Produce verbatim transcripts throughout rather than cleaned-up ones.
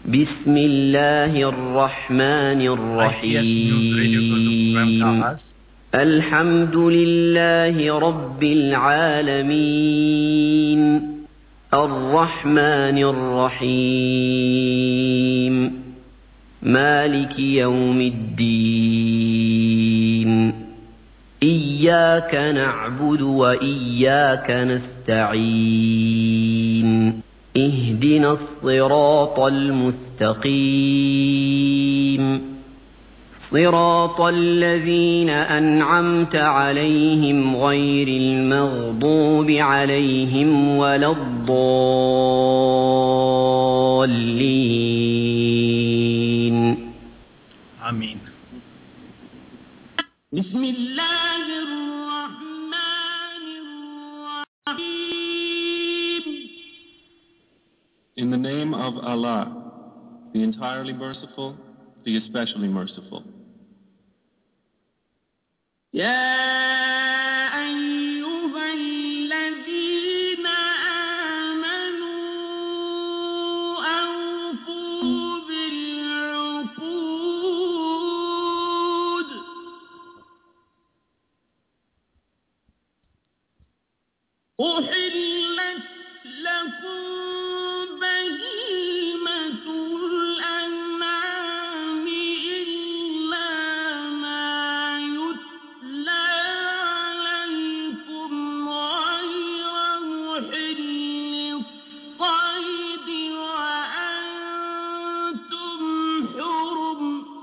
بسم الله الرحمن الرحيم الحمد لله رب العالمين الرحمن الرحيم مالك يوم الدين إياك نعبد وإياك نستعين اهدنا الصراط المستقيم صراط الذين أنعمت عليهم غير المغضوب عليهم ولا الضالين آمين. بسم الله الرحمن الرحيم. In the name of Allah, the entirely merciful, the especially merciful. يا أيها الذين آمنوا أوفوا بالعقود أحلت لكم بهيمة الأنعام إلا ما يتلى عليكم غير محل الصيد وأنتم حرم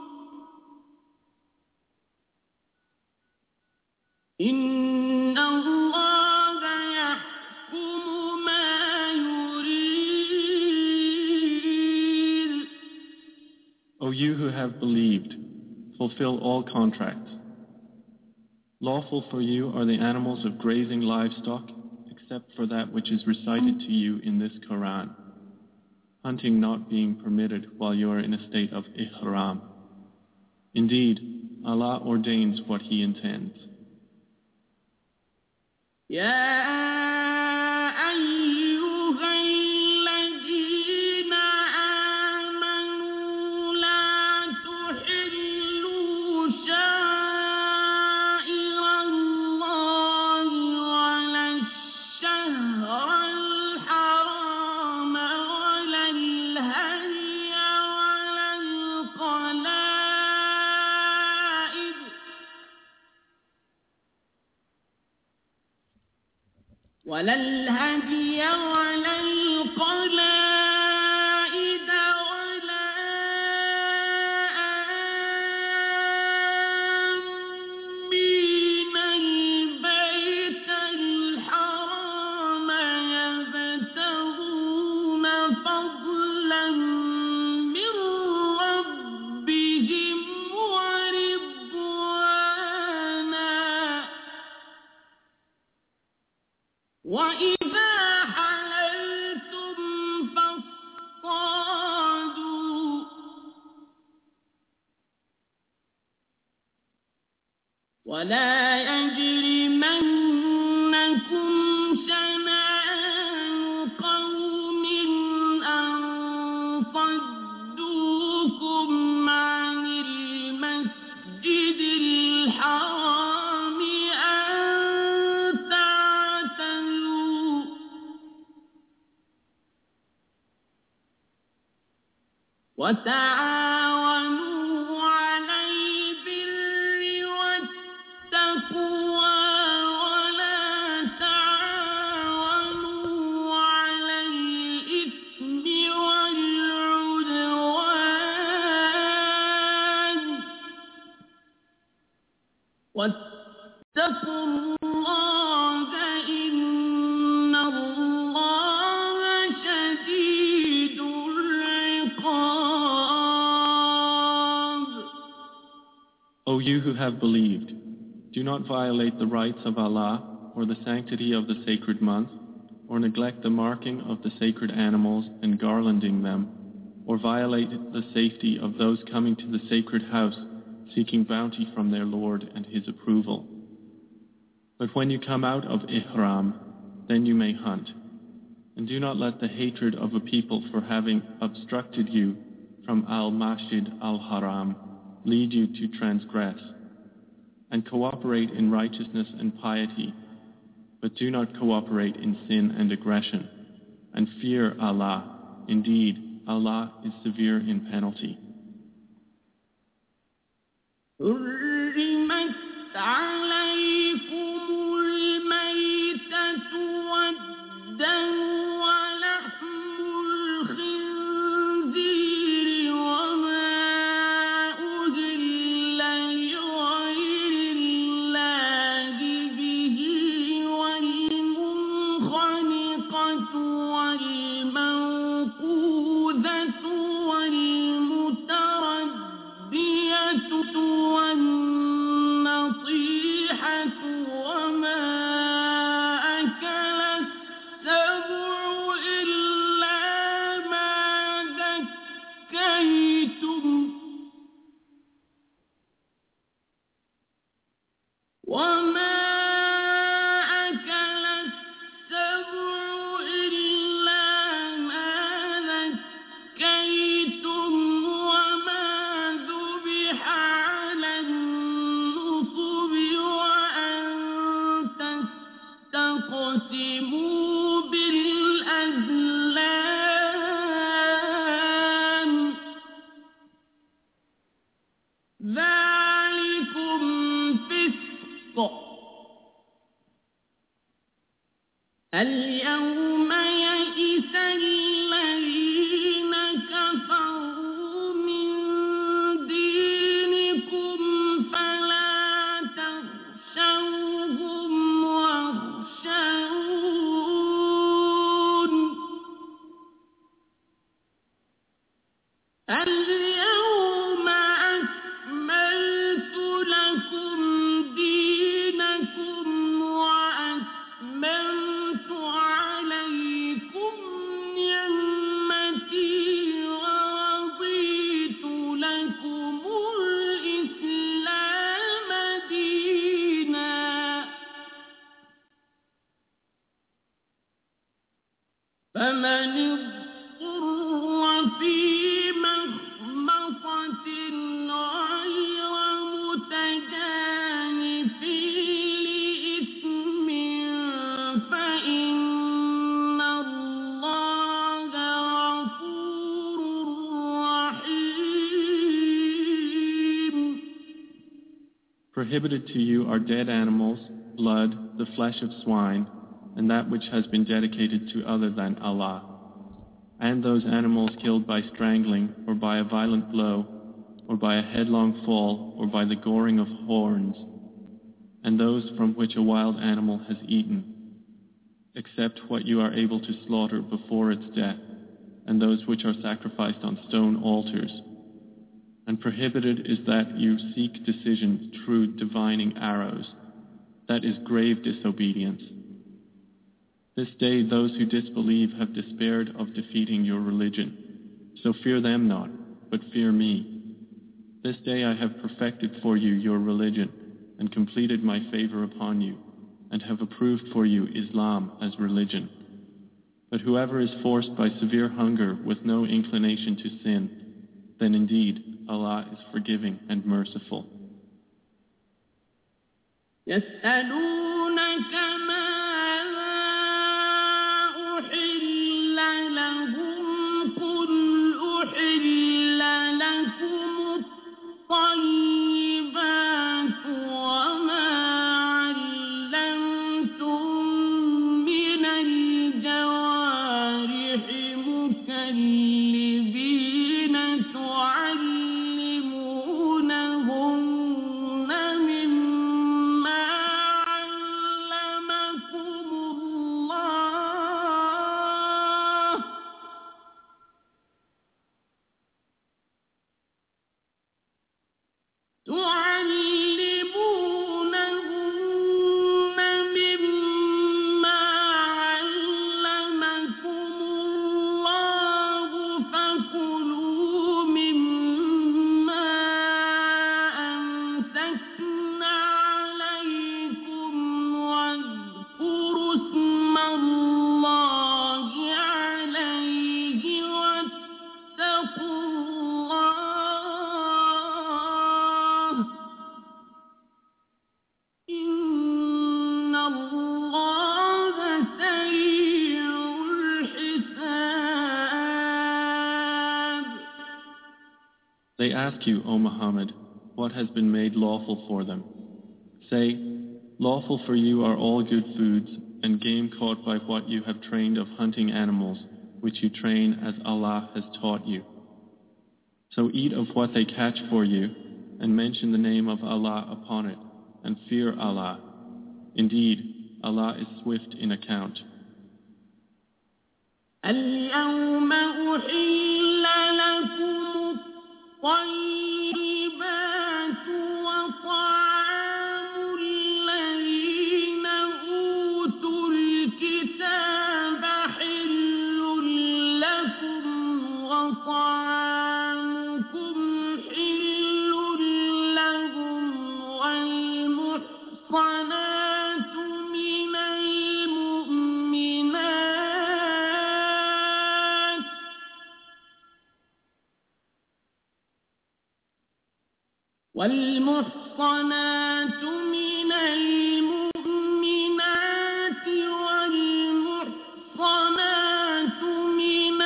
إن الله يحكم ما يريد. O you who have believed, fulfill all contracts. Lawful for you are the animals of grazing livestock, except for that which is recited to you in this Quran, hunting not being permitted while you are in a state of ihram. Indeed, Allah ordains what He intends. يا أيها الذين آمنوا لا تحلوا شعائر الله ولا الشهر الحرام ولا الهدي ولا القلائد ولا الهدي ولا القلائد ولا آمين البيت الحرام يبتغون فضلا من ربهم ورضوانا وإذا حللتم فاصطادوا ولا يجرمنكم شنآن قوم أن صدوكم عن المسجد الحرام أن تعتدوا وتعاونوا على البر والتقوى ولا تعاونوا على الإثم والعدوان واتقوا الله إن الله شديد العقاب. O you who have believed, do not violate the rights of Allah or the sanctity of the sacred month, or neglect the marking of the sacred animals and garlanding them, or violate the safety of those coming to the sacred house seeking bounty from their Lord and His approval. But when you come out of ihram, then you may hunt. And do not let the hatred of a people for having obstructed you from Al-Masjid Al-Haram lead you to transgress, and cooperate in righteousness and piety, but do not cooperate in sin and aggression, and fear Allah. Indeed, Allah is severe in penalty. حرمت عليكم الميتة والدم ولحم الخنزير وما أهل لغير الله به والمنخنقة والموقوذة والمتردية والنطيحة وما أكل السبع إلا ما ذكيتم وما أكل السبع إلا ما ذكيتم وما ذبح على النصب وأن تستقسموا بالأزلام ذلكم فسق. اليوم يئس الذين كفروا من دينكم فلا تخشوهم واخشون اليوم أكملت لكم دينكم وأتممت عليكم نعمتي ورضيت لكم الإسلام دينا. فمن اضطر في مخمصة غير متجانف لإثم فإن الله غفور رحيم. Prohibited to you are dead animals, blood, the flesh of swine, and that which has been dedicated to other than Allah, and those animals killed by strangling, or by a violent blow, or by a headlong fall, or by the goring of horns, and those from which a wild animal has eaten, except what you are able to slaughter before its death, and those which are sacrificed on stone altars. And prohibited is that you seek decisions through divining arrows. That is grave disobedience. This day those who disbelieve have despaired of defeating your religion. So fear them not, but fear me. This day I have perfected for you your religion, and completed my favor upon you, and have approved for you Islam as religion. But whoever is forced by severe hunger with no inclination to sin, then indeed Allah is forgiving and merciful. يسألونك ماذا أحل لهم قل أحل لكم الطيبات وما علمتم من الجوارح مكلبين تعلمونهن مما علمكم الله تعلمونهن مما علمكم الله They ask you, O Muhammad, what has been made lawful for them. Say, lawful for you are all good foods and game caught by what you have trained of hunting animals, which you train as Allah has taught you. So eat of what they catch for you, and mention the name of Allah upon it, and fear Allah. Indeed, Allah is swift in account. اليوم أحل لكم الطيبات وطعام الذين أوتوا الكتاب حل لكم وطعامكم حل لهم والمحصنات من المؤمنات والمحصنات من المؤمنات والمحصنات من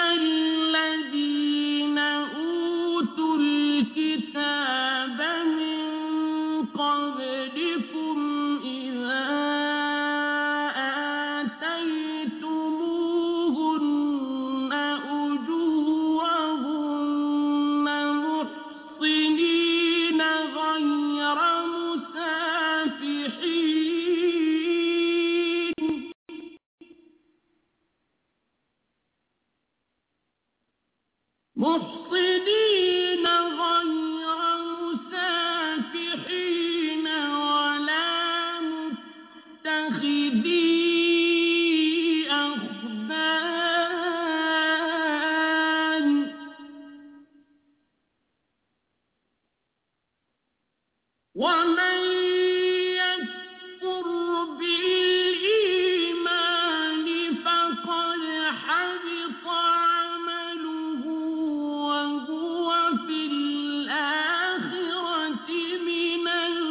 الذين أوتوا الكتاب من قبلكم إذا آتيتموهن أجورهن محصنين غير مسافحين محصنين غير مسافحين ولا متخذي أخدان ومن يكفر بالإيمان فقد حبط عمله وهو في الآخرة من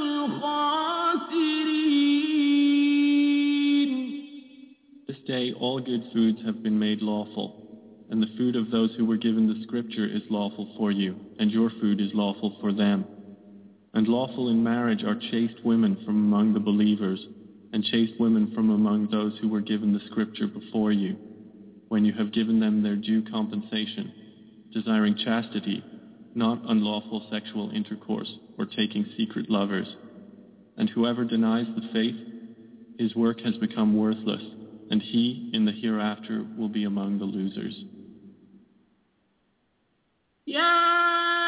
الخاسرين. This day all good foods have been made lawful, and the food of those who were given the scripture is lawful for you, and your food is lawful for them. And lawful in marriage are chaste women from among the believers, and chaste women from among those who were given the scripture before you, when you have given them their due compensation, desiring chastity, not unlawful sexual intercourse or taking secret lovers. And whoever denies the faith, his work has become worthless, and he in the hereafter will be among the losers. يا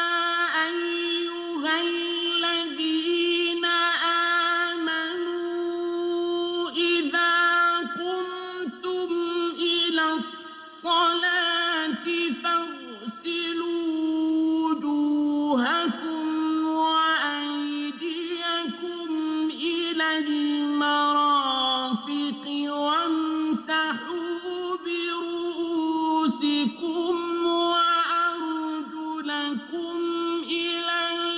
أيها الذين آمنوا إذا قمتم إلى الصلاة فاغسلوا وجوهكم وأيديكم إلى المرافق وامسحوا برؤوسكم وأرجلكم إلى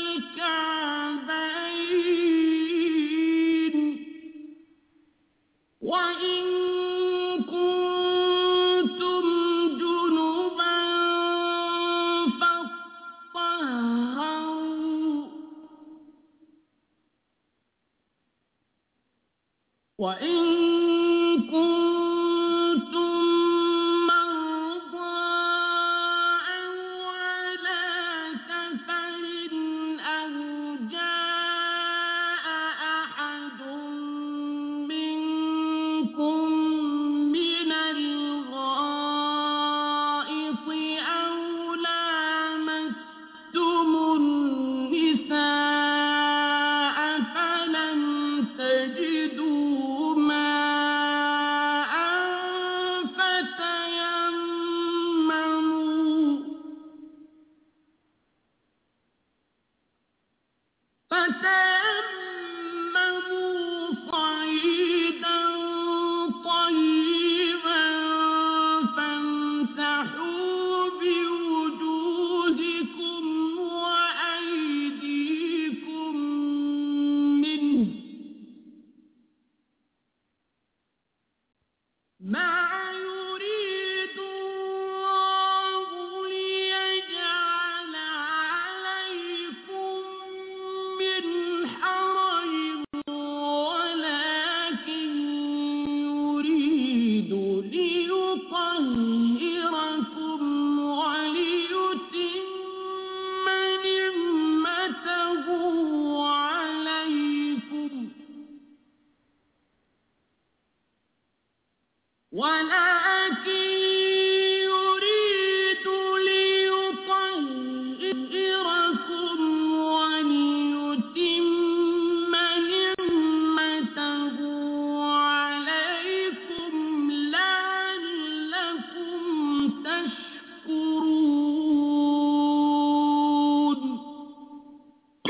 الكعبين وإن كنتم جنبا فاطهروا وإن كنتم مرضى أو على سفر أو جاء أحد منكم من الغائط أو لامستم النساء فلم تجدوا ماء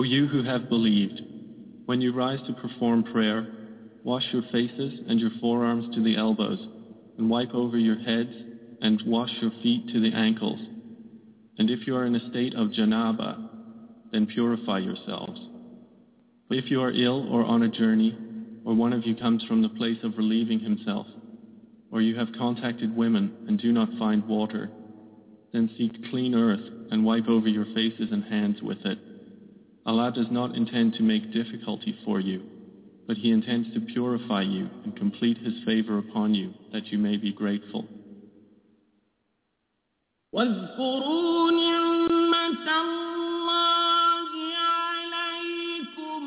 O you who have believed, when you rise to perform prayer, wash your faces and your forearms to the elbows, and wipe over your heads, and wash your feet to the ankles. And if you are in a state of janaba, then purify yourselves. But if you are ill or on a journey, or one of you comes from the place of relieving himself, or you have contacted women and do not find water, then seek clean earth and wipe over your faces and hands with it. Allah does not intend to make difficulty for you, but He intends to purify you and complete His favor upon you, that you may be grateful. واذكروا نعمة الله عليكم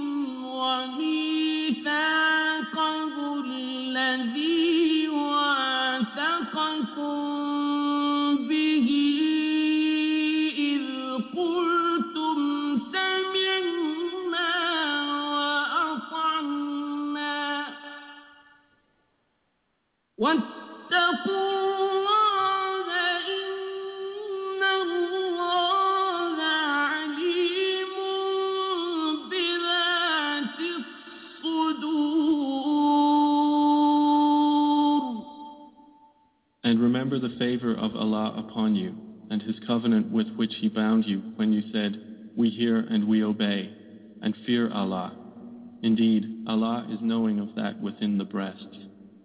وميثاقه الذي واثقكم به إذ قلتم سمعنا وأطعنا واتقوا And remember the favor of Allah upon you, and His covenant with which He bound you when you said, "We hear and we obey," and fear Allah. Indeed, Allah is knowing of that within the breasts.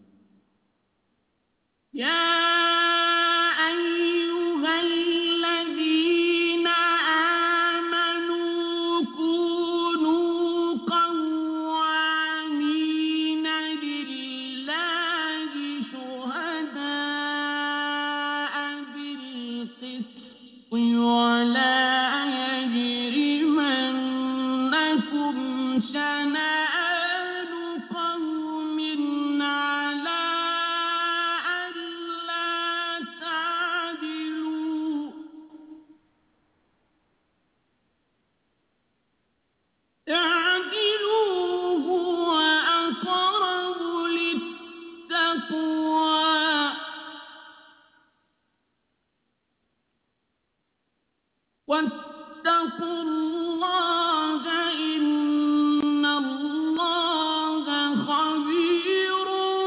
واتقوا الله إن الله خبير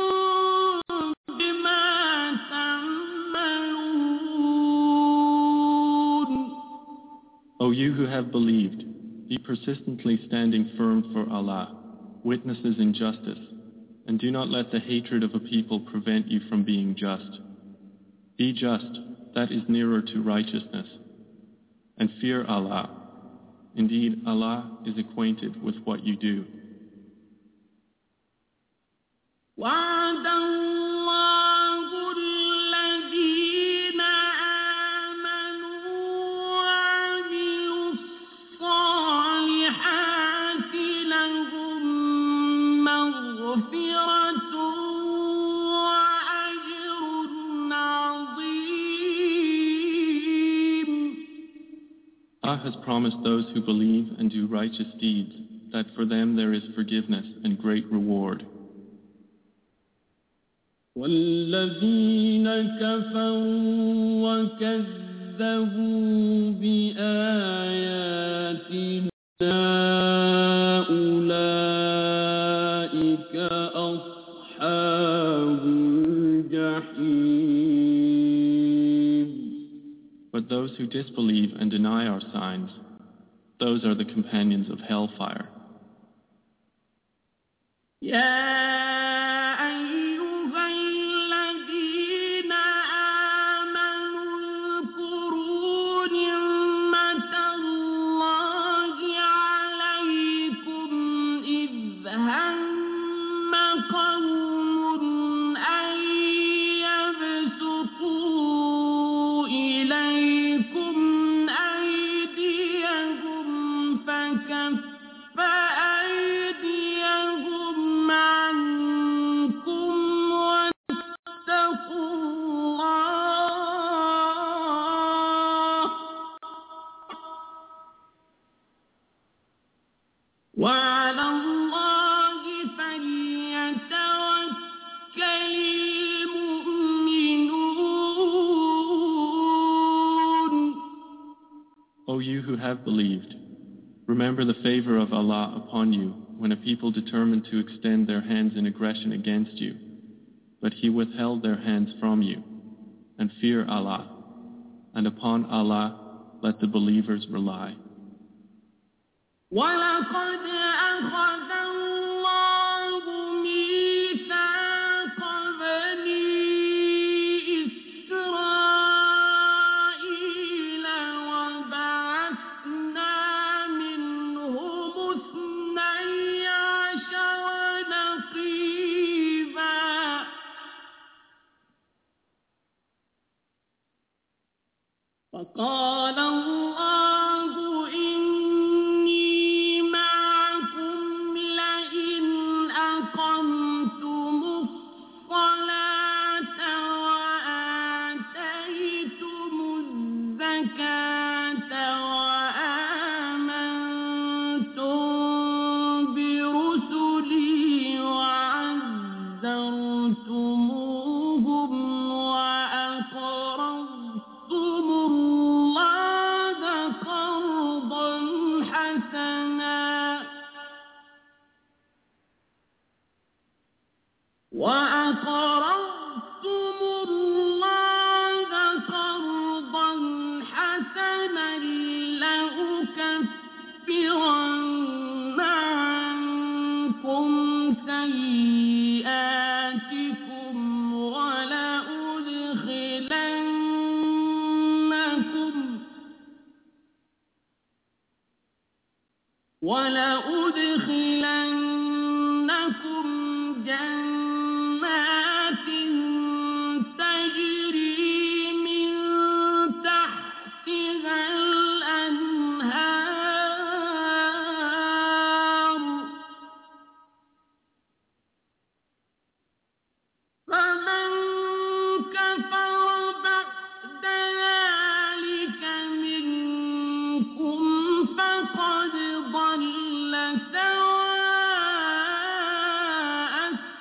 بما تعملون. O you who have believed, be persistently standing firm for Allah, witnesses in justice, and do not let the hatred of a people prevent you from being just. Be just, that is nearer to righteousness. And fear Allah. Indeed, Allah is acquainted with what you do. وعد الله الذين آمنوا وعملوا الصالحات لهم مغفرة وأجر عظيم. Allah has promised those who believe and do righteous deeds that for them there is forgiveness and great reward. والذين كفروا وكذبوا بآياتنا أولئك أصحاب الجحيم. But those who disbelieve and deny our signs, those are the companions of hellfire. يا وعلى الله فليتوكل المؤمنون. O you who have believed, Remember the favor of Allah upon you when a people determined to extend their hands in aggression against you, but He withheld their hands from you, and fear Allah, and upon Allah let the believers rely. وَلَقَدْ أَخَذَ اللَّهُ مِيثَاقَ بَنِي إِسْرَائِيلَ وَبَعَثْنَا مِنْهُمُ اثْنَيْ عَشَرَ نَقِيبًا فَقَالَ اللَّهُ إِنِّي مَعَكُمْ لَئِنْ أَقَمْتُمُ الصَّلَاةَ وَآتَيْتُمُ الزَّكَاةَ وَآمَنتُم بِرُسُلِي وَعَزَّرْتُمُوهُمْ وَأَقْرَضْتُمُ اللَّهَ قَرْضًا حَسَنًا وَأَقْرَضْتُمُ اللَّهَ قَرْضًا حَسَنًا لَّأُكَفِّرَنَّ عَنكُمْ سَيِّئَاتِكُمْ وَلَأُدْخِلَنَّكُمْ وَلَأُدْخِلَنَّكُمْ جَنَّاتٍ تَجْرِي مِن تَحْتِهَا الْأَنْهَارُ فَمَن كَفَرَ بَعْدَ ذَلِكَ مِنكُمْ فَقَدْ ضَلَّ سَوَاءَ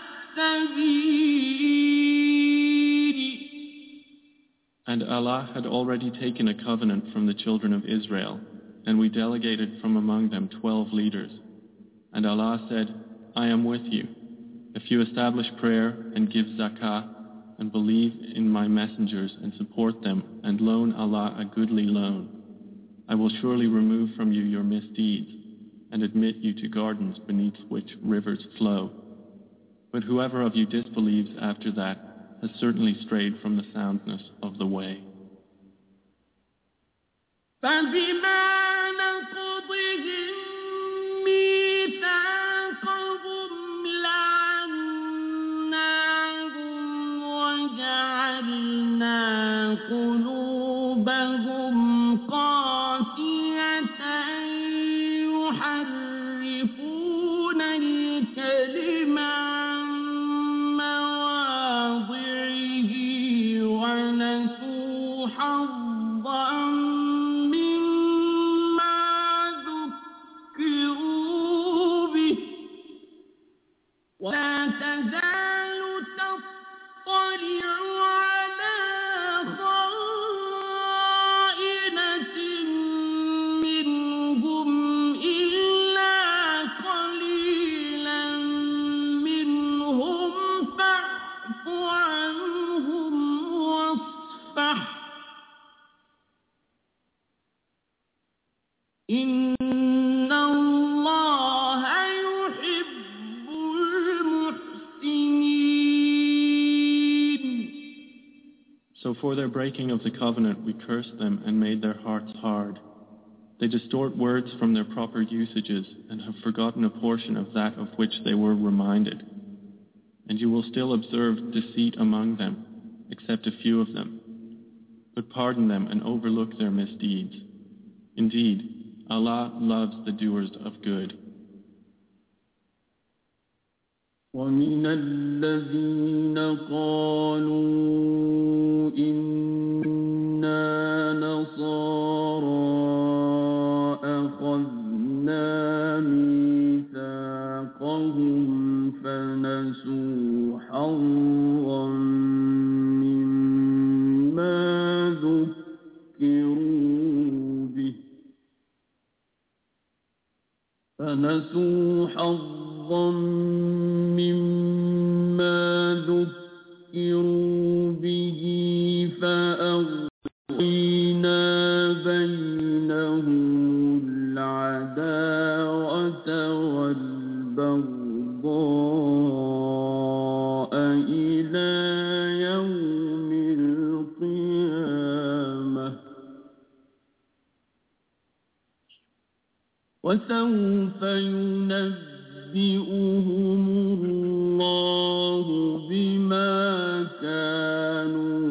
السَّبِيلِ. And Allah had already taken a covenant from the children of Israel, and we delegated from among them twelve leaders. And Allah said, I am with you. If you establish prayer and give zakah, and believe in my messengers and support them, and loan Allah a goodly loan, I will surely remove from you your misdeeds, and admit you to gardens beneath which rivers flow. But whoever of you disbelieves after that has certainly strayed from the soundness of the way. فَبِمَا نَقْضِهِم مِّيثَاقَهُمْ لَعَنَّاهُمْ وَجَعَلْنَا قُلُوبَهُمْ قَاسِيَةً يُحَرِّفُونَ الْكَلِمَ عَن مَّوَاضِعِهِ وَنَسُوا حَظًّا مِّمَّا ذُكِّرُوا بِهِ وَلَا تَزَالُ تَطَّلِعُ عَلَىٰ خَائِنَةٍ مِّنْهُمْ إِلَّا قَلِيلًا مِّنْهُمْ فَاعْفُ عَنْهُمْ وَاصْفَحْ إِنَّ اللَّهَ يُحِبُّ الْمُحْسِنِينَ. So for their breaking of the covenant we cursed them and made their hearts hard. They distort words from their proper usages and have forgotten a portion of that of which they were reminded. And you will still observe deceit among them, except a few of them. But pardon them and overlook their misdeeds. Indeed, Allah loves the doers of good. وَمِنَ الَّذِينَ قَالُوا إِنَّا نَصَارَىٰ أَخَذْنَا مِيثَاقَهُمْ فَنَسُوا حَظًّا مِّمَّا ذُكِّرُوا بِهِ فنسوا حظا مما ذكروا به فأغوينا بينهم العداوة والبغضاء إلى يوم القيامة وسوف ينبئهم الله بما كانوا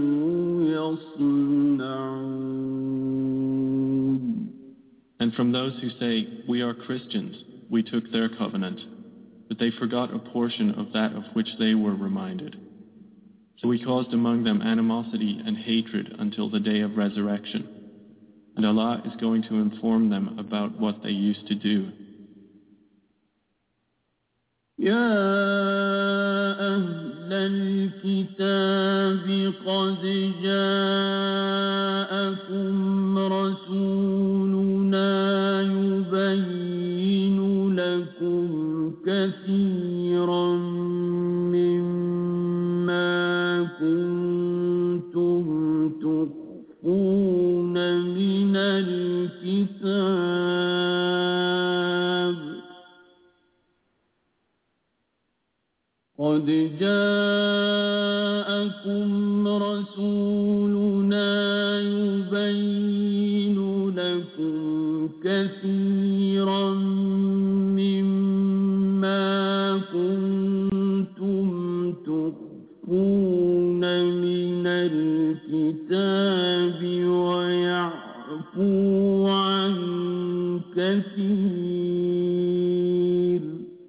يصنعون. And from those who say, "We are Christians," we took their covenant, but they forgot a portion of that of which they were reminded. So we caused among them animosity and hatred until the day of resurrection. And Allah is going to inform them about what they used to do. يا أهل الكتاب قد جاءكم رسولنا يبين لكم كثيرا مما كنتم تخفون من الكتاب قد جاءكم رسولنا يبين لكم كثيرا مما كنتم تخفون من الكتاب ويعفو عن كثير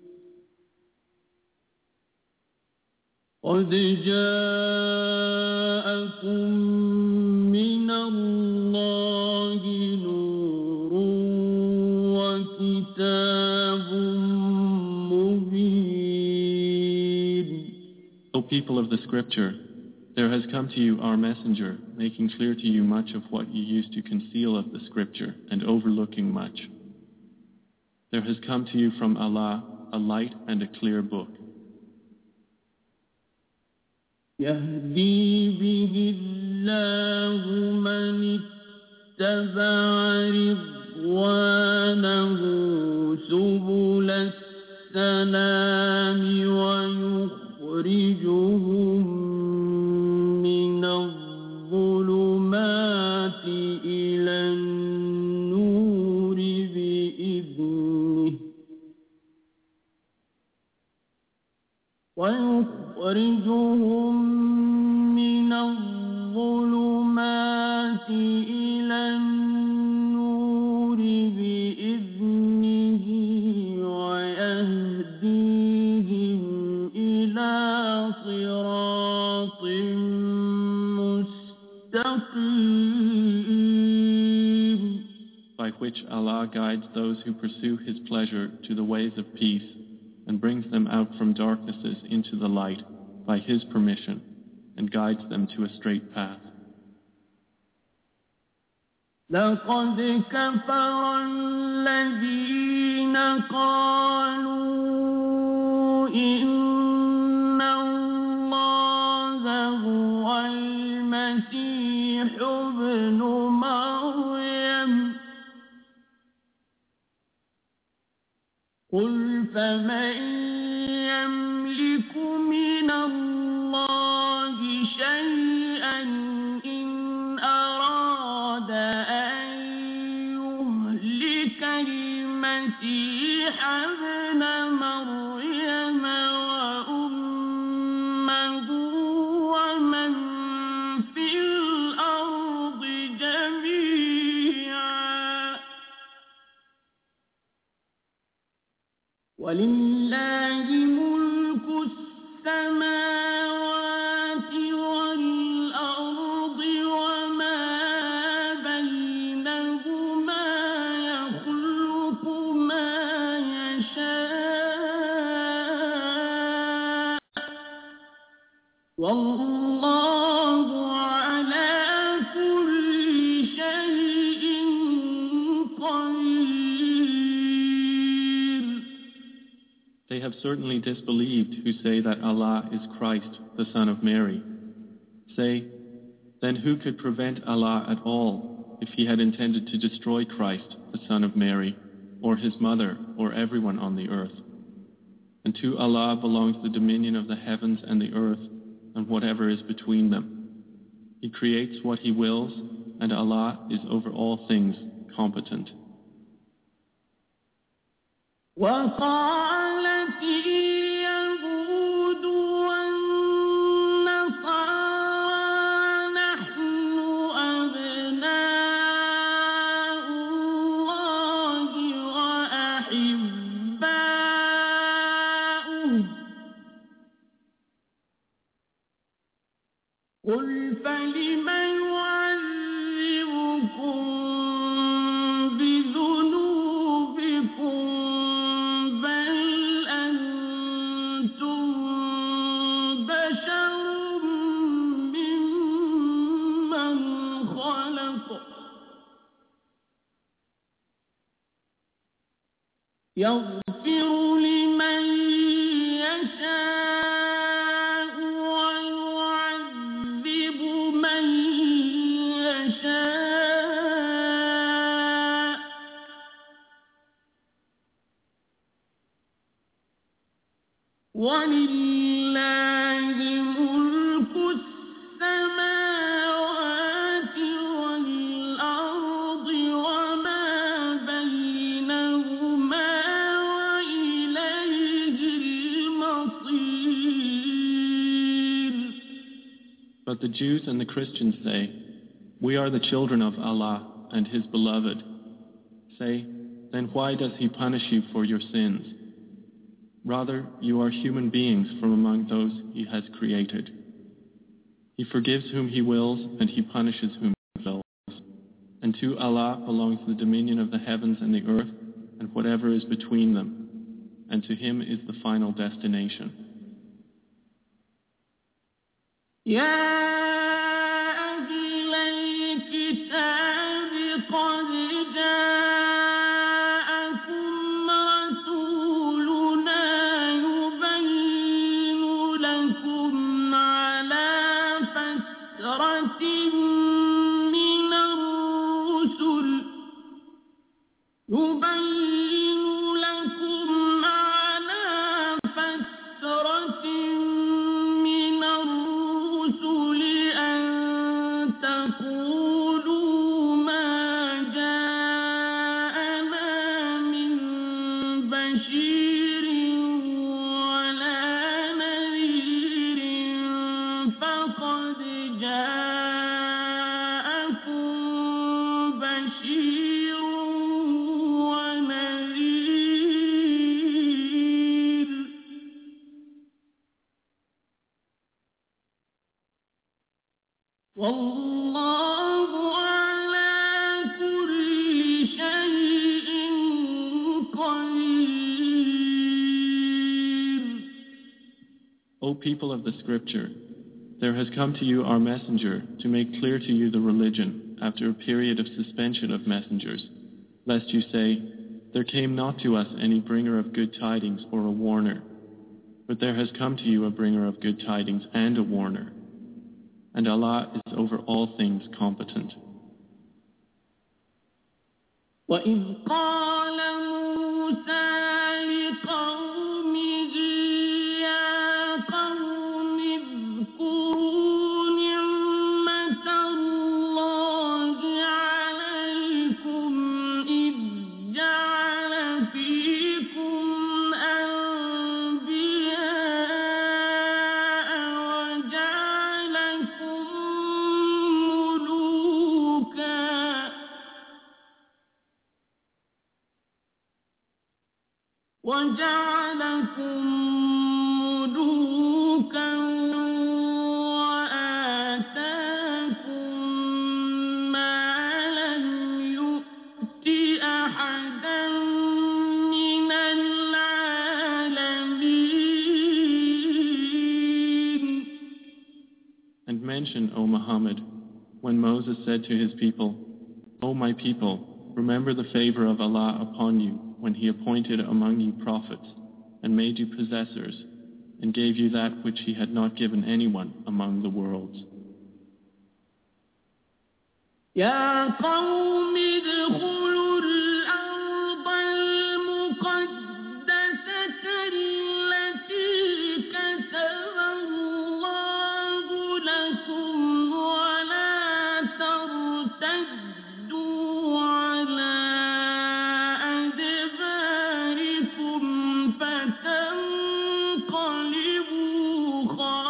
قد جاءكم من الله نور وكتاب مبين. O people of the scripture, there has come to you our messenger, making clear to you much of what you used to conceal of the scripture and overlooking much. There has come to you from Allah a light and a clear book. يهدي به الله من اتبع رضوانه سبل السلام ويخرجهم من الظلمات إلى النور بإذنه ويخرجهم من الظلمات إلى النور بإذنه ويهديهم إلى صراط مستقيم. By which Allah guides those who pursue His pleasure to the ways of peace and brings them out from darknesses into the light by His permission and guides them to a straight path. لقد كفر الذين قالوا إن الله هو المسيح ابن مريم قل فمن يملك من الله شيئا إن أراد أن يهلك المسيح ابن مريم وأمه ومن في الأرض جميعا ولله ملك السماوات والأرض وما بينهما يخلق ما يشاء والله على كل شيء قدير. have certainly disbelieved who say that Allah is Christ, the son of Mary. Say, then who could prevent Allah at all if he had intended to destroy Christ, the son of Mary, or his mother, or everyone on the earth? And to Allah belongs the dominion of the heavens and the earth, and whatever is between them. He creates what he wills, and Allah is over all things competent. وقالت اليهود والنصارى نحن أبناء الله وأحباؤه قل film يعذبكم بذنوبكم بل أنتم بشر ممن خلق يغفر لمن يشاء ويعذب من يشاء ولله ملك السماوات والأرض وما بينهما وإليه المصير. But the Jews and the Christians say, we are the children of Allah and His beloved. Say, then why does He punish you for your sins? Rather, you are human beings from among those He has created. He forgives whom He wills, and He punishes whom He wills. And to Allah belongs the dominion of the heavens and the earth, and whatever is between them. And to Him is the final destination. يا أهل الكتاب قد جاءكم رسولنا يبين لكم على فترة من الرسل يبين لكم على فترة من الرسل أن تقولوا ما جاءنا من بشير ولا نذير فقد جاءكم بشير ونذير والله على كل شيء قدير. O people of the scripture, there has come to you our messenger to make clear to you the religion after a period of suspension of messengers, lest you say, there came not to us any bringer of good tidings or a warner. But there has come to you a bringer of good tidings and a warner. And Allah is over all things competent. وإذ قال موسى لقومه يا قوم اذكروا نعمة الله عليكم إذ جعل فيكم أنبياء وجعلكم ملوكا وجعلكم ملوكا وآتاكم ما لم يؤت أحدا من العالمين. And mention, O Muhammad, when Moses said to his people, O my people, remember the favor of Allah upon you when He appointed among you prophets, and made you possessors, and gave you that which he had not given anyone among the worlds. يا قوم ادخلوا الأرض المقدسة التي كتب الله لكم ولا ترتدوا على أدباركم فتنقلبوا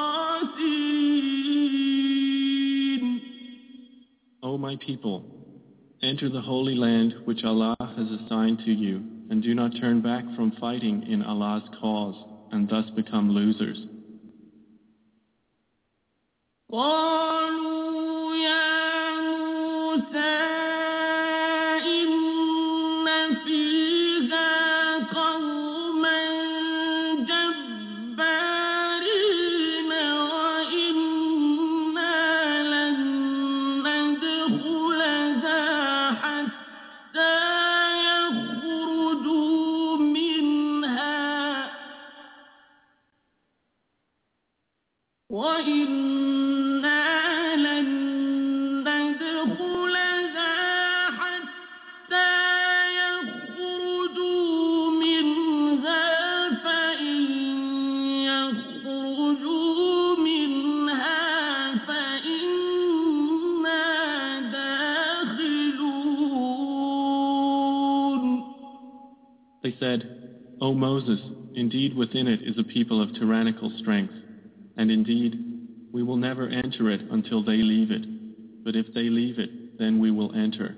خاسرين. O my people, enter the holy land which Allah has assigned to you, and do not turn back from fighting in Allah's cause, and thus become losers. قالوا يا موسى إن فيها قوما جبارين وإنا لن ندخلها حتى يخرجوا منها وإنا لن ندخلها حتى يخرجوا منها فإن يخرجوا منها فإنا داخلون. They said, O Moses, indeed within it is a people of tyrannical strength, and indeed we will never enter it until they leave it, but if they leave it, then we will enter.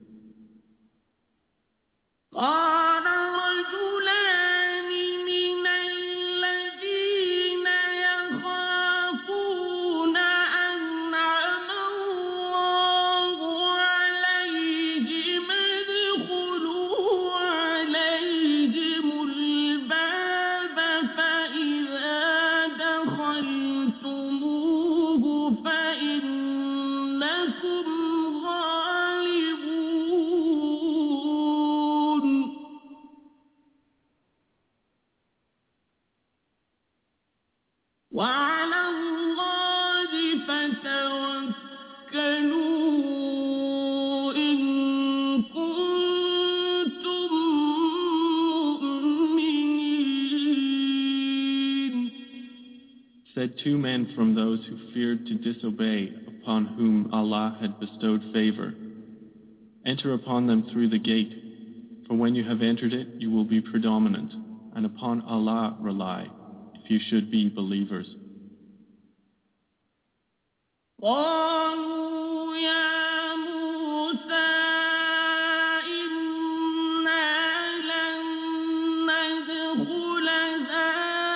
قال رجلان من الذين يخافون أنعم الله عليهم ادخلوا عليهم الباب فإذا دخلتموه فإنكم غالبون. وعلى الله فتوكلوا إن كنتم مؤمنين. Said two men from those who feared to disobey, upon whom Allah had bestowed favor, enter upon them through the gate, for when you have entered it, you will be predominant, and upon Allah rely, if you should be believers. قالوا يا موسى إنا لن ندخلها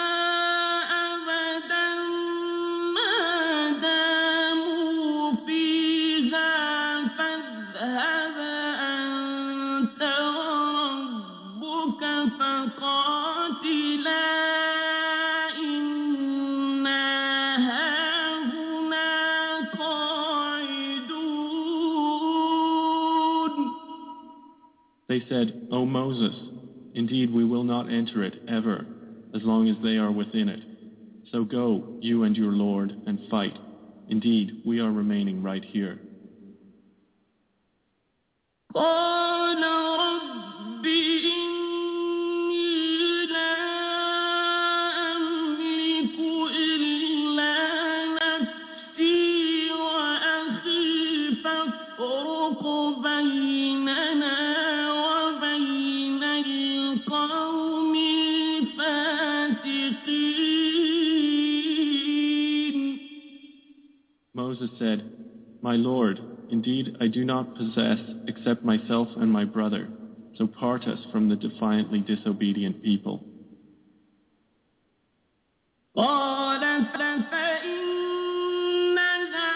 أبدا ما داموا فيها فاذهب أنت وربك فقاتلا إنا هاهنا قاعدون. They said, O Moses, indeed we will not enter it ever, as long as they are within it. So go, you and your Lord, and fight. Indeed, we are remaining right here. قال رب إني لا أملك إلا نفسي وأخي فافرق بيننا وبين القوم الفاسقين. Moses said, My Lord, indeed I do not possess except myself and my brother, so part us from the defiantly disobedient people. قال فإنها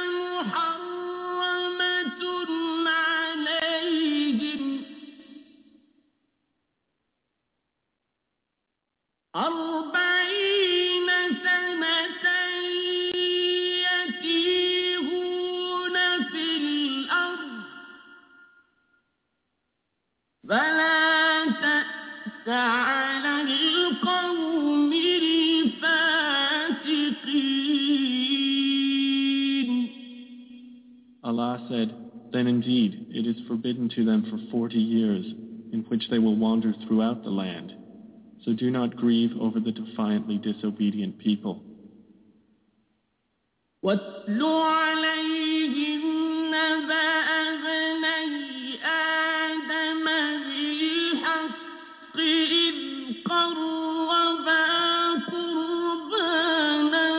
محرمة عليهم أربعين سنة يتيهون في الأرض فلا تأس على القوم Allah said, then indeed it is forbidden to them for forty years, in which they will wander throughout the land. So do not grieve over the defiantly disobedient people. وَاتْلُ عَلَيْهِمْ نَبَأَ ابْنَيْ آدَمَ بِالْحَقِّ إِذْ قَرَّبَا قُرْبَانًا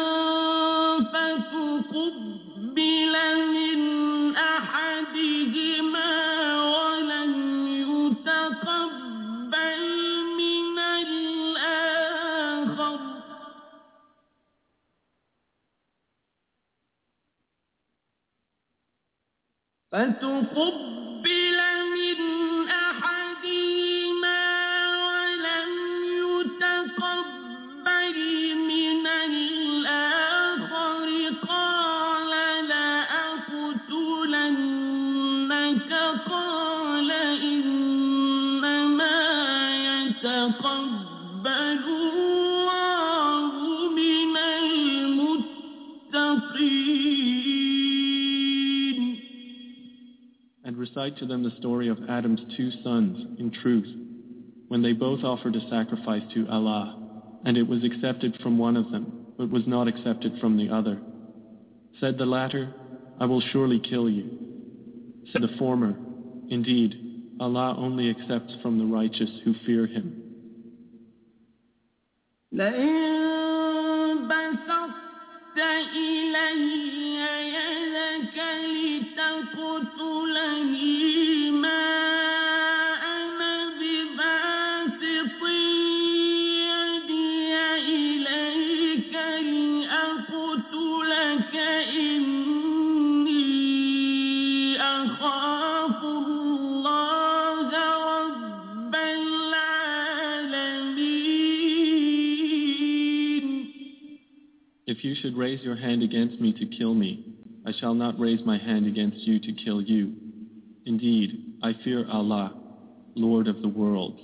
فَتُقُبِّلَ مِنْ أَحَدِهِمَا وَلَمْ يُتَقَبَّلْ مِنَ الْآخَرِ فتقبل من أحدهما ولم يتقبل من الآخر قال لأقتلنك قال إنما يتقبل الله من المتقين. And recite to them the story of Adam's two sons, in truth, when they both offered a sacrifice to Allah, and it was accepted from one of them, but was not accepted from the other. Said the latter, I will surely kill you. Said the former, indeed, Allah only accepts from the righteous who fear Him. لئن بسطت إلي يدك لتقتلني ما أنا بباسط يدي إليك لأقتلك إني أخاف الله رب العالمين. If you should raise your hand against me to kill me, I shall not raise my hand against you to kill you. Indeed, I fear Allah, Lord of the worlds.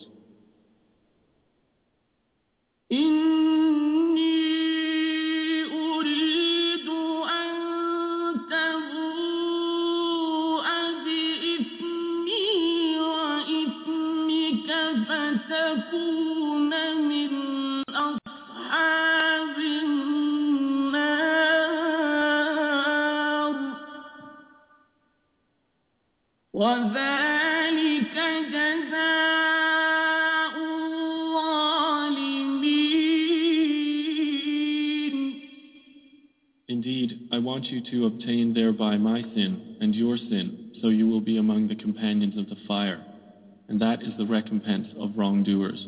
إني أريد أن تبوء بإثمي وإثمك فتكون من أصحاب النار وذلك جزاء الظالمين. Indeed, I want you to obtain thereby my sin and your sin, so you will be among the companions of the fire, and that is the recompense of wrongdoers.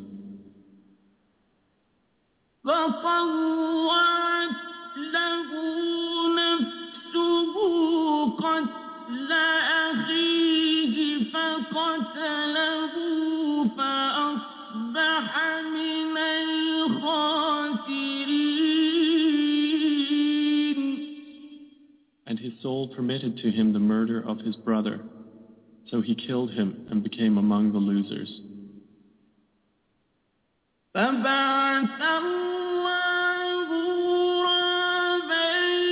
فطوعت له نفسه قتل أخيه فقتله فأصبح من الخاسرين. And his soul permitted to him the murder of his brother, so he killed him and became among the losers. فبعث الله غرابا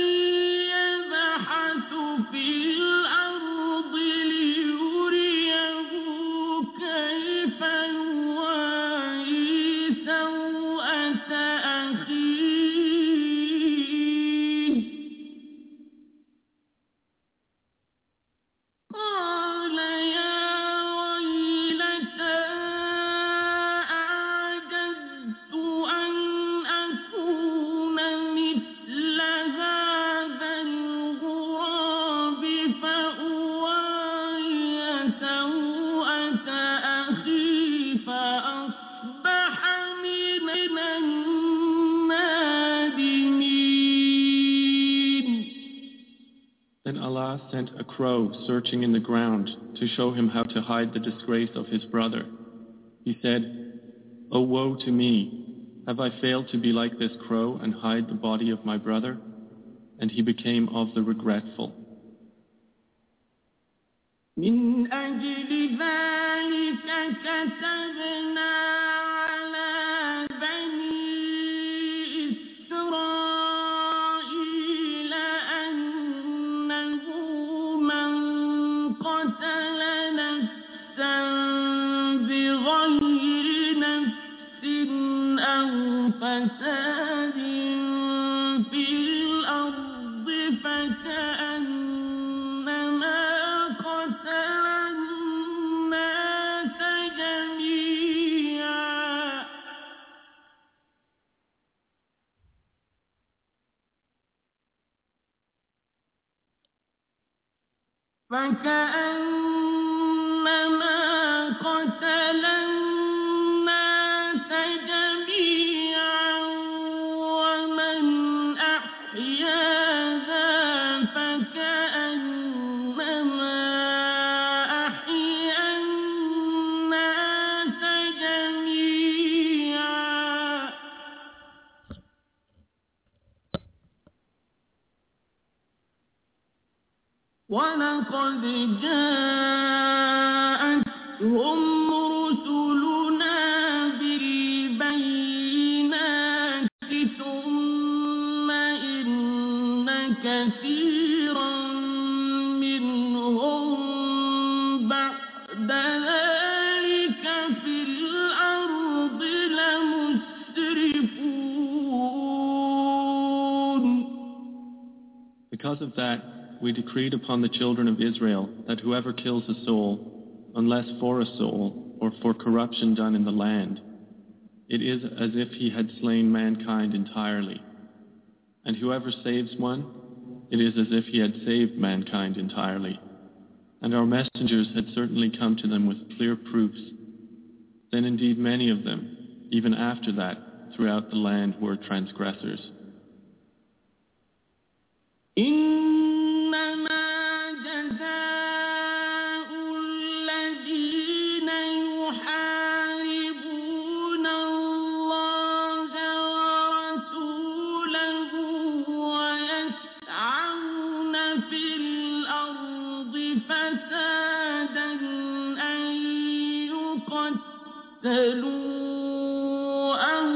يبحث في الأرض ليريه كيف يواري سوءة أخيه قال يا ويلتى أعجزت أن أكون مثل هذا الغراب فأواري سوءة أخي فأصبح من النادمين. Then Allah sent a crow searching in the ground to show him how to hide the disgrace of his brother. He said, "O woe to me! Have I failed to be like this crow and hide the body of my brother?" And he became of the regretful. من أجل ذلك كتبنا على بني إسرائيل أنه من فكأنما قتل الناس جميعا ومن أحياها فكأنما أحيا الناس جميعا ولقد جاءتهم رسلنا بالبينات ثم إن كثيرا منهم بعد ذلك في الأرض لمسرفون. Because of that, we decreed upon the children of Israel that whoever kills a soul, unless for a soul or for corruption done in the land, it is as if he had slain mankind entirely. And whoever saves one, it is as if he had saved mankind entirely. And our messengers had certainly come to them with clear proofs. Then indeed many of them, even after that, throughout the land were transgressors. أو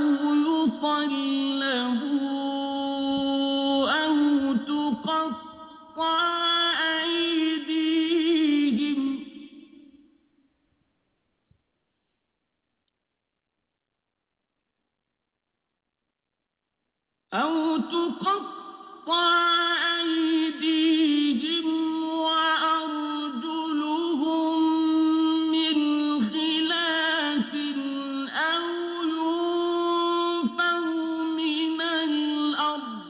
يصلبوا أو تقطع أيديهم أو تقطع أيديهم وأرجلهم من خلاف أو ينفوا من الأرض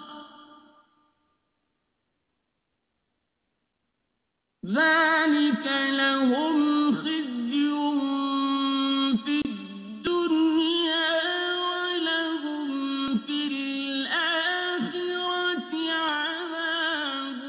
ذلك لهم خزي في الدنيا ولهم في الآخرة عذاب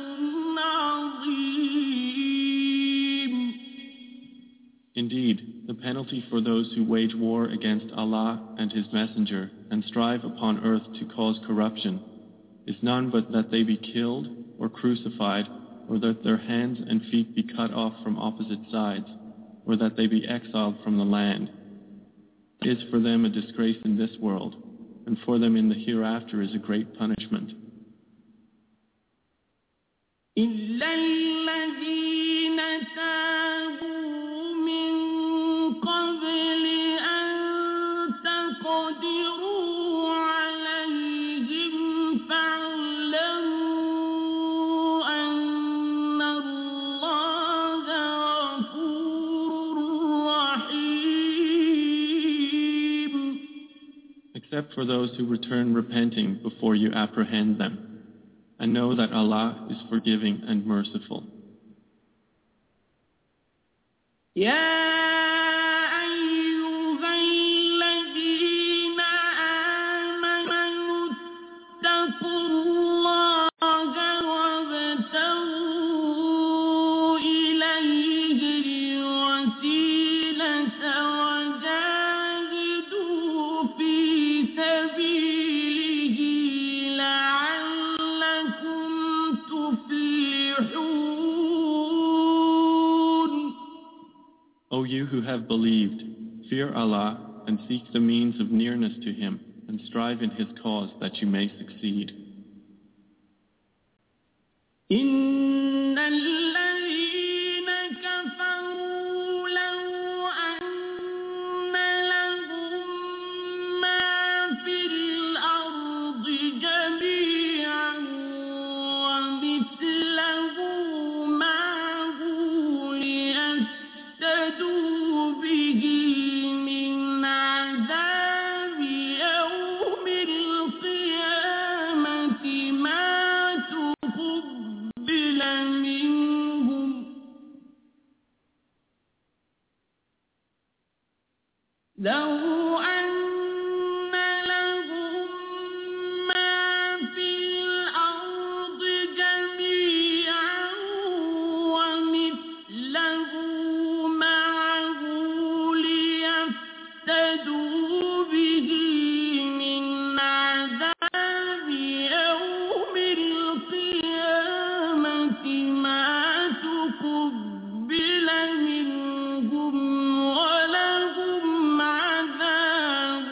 عظيم. Indeed, the penalty for those who wage war against Allah and His Messenger and strive upon earth to cause corruption is none but that they be killed or crucified, or that their hands and feet be cut off from opposite sides, or that they be exiled from the land. It is for them a disgrace in this world, and for them in the hereafter is a great punishment. إلا الذين تابوا من قبل أن تقدروا عليهم فاعلموا أن الله غفور رحيم. Except for those who return repenting before you apprehend them, and know that Allah is forgiving and merciful. يا أيها الذين آمنوا اتقوا الله وابتغوا إليه الوسيلة وجاهدوا في سبيله لعلكم تفلحون. O you who have believed, fear Allah and seek the means of nearness to Him and strive in His cause that you may succeed. إن الذين كفروا لو أن لهم ما في الأرض جميعا ومثله معه ليفتدوا به من عذاب يوم القيامة ما تقبل منهم لو أن لهم ما في الأرض جميعا ومثله معه ليفتدوا به من عذاب يوم القيامة ما تقبل منهم ولهم عذاب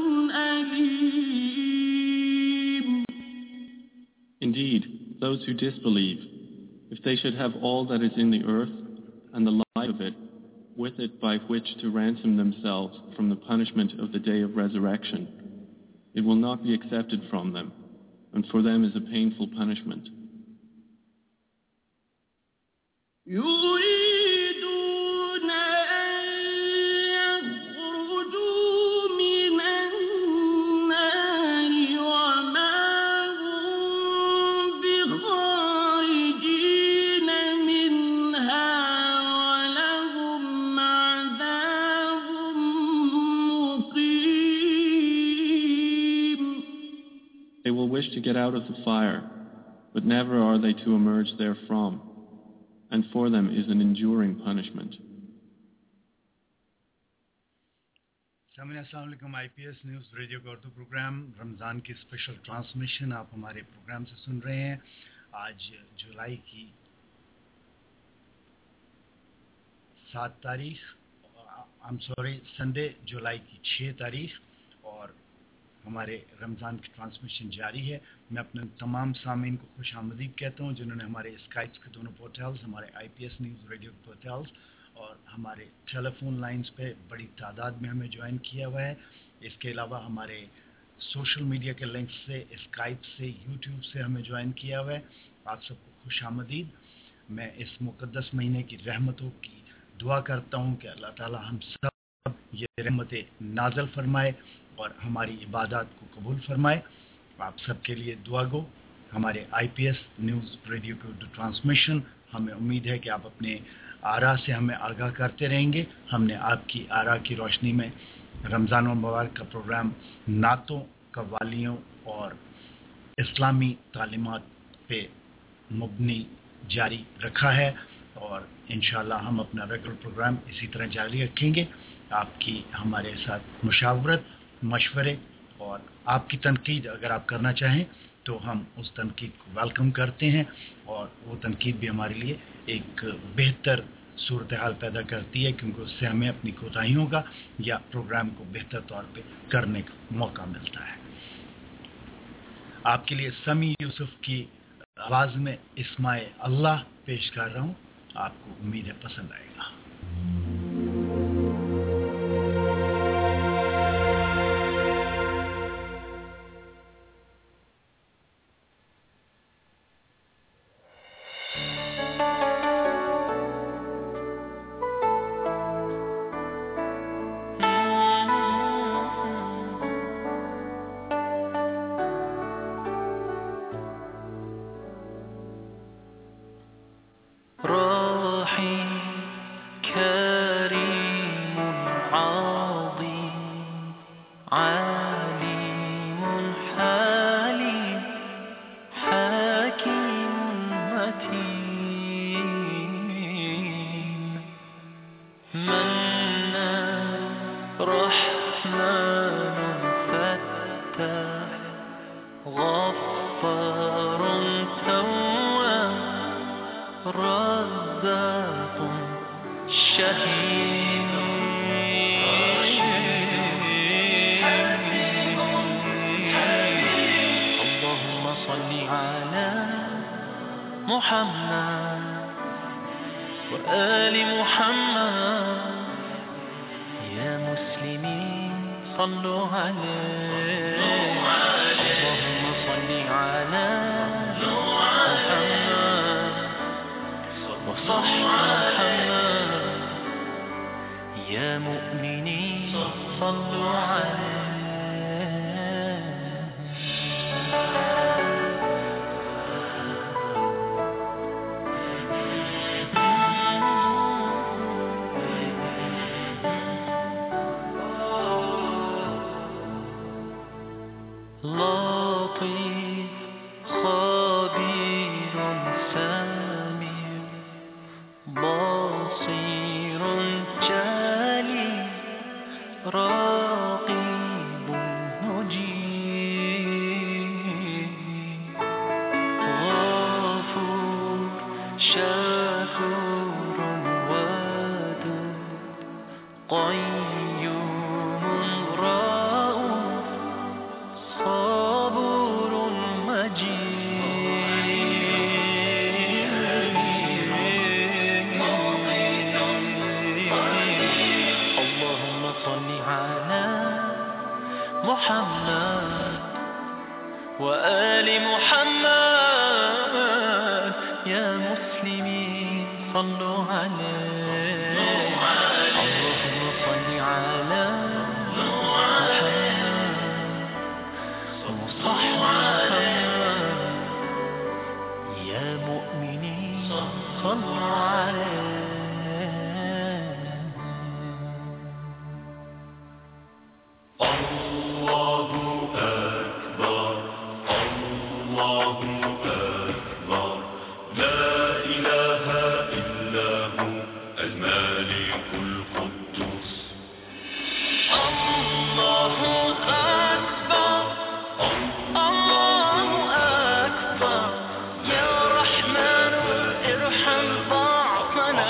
أليم. Indeed, those who disbelieve, if they should have all that is in the earth and the life of it, with it by which to ransom themselves from the punishment of the day of resurrection, it will not be accepted from them, and for them is a painful punishment. يريدون أن يخرجوا من النار وما هم بخارجين منها ولهم عذاب مقيم. They will wish to get out of the fire, but never are they to emerge therefrom, and for them is an enduring punishment. سامعین السلام علیکم. I P S news radio کا اردو پروگرام رمضان کی اسپیشل ٹرانسمیشن آپ ہمارے programme سے سن رہے ہیں. آج جولائی کی سات تاریخ I'm sorry سنڈے جولائی کی چھ تاریخ اور ہمارے رمضان کی ٹرانسمیشن جاری ہے. میں اپنے تمام سامعین کو خوش آمدید کہتا ہوں جنہوں نے ہمارے اسکائپس کے دونوں پورٹلز، ہمارے I P S news radio کے پورٹلز اور ہمارے ٹیلی فون لائنز پہ بڑی تعداد میں ہمیں جوائن کیا ہوا ہے. اس کے علاوہ ہمارے سوشل میڈیا کے لنک سے، اسکائپ سے، یوٹیوب سے ہمیں جوائن کیا ہوا ہے. آپ سب کو خوش آمدید. میں اس مقدس مہینے کی رحمتوں کی دعا کرتا ہوں کہ اللہ تعالی ہم سب یہ رحمتیں نازل فرمائے اور ہماری عبادات کو قبول فرمائے. آپ سب کے لیے دعا گو. ہمارے I P S news radio کی اردو ٹرانسمیشن، ہمیں امید ہے کہ آپ اپنے آراء سے ہمیں آگاہ کرتے رہیں گے. ہم نے آپ کی آراء کی روشنی میں رمضان المبارک کا پروگرام نعتوں، قوالیوں اور اسلامی تعلیمات پہ مبنی جاری رکھا ہے اور انشاءاللہ ہم اپنا ریگولر پروگرام اسی طرح جاری رکھیں گے. آپ کی ہمارے ساتھ مشاورت، مشورے اور آپ کی تنقید اگر آپ کرنا چاہیں تو ہم اس تنقید کو ویلکم کرتے ہیں اور وہ تنقید بھی ہمارے لیے ایک بہتر صورتحال پیدا کرتی ہے کیونکہ اس سے ہمیں اپنی کوتاہیوں کا یا پروگرام کو بہتر طور پہ کرنے کا موقع ملتا ہے. آپ کے لیے سمیع یوسف کی آواز میں اسماء اللہ پیش کر رہا ہوں. آپ کو امید ہے پسند آئے گا. Oh قيوم رؤوف صبور مجيد اللهم صل على محمد وآل محمد يا مسلمين صلوا عليه اللهم صل على محمد وصحبه يا مؤمنين صلوا عليه الله أكبر الله أكبر لا إله إلا هو الملك القدوس الله أكبر الله أكبر يا رحمن ارحم ضعفنا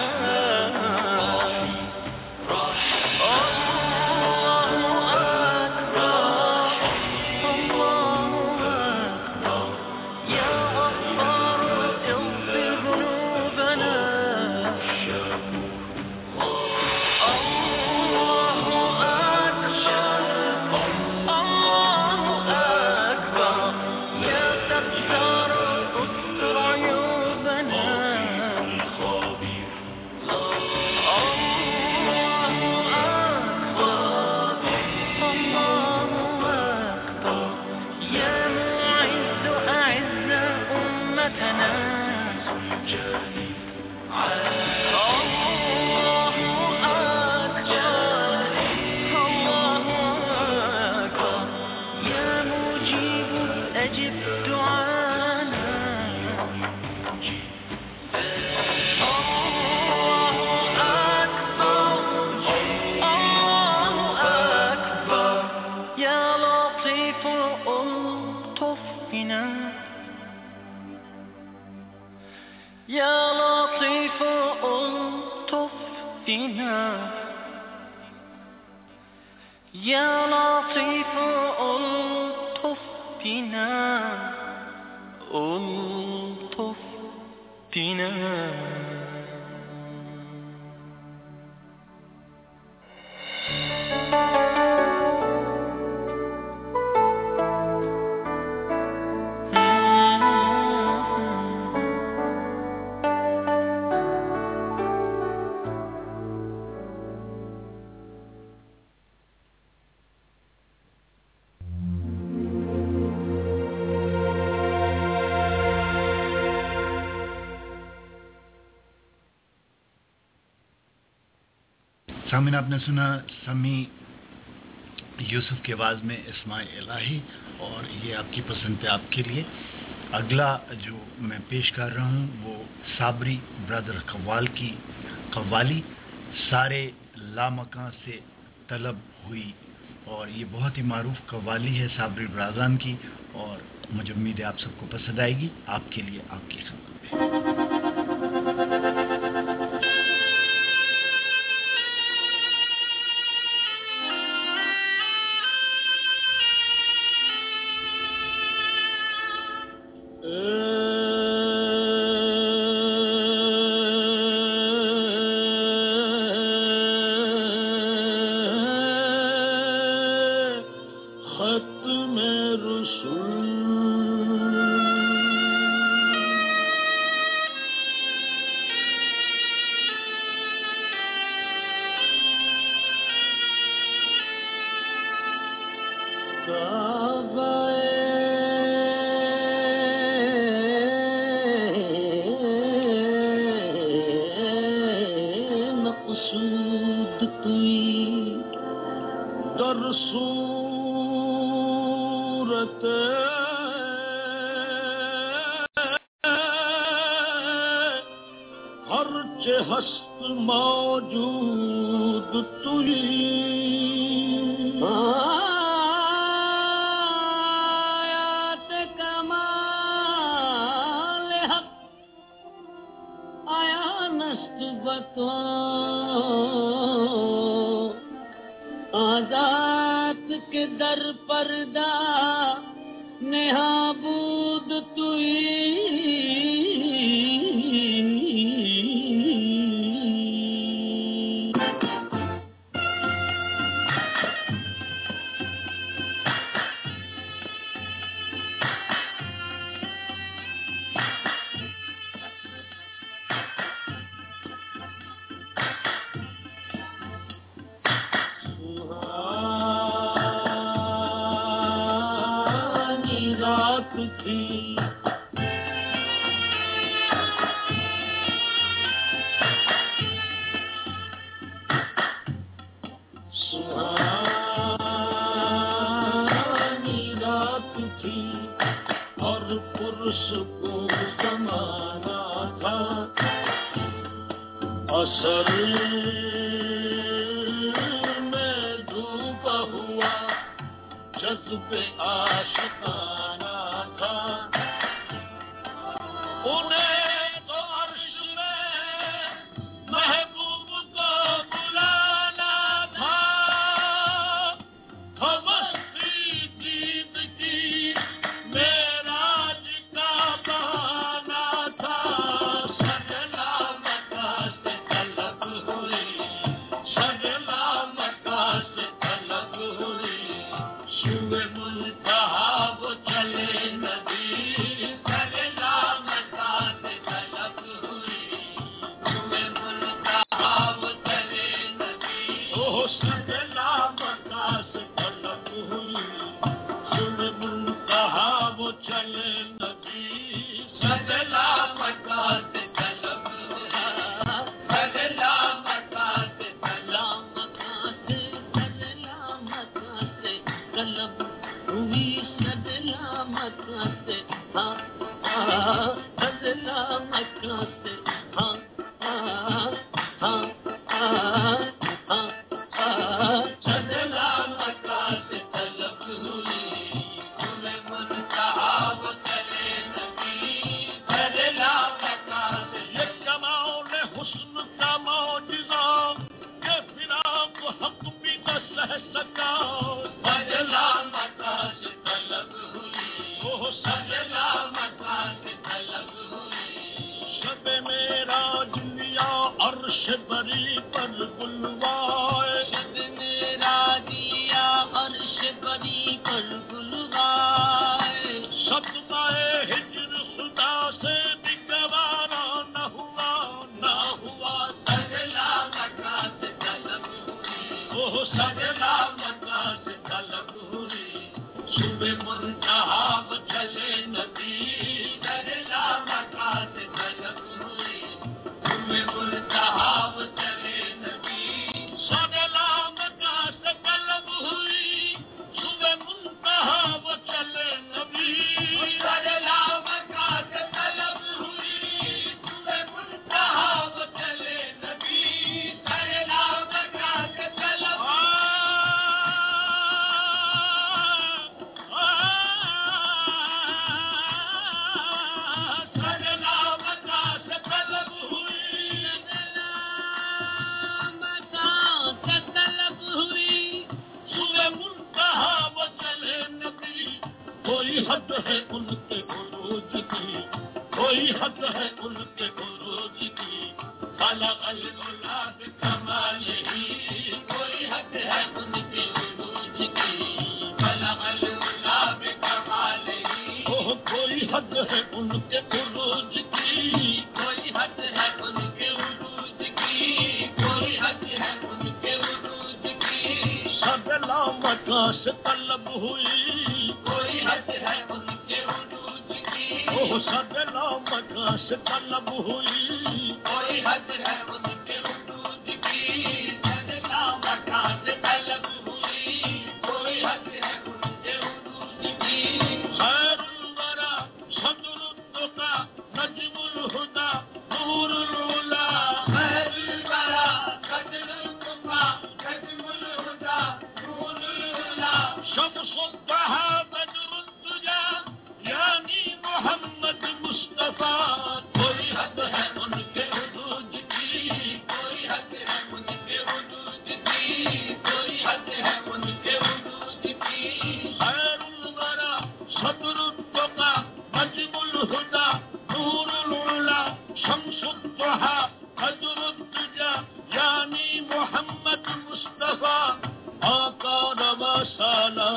يا لطيف ألطف بنا يا لطيف ألطف بنا ألطف بنا सामिन आपने सुना समी यूसुफ की आवाज़ में इस्माए इलाही और ये आपकी पसंद पे आपके लिए। अगला जो मैं पेश कर रहा हूँ वो साबरी ब्रदर कव्वाल की कव्वाली सारे लामकां से तलब हुई और ये बहुत ही मारूफ कव्वाली है साबरी ब्राज़ान की और मुझे उम्मीद है आप सबको पसंद आएगी। आपके लिए आपकी खिदमत में ہست موجود توئی آیات کمال حق آیا نست بتا دست کے در پردہ نہابود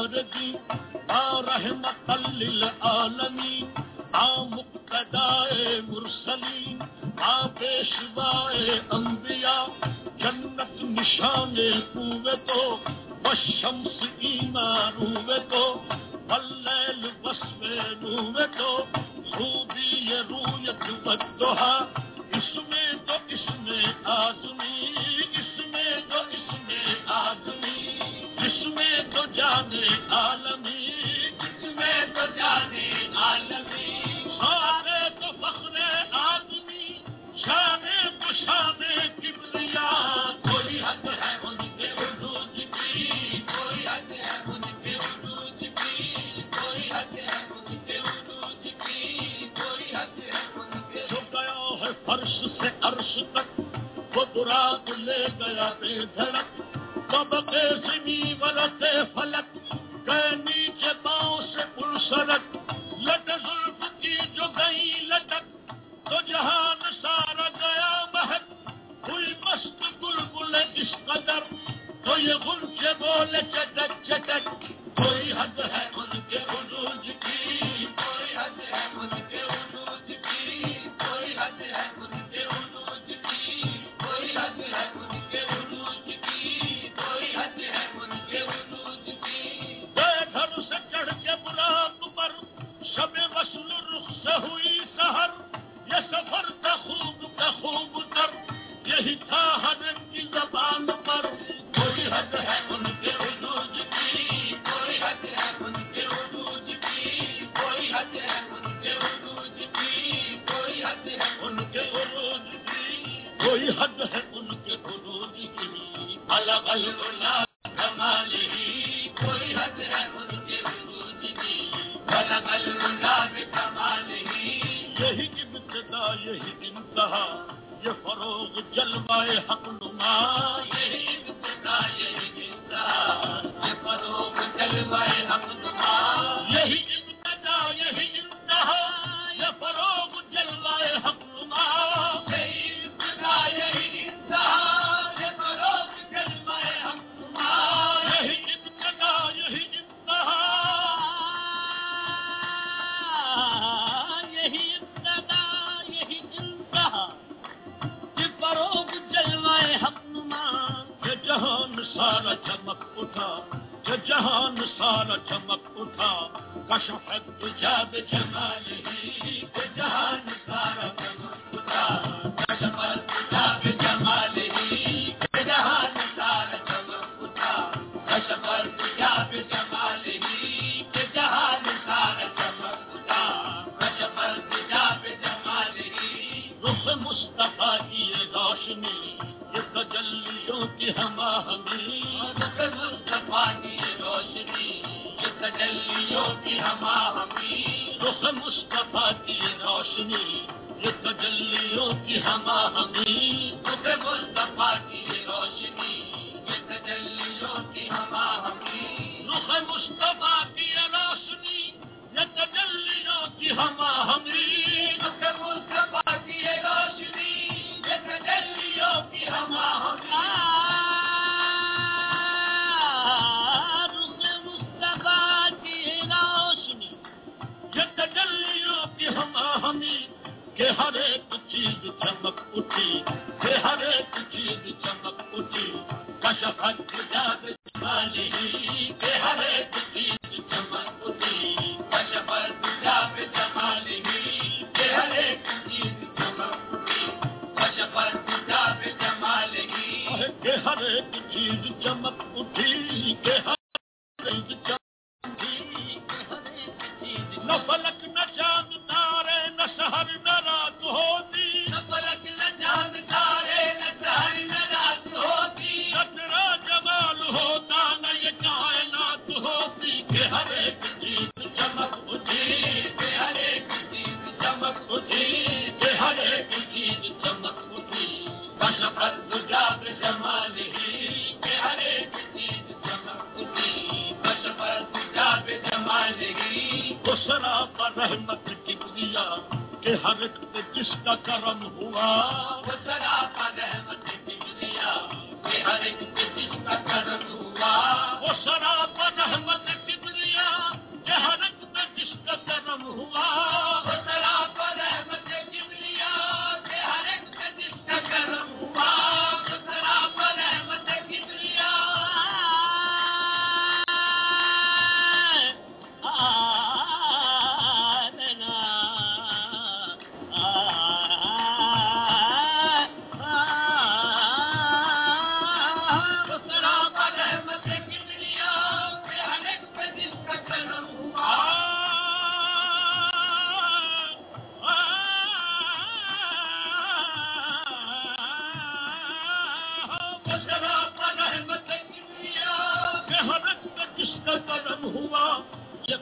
بدردی با رحمت للعالمین با مقتدائے مرسلین با پیشوائے انبیاء جنت نشان کوے تو والشمس ایمان ہوئے تو واللیل وصف نوے تو خوبی رویت والدہا اس میں تو اس میں آدمی اس میں تو اس میں آدمی جس میں تو جانے عالمی جس میں تو جانے عالمی سارے تو فخر آدمی شانے تو شانے کبریا کوئی حد ہے ان کے عروج کی کوئی حد ہے ان کے عروج کی کوئی حد ہے ان کے عروج کی کوئی حد ہے ان کے جو گیا ہے فرش سے عرش تک وہ برات لے گیا بے دھڑک طبقے زمیں ولتے فلک گئے نیچے پاؤں سے پل سڑک لٹ زلف کی جو گئی لٹک تو جہان سارا گیا مہک ہوئی مست بلبل اس قدر تو یہ غنچے بولے چٹک چٹک کوئی حد ہے ان کے عروج کی کوئی حد ہے ان کے عروج کی کوئی حد ہے ان کے عروج کی کوئی حد ہے ان کے عروج کی کوئی حد ہے ان کے عروج کی بے گھر سے چڑھ کے براق پر شب وصل رخ سے ہوئی سحر یہ سفر کا خوب کا خوب تر یہی تھا ہر ایک کی زبان پر کوئی حد ہے ان کے عروج کی کوئی حد ہے ان کے عروج کی کوئی حد ہے ان کے عروج کی کوئی حد ہے ان کے عروج کی کوئی حد ہے ان کے عروج کی الگ الگ کمال ہی کوئی حد ہے ان کے عروج کی الگ الگ کمال ہی یہی ابتدا یہی انتہا یہ فروغ جلوائے حق نما یہی ابتدا یہی انتہا یہ فروغ جلوائے حق نما یہی ابتدا یہی انتہا یہ فروغ جلوائے حق نما یہی ابتدا یہی انتہا یہ فروغ جلوائے حق نما یہی ابتدا یہی انتہا یہی ابتدا یہی انتہا فروغ جلوائے حق نما یہ جہان سارا چمک اٹھا یہ جہان سارا چمک اٹھا کشف الحجاب جمالہ یہ جہان سارا چمک اٹھا کشف الحجاب جمالہ یہ جہان سارا چمک اٹھا کشف الحجاب جمالہ یہ جہان سارا چمک اٹھا کشف الحجاب جمالہ رخ مصطفیٰ کی یہ روشنی یہ تجلیوں کی ہم آہنگی رخ مصطفیٰ کی یہ روشنی یہ تجلیوں کی ہم آہنگی رخ مصطفیٰ کی یہ روشنی یہ تجلیوں کی ہم آہنگی رخ مصطفیٰ کی یہ روشنی یہ تجلیوں کی ہم آہنگی رخ مصطفیٰ کی یہ روشنی یہ تجلیوں کی ہم آہنگی رخ مصطفیٰ کی یہ روشنی یہ تجلیوں کی ہم آہنگی رخ مصطفیٰ کی یہ روشنی یہ تجلیوں کی ہم آہنگی کہ ہر ایک چیز چمک اٹھی کہ ہر ایک چیز چمک اٹھی کشف الحجاب جمالہ کہ ہر ایک چیز چمک اٹھی کشف الحجاب جمالہ کہ ہر ایک چیز چمک اٹھی کشف الحجاب جمالہ کہ ہر ایک چیز چمک اٹھی کہ ہر ایک چمک اٹھی نہ فلک نہ چاند تارے نہ شہر نہ رات ہوتی نہ فلک نہ چاند تارے نہ شہر نہ رات ہوتی نہ تیرا جمال ہوتا نہ یہ کائنات ہوتی کہ ہر ایک چیز چمک اٹھی کہ ہر ایک چیز چمک اٹھی کہ ہر ایک چیز چمک اٹھی کشف الحجاب جمالہ کہ ہر ایک چیز چمک اٹھی کشف الحجاب جمالہ وہ سراپا رحمت کبریا کہ ہر ایک پہ جس کا کرم ہوا وہ سراپا رحمت کبریا کہ ہر ایک پہ جس کا کرم ہوا وہ سراپا رحمت کبریا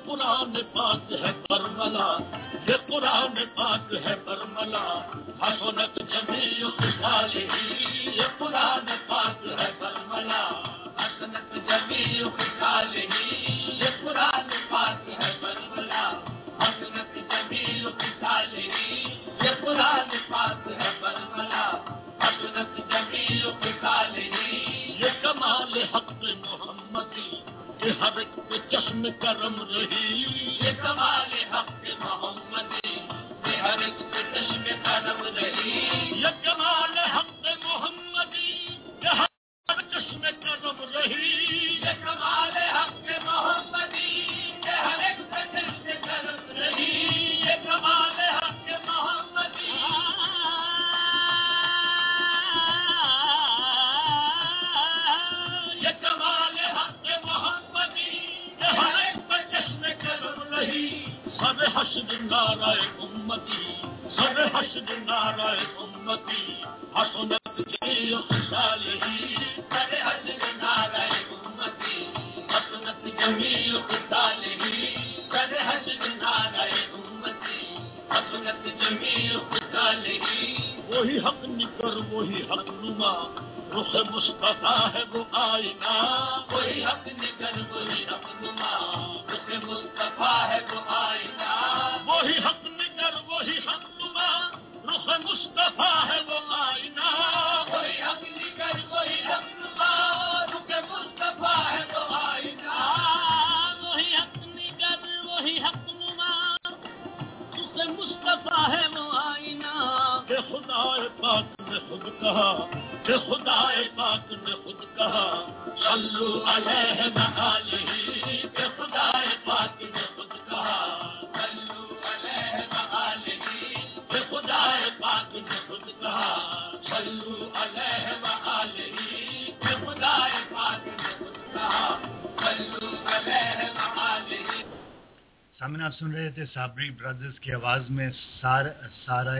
قرآن پاک ہے برملا یہ قرآن پاک ہے برملا حسنت جمیع خصالہ یہ قرآن پاک ہے برملا حسنت جمیع خصالہ یہ قرآن پاک ہے برملا حسنت جمیع خصالہ یہ قرآن پاک ہے برملا حسنت جمیع خصالہ یہ کمال حق محمدی کہ ہر ایک پہ چشم کرم رہی یہ کمال حق محمدی کہ ہر ایک پہ چشم کرم رہی یہ کمال حق محمدی کہ ہر ایک پہ چشم کرم رہی یہ کمال حق محمدی کہ ہر ایک پہ چشم کرم رہی یہ کمال حق محمدی یہ کمال حق محمدی ہر ایک پر چشم کرم رہی سب حشد نعرہ امتی سب حشد نعرہ امتی حسنت جمیع خصالہ سب حشد نعرہ امتی حسنت جمیع خصالہ سب حشد نعرہ امتی حسنت جمیع خصالہ وہی حق نکر وہی حق نما رخ مصطفیٰ ہے وہ آئینہ وہی حق نکر وہی حق نما رخ مصطفیٰ ہے وہ آئینہ وہی حق نکر وہی حق نما رخ مصطفیٰ ہے وہ آئینہ وہی حق نکر وہی حق نما رخ مصطفیٰ ہے وہ آئینہ وہی حق نکر وہی حق نما رخ مصطفیٰ ہے وہ آئینہ کہ خدا پاک نے خود کہا کہ خدا پاک نے خود کہا صلو علیہ وآلہ کہ خدا پاک نے خود کہا صلو علیہ وآلہ کہ خدا پاک نے خود کہا صلو علیہ وآلہ کہ خدا پاک نے خود کہا صلو علیہ وآلہ. سامنے آپ سن رہے تھے صابری برادرز کی آواز میں سار سارا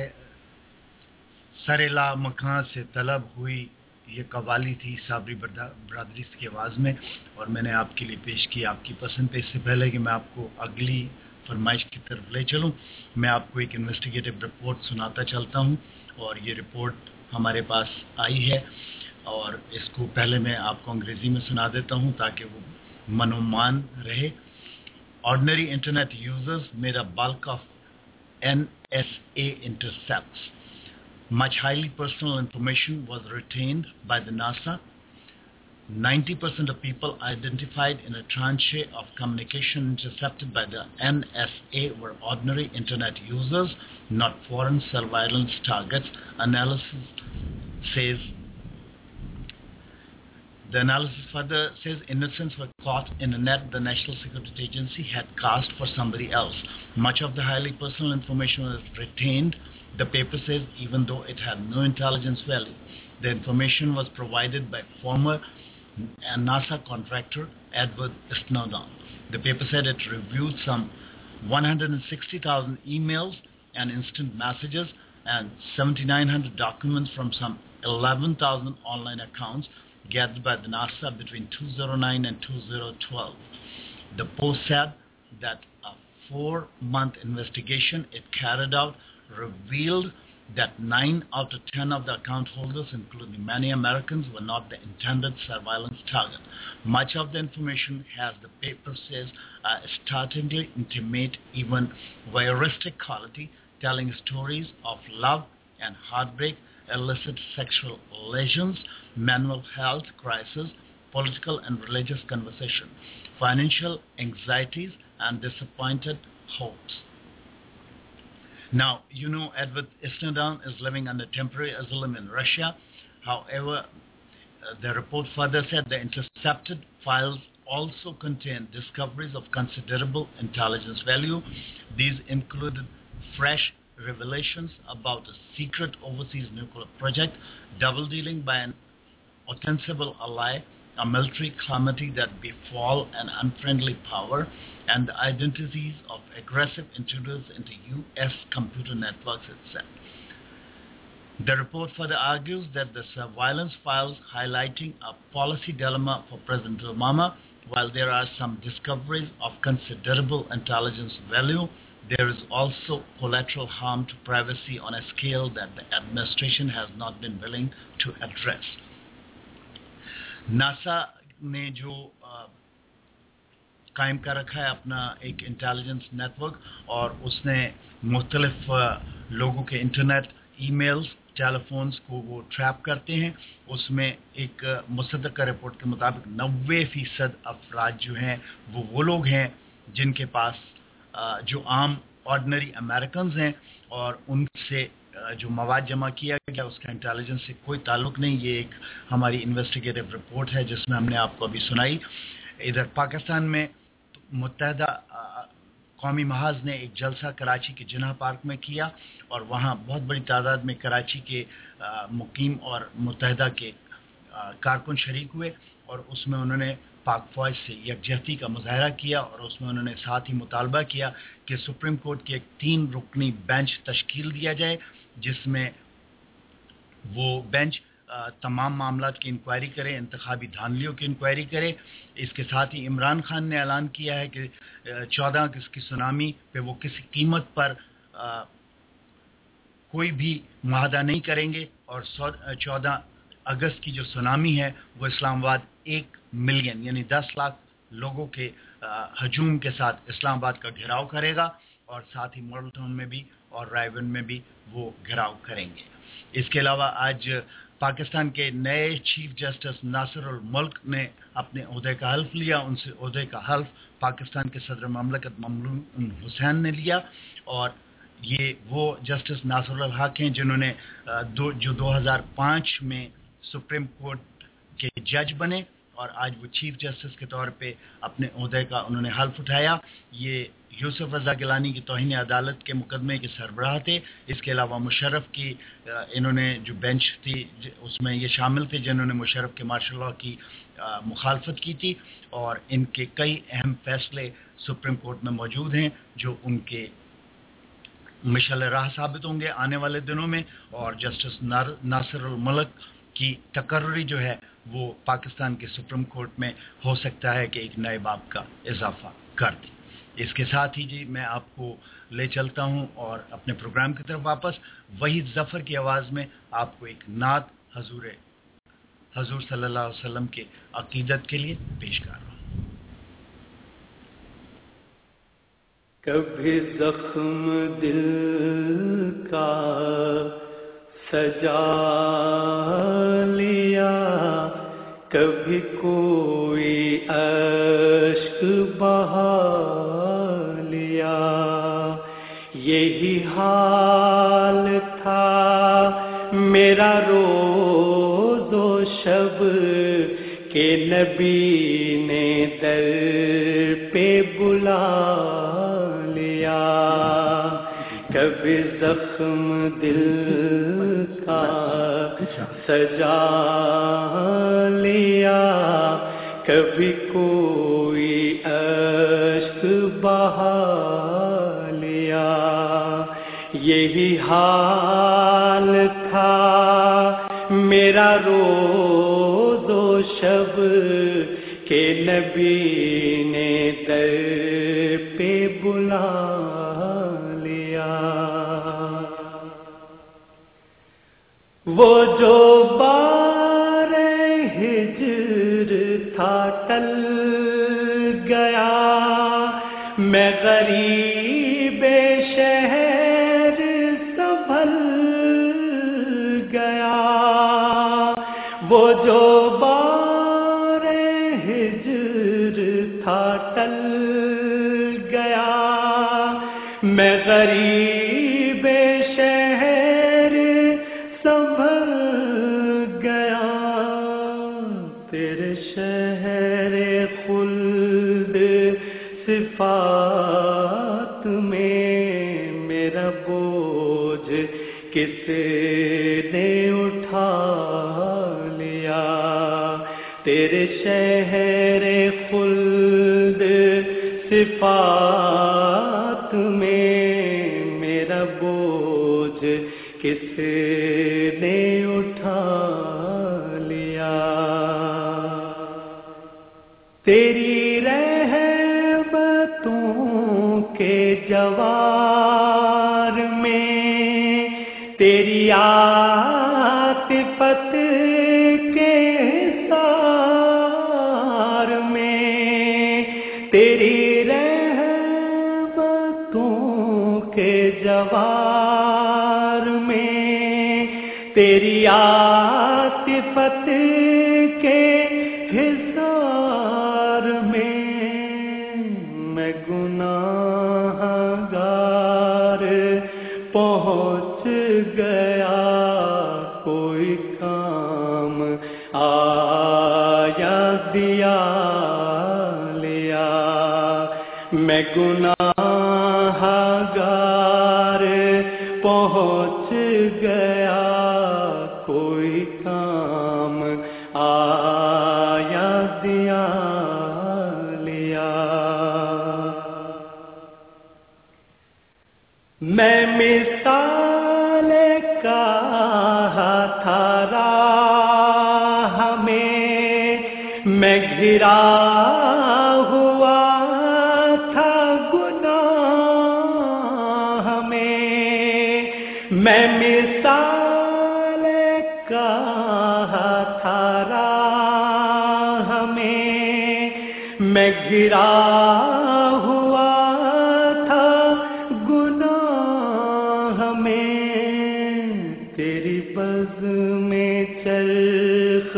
سرلا مکان سے طلب ہوئی یہ قوالی تھی صابری برادری کی آواز میں اور میں نے آپ کے لیے پیش کی آپ کی پسند پہ. اس سے پہلے کہ میں آپ کو اگلی فرمائش کی طرف لے چلوں میں آپ کو ایک انویسٹیگیٹو رپورٹ سناتا چلتا ہوں اور یہ رپورٹ ہمارے پاس آئی ہے اور اس کو پہلے میں آپ کو انگریزی میں سنا دیتا ہوں تاکہ وہ منومان رہے. Ordinary internet users made a bulk of N S A intercepts. Much highly personal information was retained by the NASA. ninety percent of people identified in a tranche of communication intercepted by the N S A were ordinary internet users, not foreign surveillance targets. Analysis says The analysis further says innocents were caught in a net the National Security Agency had cast for somebody else. Much of the highly personal information was retained, the paper says, even though it had no intelligence value. The information was provided by former NASA contractor Edward Snowden. The paper said it reviewed some one hundred sixty thousand emails and instant messages and seven thousand nine hundred documents from some eleven thousand online accounts gathered by the NASA between two thousand nine and two thousand twelve. The post said that a four-month investigation it carried out revealed that nine out of ten of the account holders, including many Americans, were not the intended surveillance target. Much of the information, as the paper says, uh, startlingly intimate, even voyeuristic quality, telling stories of love and heartbreak, illicit sexual lesions, mental health crisis, political and religious conversation, financial anxieties, and disappointed hopes. Now, you know Edward Snowden is living under temporary asylum in Russia. However, uh, the report further said the intercepted files also contained discoveries of considerable intelligence value. These included fresh revelations about a secret overseas nuclear project, double-dealing by an ostensible ally, a military calamity that befall an unfriendly power, and the identities of aggressive intruders into U S computer networks itself. The report further argues that the surveillance files highlighting a policy dilemma for President Obama while there are some discoveries of considerable intelligence value, there is also collateral harm to privacy on a scale that the administration has not been willing to address. NASA نے جو قائم کر رکھا ہے اپنا ایک intelligence network اور اس نے مختلف لوگوں کے internet emails telephones کو وہ ٹریپ کرتے ہیں. اس میں ایک مصدقہ رپورٹ کے مطابق نوے فیصد افراد جو ہیں وہ وہ لوگ ہیں جن کے پاس جو عام آرڈنری امریکنز ہیں اور ان سے جو مواد جمع کیا گیا اس کا انٹیلیجنس سے کوئی تعلق نہیں. یہ ایک ہماری انویسٹیگیٹو رپورٹ ہے جس میں ہم نے آپ کو ابھی سنائی. ادھر پاکستان میں متحدہ قومی محاذ نے ایک جلسہ کراچی کے جناح پارک میں کیا اور وہاں بہت بڑی تعداد میں کراچی کے مقیم اور متحدہ کے کارکن شریک ہوئے اور اس میں انہوں نے پاک فوج سے یکجہتی کا مظاہرہ کیا اور اس میں انہوں نے ساتھ ہی مطالبہ کیا کہ سپریم کورٹ کے ایک تین رکنی بینچ تشکیل دیا جائے جس میں وہ بینچ تمام معاملات کی انکوائری کرے, انتخابی دھاندلیوں کی انکوائری کرے. اس کے ساتھ ہی عمران خان نے اعلان کیا ہے کہ چودہ اگست کی سونامی پہ وہ کسی قیمت پر کوئی بھی معاہدہ نہیں کریں گے اور چودہ اگست کی جو سونامی ہے وہ اسلام آباد ایک ملین یعنی دس لاکھ لوگوں کے ہجوم کے ساتھ اسلام آباد کا گھیراؤ کرے گا اور ساتھ ہی ماڈل ٹاؤن میں بھی اور رائے ون میں بھی وہ گھیراؤ کریں گے. اس کے علاوہ آج پاکستان کے نئے چیف جسٹس ناصر الملک نے اپنے عہدے کا حلف لیا. ان سے عہدے کا حلف پاکستان کے صدر مملکت ممنون حسین نے لیا اور یہ وہ جسٹس ناصر الحق ہیں جنہوں نے دو جو دو ہزار پانچ میں سپریم کورٹ کے جج بنے اور آج وہ چیف جسٹس کے طور پہ اپنے عہدے کا انہوں نے حلف اٹھایا. یہ یوسف رضا گیلانی کی توہین عدالت کے مقدمے کے سربراہ تھے. اس کے علاوہ مشرف کی انہوں نے جو بینچ تھی اس میں یہ شامل تھے جنہوں نے مشرف کے مارشل لاء کی مخالفت کی تھی اور ان کے کئی اہم فیصلے سپریم کورٹ میں موجود ہیں جو ان کے مشعل راہ ثابت ہوں گے آنے والے دنوں میں. اور جسٹس ناصر الملک کی تقرری جو ہے وہ پاکستان کے سپریم کورٹ میں ہو سکتا ہے کہ ایک نئے باب کا اضافہ کر دے. اس کے ساتھ ہی جی میں آپ کو لے چلتا ہوں اور اپنے پروگرام کی طرف واپس وحید ظفر کی آواز میں آپ کو ایک نعت حضور حضور صلی اللہ علیہ وسلم کے عقیدت کے لیے پیش کر رہا ہوں. کبھی زخم دل کا سجا لیا, کبھی کوئی اشک بہا لیا, یہی حال تھا میرا روز و شب کہ نبی نے در پہ بلا لیا. کبھی زخم دل کا سجا لیا, کبھی کوئی اشک بہا لیا, یہی حال تھا میرا روز و شب کہ نبی نے در پہ بلا لیا. وہ جو بار ہجر تھا ٹل گیا, میں غریب شہر سنبھل گیا. وہ جو بار ہجر تھا ٹل گیا, میں غریب شہر سنبھل گیا. تیرے شہر خلد صفات میں میرا بوجھ کس نے اٹھا لیا. تیرے شہر خلد صفات میں میرا بوجھ کس نے اٹھا لیا. تیری رحمتوں کے جوار میں، تیری عاطفت کے سار میں، تیری رحمتوں کے جوار میں، تیری عاطفت کے حصار میں میں گناہ گار پہنچ گیا، کوئی کام آیا دیا لیا، میں گناہ گار پہنچ گیا، کوئی کام آیا دیا لیا۔ میں مثال کا تھا راہ میں، میں گھرا ہوا تھا گناہ میں، میں مثال کا تھا راہ میں، میں گھرا ہوا تھا گناہ میں، تیری بز میں چرخ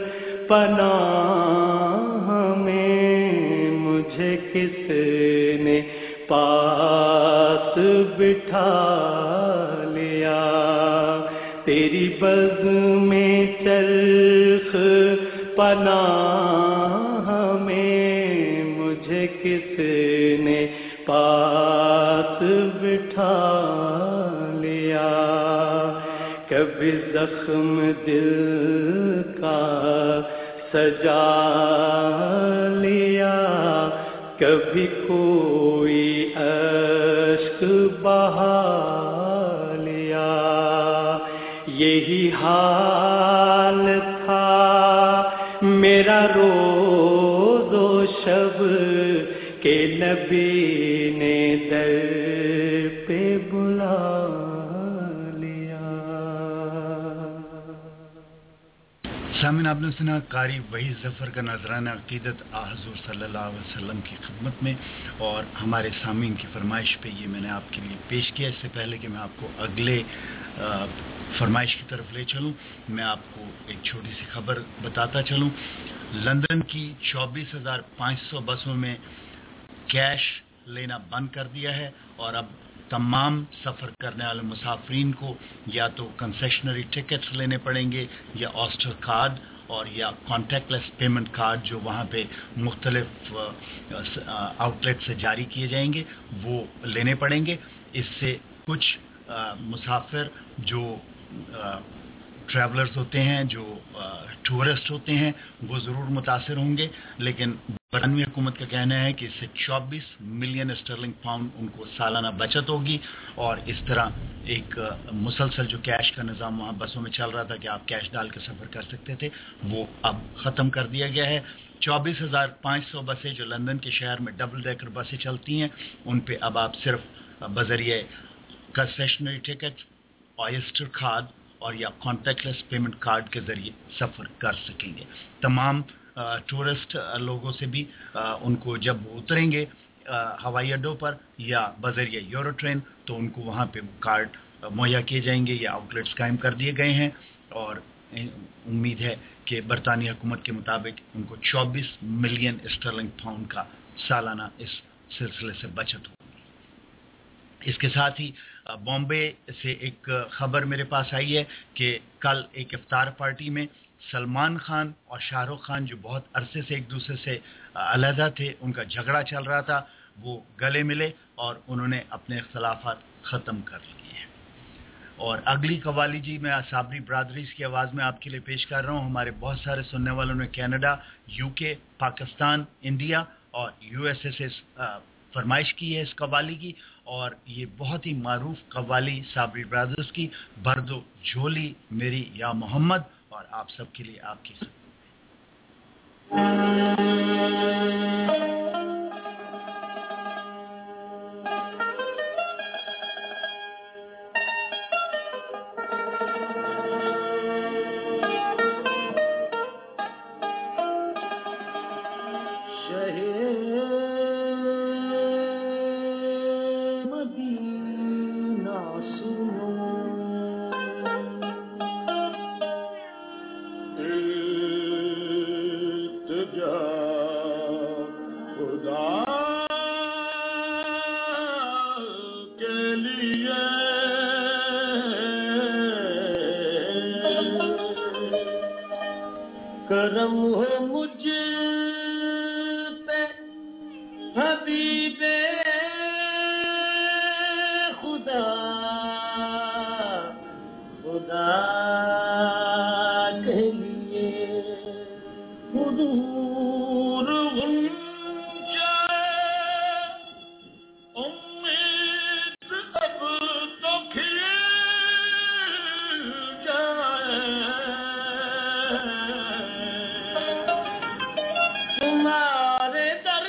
پناہ میں مجھے کس نے پاس بٹھا لیا، تیری بز میں چرخ پناہ میں مجھے کس نے پاس بٹھا لیا، کبھی زخم دل کا سجا لیا، کبھی کوئی اشک بہا لیا، یہی حال تھا میرا روز و شب کہ نبی نے در پہ بلا لیا۔ سامعین، آپ نے سنا قاری وحید ظفر کا نذرانہ عقیدت آ حضور صلی اللہ علیہ وسلم کی خدمت میں، اور ہمارے سامعین کی فرمائش پہ یہ میں نے آپ کے لیے پیش کیا۔ اس سے پہلے کہ میں آپ کو اگلے فرمائش کی طرف لے چلوں، میں آپ کو ایک چھوٹی سی خبر بتاتا چلوں۔ لندن کی چوبیس ہزار پانچ سو بسوں میں کیش لینا بند کر دیا ہے، اور اب تمام سفر کرنے والے مسافرین کو یا تو کنسیشنری ٹکٹس لینے پڑیں گے، یا آسٹر کارڈ اور یا کانٹیکٹ لیس پیمنٹ کارڈ جو وہاں پہ مختلف آؤٹ لیٹ سے جاری کیے جائیں گے وہ لینے پڑیں گے۔ اس سے کچھ مسافر جو ٹریولرز ہوتے ہیں، جو ٹورسٹ ہوتے ہیں، وہ ضرور متاثر ہوں گے، لیکن برطانوی حکومت کا کہنا ہے کہ اس سے چوبیس ملین اسٹرلنگ پاؤنڈ ان کو سالانہ بچت ہوگی، اور اس طرح ایک مسلسل جو کیش کا نظام وہاں بسوں میں چل رہا تھا کہ آپ کیش ڈال کے سفر کر سکتے تھے، وہ اب ختم کر دیا گیا ہے۔ چوبیس ہزار پانچ سو بسیں جو لندن کے شہر میں ڈبل ڈیکر بسیں چلتی ہیں، ان پہ اب آپ صرف بذریعہ کنسیشنری ٹکٹ، آئسٹر کارڈ اور یا کانٹیکٹ لیس پیمنٹ کارڈ کے ذریعے سفر کر سکیں گے۔ تمام ٹورسٹ لوگوں سے بھی ان کو جب وہ اتریں گے ہوائی اڈوں پر یا بذریعہ یورو ٹرین، تو ان کو وہاں پہ کارڈ مہیا کیے جائیں گے یا آؤٹ لیٹس قائم کر دیے گئے ہیں، اور امید ہے کہ برطانوی حکومت کے مطابق ان کو چوبیس ملین اسٹرلنگ پاؤنڈ کا سالانہ اس سلسلے سے بچت ہوگی۔ اس کے ساتھ ہی بامبے سے ایک خبر میرے پاس آئی ہے کہ کل ایک افطار پارٹی میں سلمان خان اور شاہ رخ خان جو بہت عرصے سے ایک دوسرے سے علیحدہ تھے، ان کا جھگڑا چل رہا تھا، وہ گلے ملے اور انہوں نے اپنے اختلافات ختم کر لیے ہیں۔ اور اگلی قوالی جی میں صابری برادریز کی آواز میں آپ کے لیے پیش کر رہا ہوں۔ ہمارے بہت سارے سننے والوں نے Canada, U K, Pakistan, India اور یو ایس اے سے فرمائش کی ہے اس قوالی کی، اور یہ بہت ہی معروف قوالی صابری برادرز کی بردو جھولی میری یا محمد، اور آپ سب کے لیے آپ کی سب کرم ہو مجھ پہ حبیب خدا خدا کے لیے حضور غنچہ امید اب تو کھل جائے تمہارے در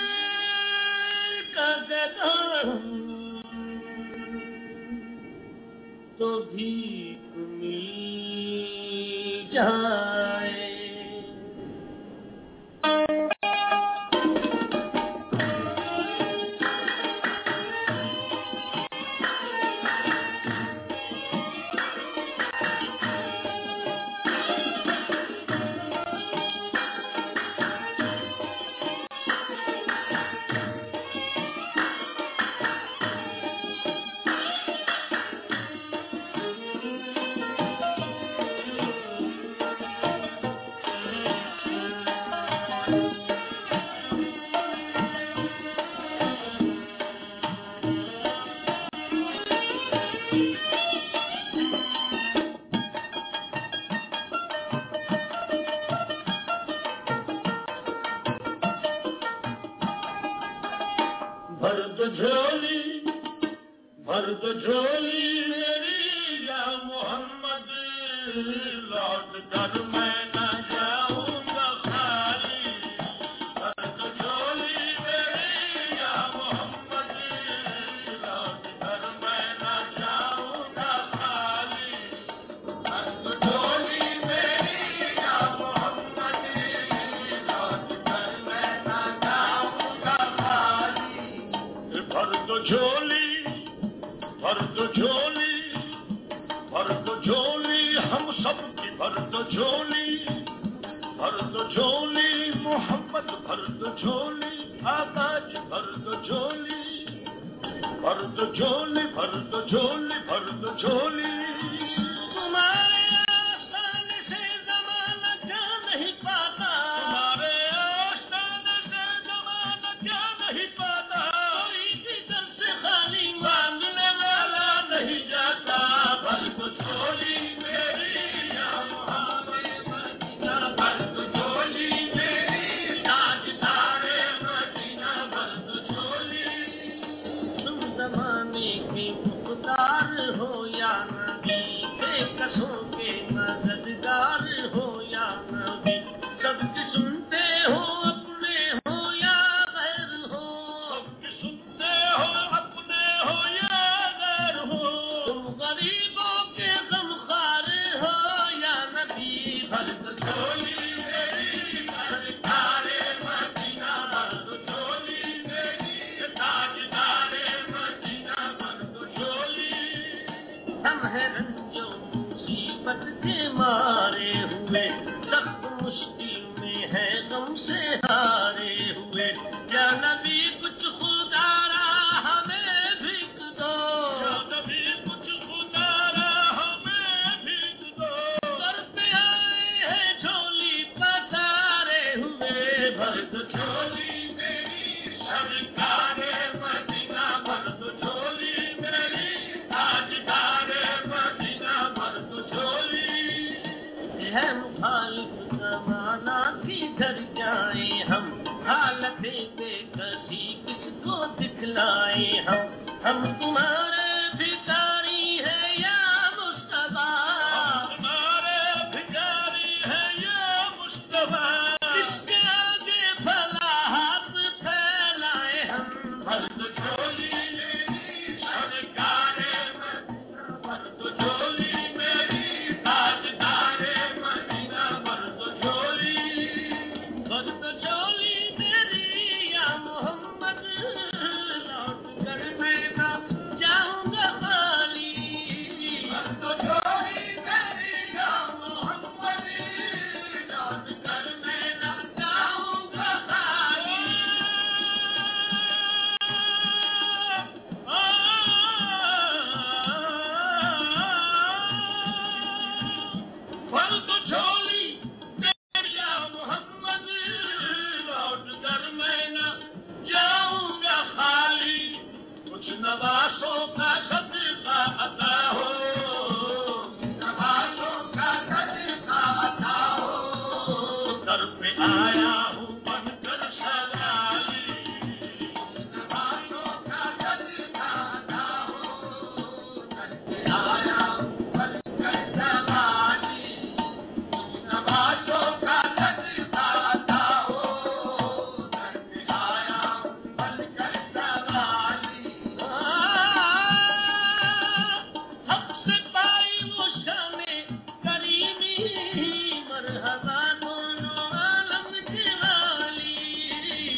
کا قدم تو بھیک مل جائے بھر دو جھولی بھر دو جھولی میری یا محمد لوٹ کر میں نہ جاؤں گا خالی بھر دو جھولی میری یا محمد لوٹ کر میں نہ جاؤں گا خالی بھر دو جھولی میری یا محمد لوٹ کر میں نہ جاؤں گا خالی بھر دو جھولی بھر دو جھولی بھر دو جھولی ہم سب کی بھر دو جھولی بھر دو جھولی محمد بھر دو جھولی آقا جی بھر دو جھولی بھر دو جھولی بھر دو جھولی بھر دو جھولی تمہارے آستان سے زمانہ کیا نہیں پاتا تمہارے آستان سے زمانہ کیا نہیں پاتا کوئی جگر سے خالی مانگنے والا نہیں جاتا بھر دو جھولی میری یا محمد مدینہ بھر دو جھولی میری تاجدار مدینہ بھر دو جھولی تم زمانے کے مختار ہو یا نبی بے کسوں کے مددگار ہو یا نبی سب کی سنتے ہو اپنے ہو یا غیر ہو سب کی سنتے ہو اپنے ہو یا غیر ہو تم غریبوں کے غمخوار ہو یا نبی بھر دو جھولی میری سرکار مدینہ بھر دو جھولی میری تاجدار مدینہ بھر دو جھولی ہم ہیں رنجو مصیبت کے مارے ہوئے سخت مشکل میں ہے غم سے ہارے ہوئے یا نبی کچھ خدا را ہمیں بھیک دو یا نبی کچھ خدا را ہمیں بھیک دو سر پہ آئے ہیں جھولی پسارے ہوئے بھر دو جھولی میری سرکار مدینہ بھر دو جھولی میری تاجدار مدینہ بھر دو جھولی ہے مخالف زمانہ کدھر جائیں ہم حالت بے کسی کس کو دکھلائیں ہم ہم تمہارے بھکاری ہیں یا مصطفیٰ تمہارے بھکاری ہیں یا مصطفیٰ اس کے آگے بھلا ہاتھ پھیلائیں ہم بھر دو جھولی میری سرکار مدینہ بھر دو جھولی میری تاجدار مدینہ بھر دو جھولی بھر دو جھولی میری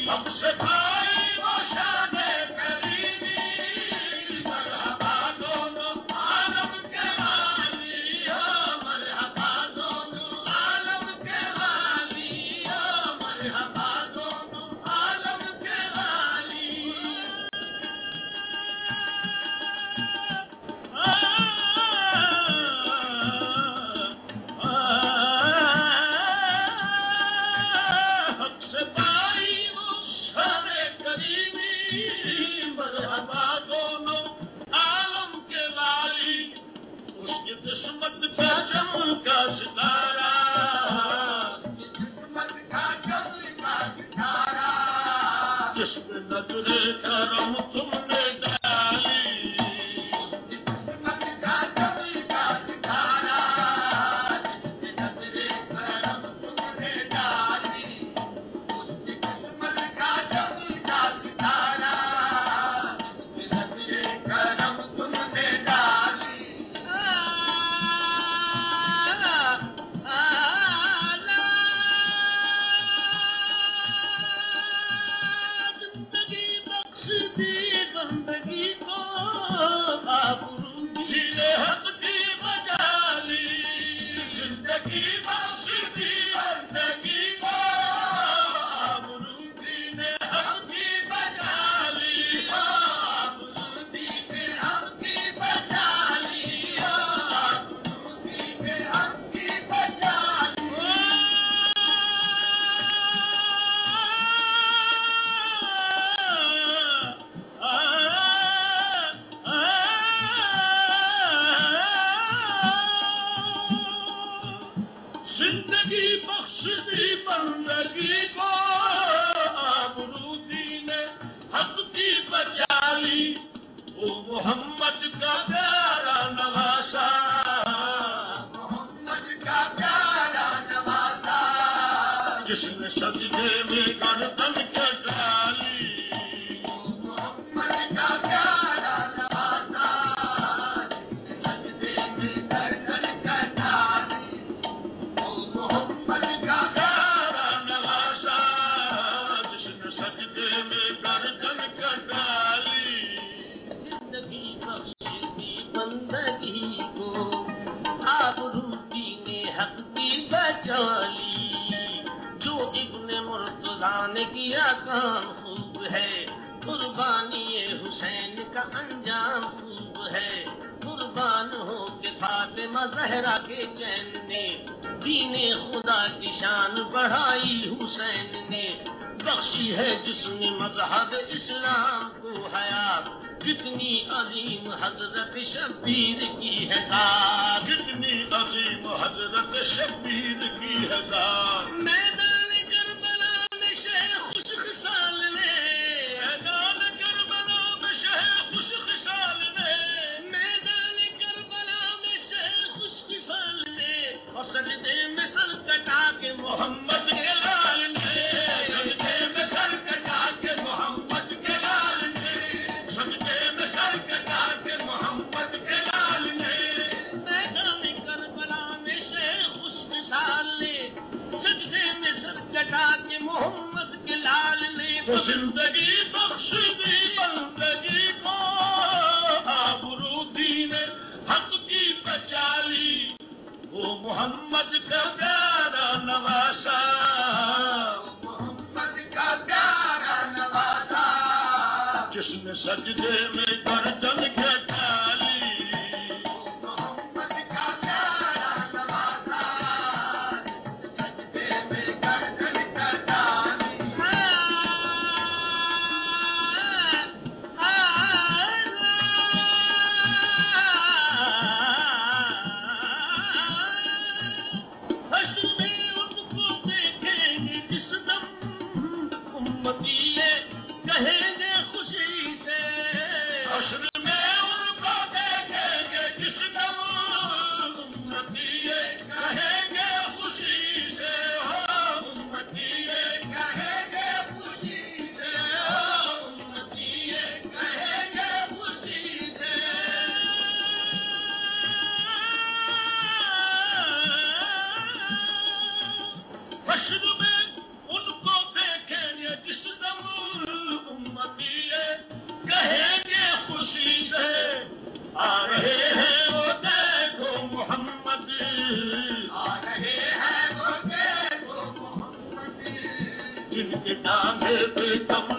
حشر میں ان کو دیکھیں گے جس دم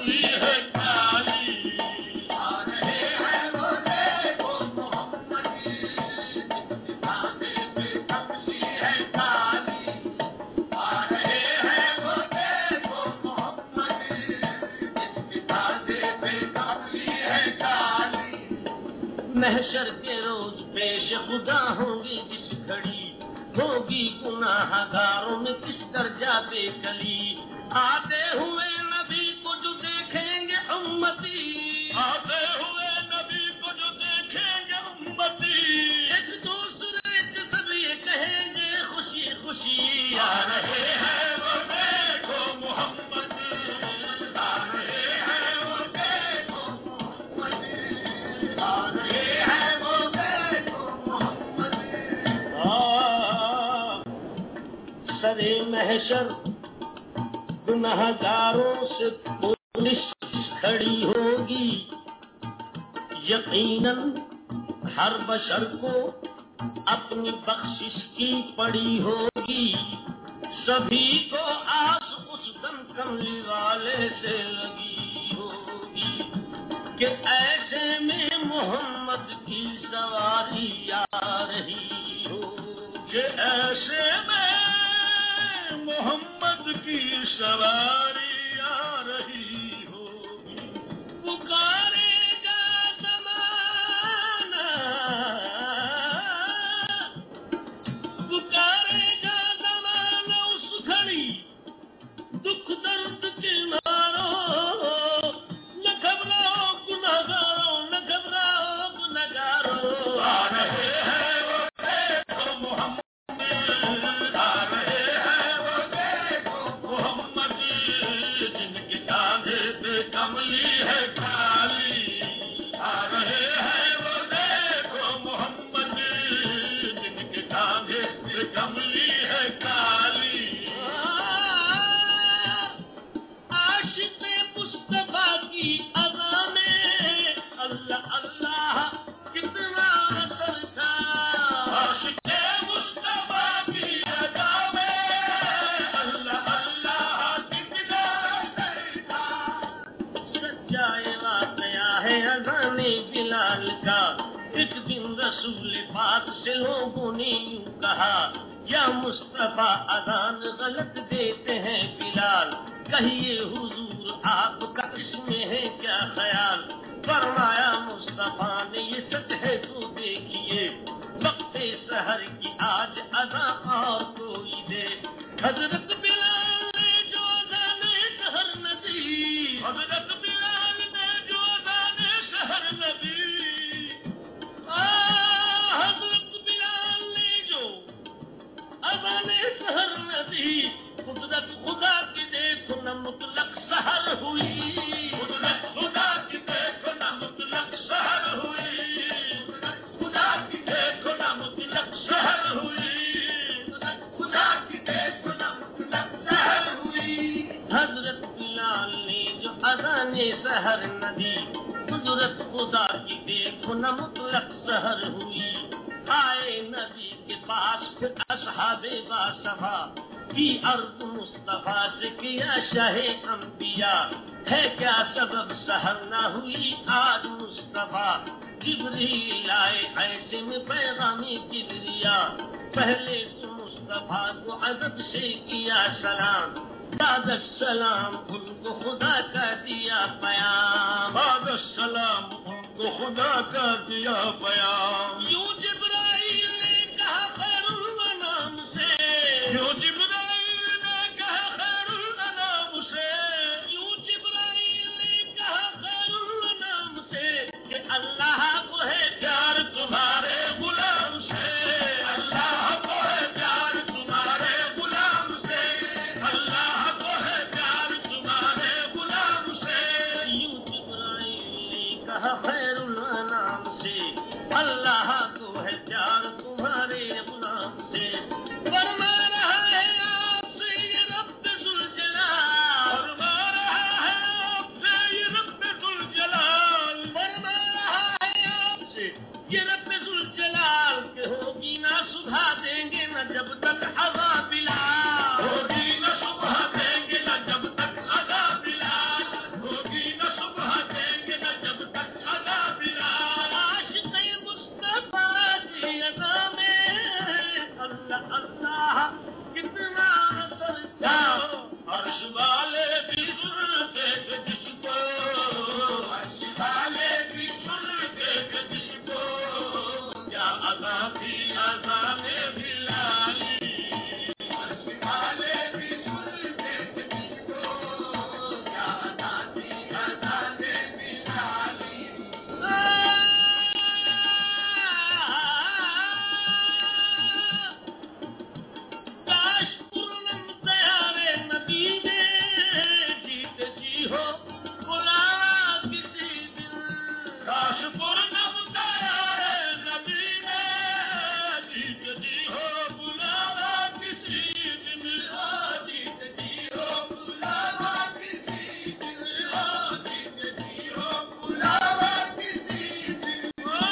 کملی ہے کالی آ رہے ہیں وہ دیکھو محمد دکھانے پہ کملی ہے کالی آ رہے ہیں وہ دیکھو محمد دکھانے پہ کملی ہے کالی محشر کے روز پیش خدا ہوں گی جس گھڑی ہوگی گناہ گاروں میں کس درجہ بے کلی آتے ہوئے نبی کو جو دیکھیں گے امتی آتے ہوئے نبی کو جو دیکھیں گے امتی ایک دوسرے سے سب یہ کہیں گے خوشی خوشی آ رہے ہیں وہ دیکھو محمد آ رہے ہیں وہ دیکھو محمد آ رہے ہیں وہ دیکھو محمد سرے محشر گناہ گاروں سے پولیس کھڑی ہوگی یقیناً ہر بشر کو اپنی بخشش کی پڑی ہوگی سبھی کو آس اس دم کملی والے سے لگی ہوگی کہ ایسے میں محمد کی سواری آ رہی ہوگی کہ ایسے میں محمد کی سواری آ رہی ہوگی پکارے گا زمانہ پکارے گا زمانہ اس گھڑی دکھ درد کے مارو نہ گھبراؤ گنہگارو نہ گھبراؤ گنہگارو آ رہے ہیں وہ دیکھو محمد آ رہے ہیں وہ دیکھو محمد جن کے کاندھے پہ کملی ہے کالی آ رہے ہیں وہ دیکھو محمد جن کے کاندھے پہ کملی ہے کالی عاشق مصطفیٰ کی اذان میں اللہ اللہ کتنا اثر تھا عاشق مصطفیٰ کی ادا میں اللہ اللہ کتنا اثر تھا سچا یہ واقعہ ہے اذان بلال کا ایک دن رسول پاک سے لوگوں نے یوں کہا یا مصطفیٰ اذان غلط دیتے ہیں بلال کہیے حضور آپ کا اس میں ہے کیا خیال فرمایا مصطفیٰ نے یہ سچ ہے تو دیکھیے وقت سحر کی آج اذان اور کوئی دے حضرت بلال نے جو اذان سحر نہ دی حضرت بلال نے جو اذان سحر نہ دی حضرت بلال نے جو اذان سحر نہ دی قدرت خدا کی دیکھو نہ مطلق سحر ہوئی قدرت خدا کی دیکھو نہ مطلق سحر ہوئی قدرت خدا کی دیکھو نہ مطلق سحر ہوئی قدرت خدا کی دیکھو نہ مطلق سحر ہوئی حضرت بلال نے جو اذان سحر نہ دی قدرت خدا کی دیکھو نہ مطلق سحر ہوئی آئے نبی کے پاس پھر اصحاب باصفا کی عرض مصطفیٰ سے کیا شاہ انبیاء ہے کیا سبب سحر نہ ہوئی آج مصطفیٰ جبریل آئے ایسے میں پیغامی کبریا پہلے تو مصطفیٰ کو ادب سے کیا سلام بعد السلام ان کو خدا کا دیا پیام بعد السلام ان کو خدا کا دیا پیام یوں جبرائیل نے کہا خیر الانام سے یوں جبرائیل نے کہا خیر الانام سے یوں جبرائیل نے کہا خیر الانام سے کہ اللہ کو ہے پیار تمہارے غلام سے اللہ کو ہے پیار تمہارے غلام سے اللہ کو ہے پیار تمہارے غلام سے یوں جبرائیل نے کہا خیر الانام سے اللہ کو ہے پیار تمہارے غلام سے فرما رہا ہے آپ سے یہ رب ذوالجلال فرما رہا ہے آپ سے یہ رب ذوالجلال فرما رہا ہے آپ سے یہ رب ذوالجلال کہ ہوگی نہ صبح دیں گے نہ جب تک عذاب بلال ہوگی نہ صبح دیں گے نہ جب تک عذاب بلال ہوگی ہو بلاوا کسی دن کاش پورنم تیارے نبی نے جیت دی ہو بلاوا کسی دن جیت دی ہو بلاوا کسی دن جیت دی ہو بلاوا کسی دن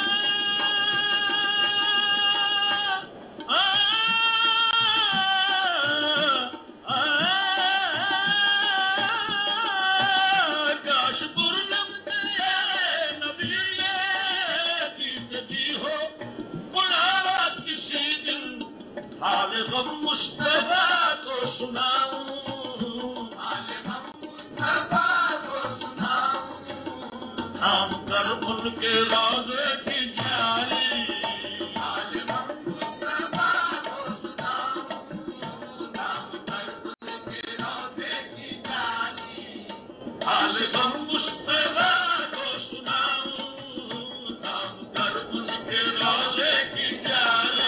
کاش پورنم تیارے نبی نے جیت دی ہو بلاوا کسی دن حال غم مصطفیٰ کو سناؤں حال غم مصطفیٰ کو سناؤں تھام کر ان کے روضے کی جاری حال غم مصطفیٰ کو سناؤں تھام کر ان کے روضے کی جاری حال غم مصطفیٰ کو سناؤں تھام کر ان کے روضے کی جاری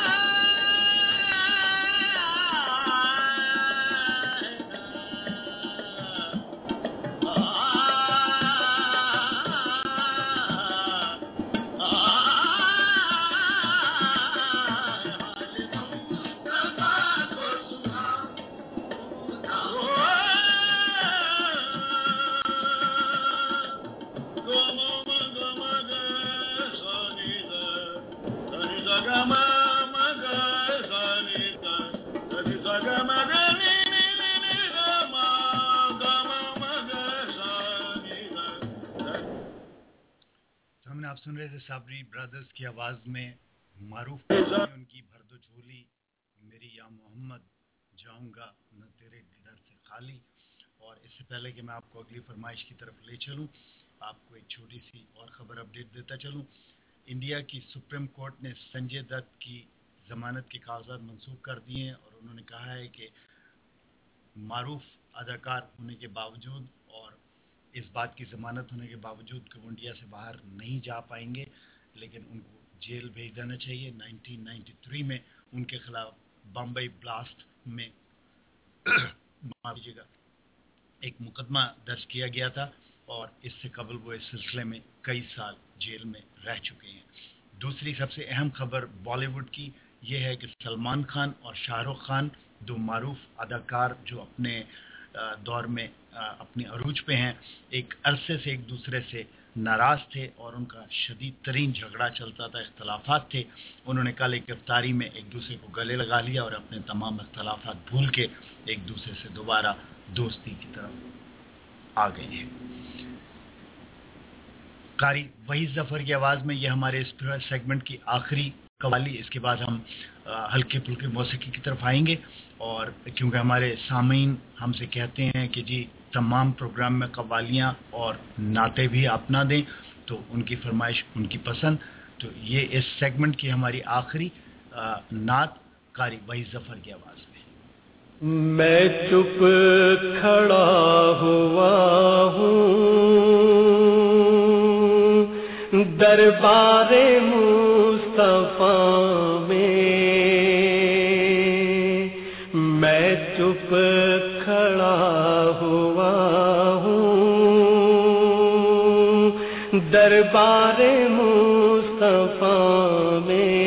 سامنے آپ سن رہے تھے صابری برادرز کی آواز میں معروف ان کی بھر دو جھولی میری یا محمد جاؤں گا نہ تیرے دیدار سے خالی. اور اس سے پہلے کہ میں آپ کو اگلی فرمائش کی طرف لے چلوں آپ کو ایک چھوٹی سی اور خبر اپڈیٹ دیتا چلوں. انڈیا کی سپریم کورٹ نے سنجے دت کی ضمانت کے کاغذات منسوخ کر دیے ہیں اور انہوں نے کہا ہے کہ معروف اداکار ہونے کے باوجود اور اس بات کی ضمانت ہونے کے باوجود کہ وہ انڈیا سے باہر نہیں جا پائیں گے لیکن ان کو جیل بھیج دینا چاہیے. نائنٹین نائنٹی تھری میں ان کے خلاف بمبئی بلاسٹ میں معافی گا ایک مقدمہ درج کیا گیا تھا اور اس سے قبل وہ اس سلسلے میں کئی سال جیل میں رہ چکے ہیں. دوسری سب سے اہم خبر بالی ووڈ کی یہ ہے کہ سلمان خان اور شاہ رخ خان دو معروف اداکار جو اپنے دور میں اپنی عروج پہ ہیں ایک عرصے سے ایک دوسرے سے ناراض تھے اور ان کا شدید ترین جھگڑا چلتا تھا, اختلافات تھے. انہوں نے کل ایک افطاری میں ایک دوسرے کو گلے لگا لیا اور اپنے تمام اختلافات بھول کے ایک دوسرے سے دوبارہ دوستی کی طرف آ گئے ہیں. قاری وحید ظفر کی آواز میں یہ ہمارے اس سیگمنٹ کی آخری قوالی. اس کے بعد ہم ہلکے پھلکے موسیقی کی طرف آئیں گے اور کیونکہ ہمارے سامعین ہم سے کہتے ہیں کہ جی تمام پروگرام میں قوالیاں اور نعتیں بھی آپ نہ دیں تو ان کی فرمائش ان کی پسند. تو یہ اس سیگمنٹ کی ہماری آخری نعت قاری وحید ظفر کی آواز میں. میں چپ کھڑا ہوا ہوں دربار مصطفیٰ میں, میں چپ کھڑا ہوا ہوں دربار مصطفیٰ میں,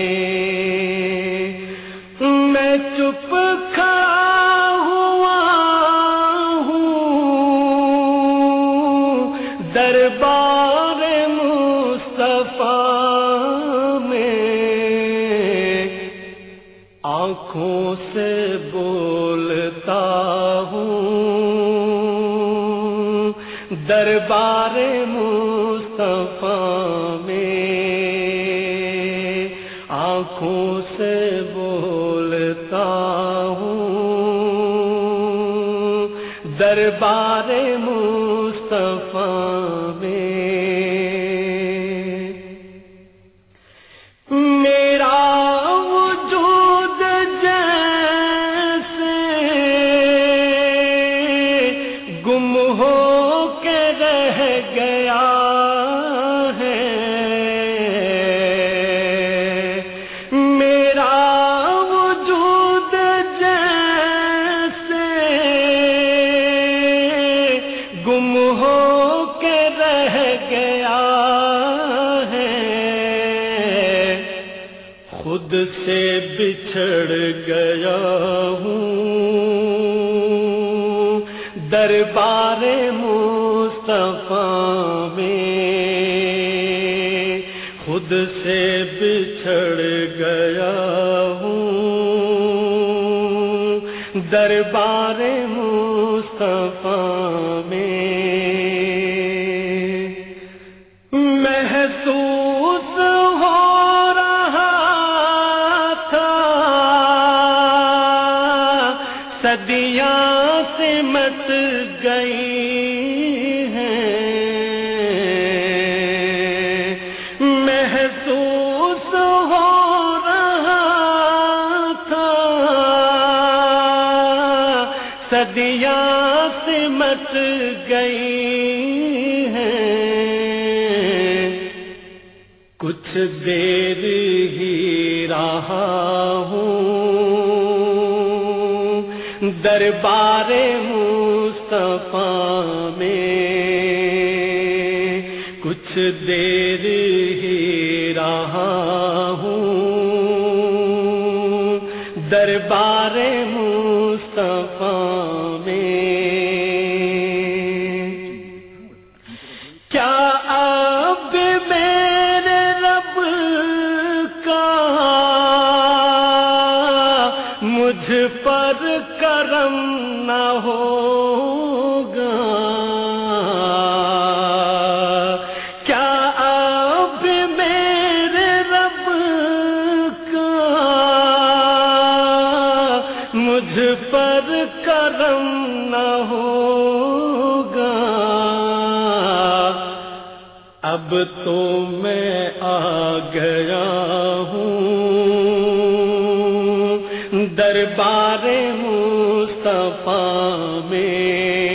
میں چپ کھڑا ہوا ہوں دربار مصطفیٰ میں, آنکھوں سے بولتا ہوں دربار مصطفیٰ میں, آنکھوں سے بولتا ہوں دربار مصطفیٰ میں. میرا وجود جیسے گم ہو کے رہ گیا ہے, میرا وجود جیسے خود سے بچھڑ گیا ہوں دربار مصطفیٰ میں، خود سے بچھڑ گیا ہوں دربار مصطفیٰ میں، محسوس ہو رہا تھا صدیاں سمٹ گئی ہیں، محسوس ہو رہا تھا صدیاں سمٹ گئی ہیں، کچھ دیر ہی رہا ہوں دربار مصطفیٰ میں، کچھ دیر ہی رہا ہوں دربار مصطفیٰ میں، کیا اب میرے رب کا مجھ پر کرم نہ ہوگا، کیا اب میرے رب کا مجھ پر کرم نہ ہوگا، اب تو میں آ گیا ہوں دربار مصطفیٰ میں،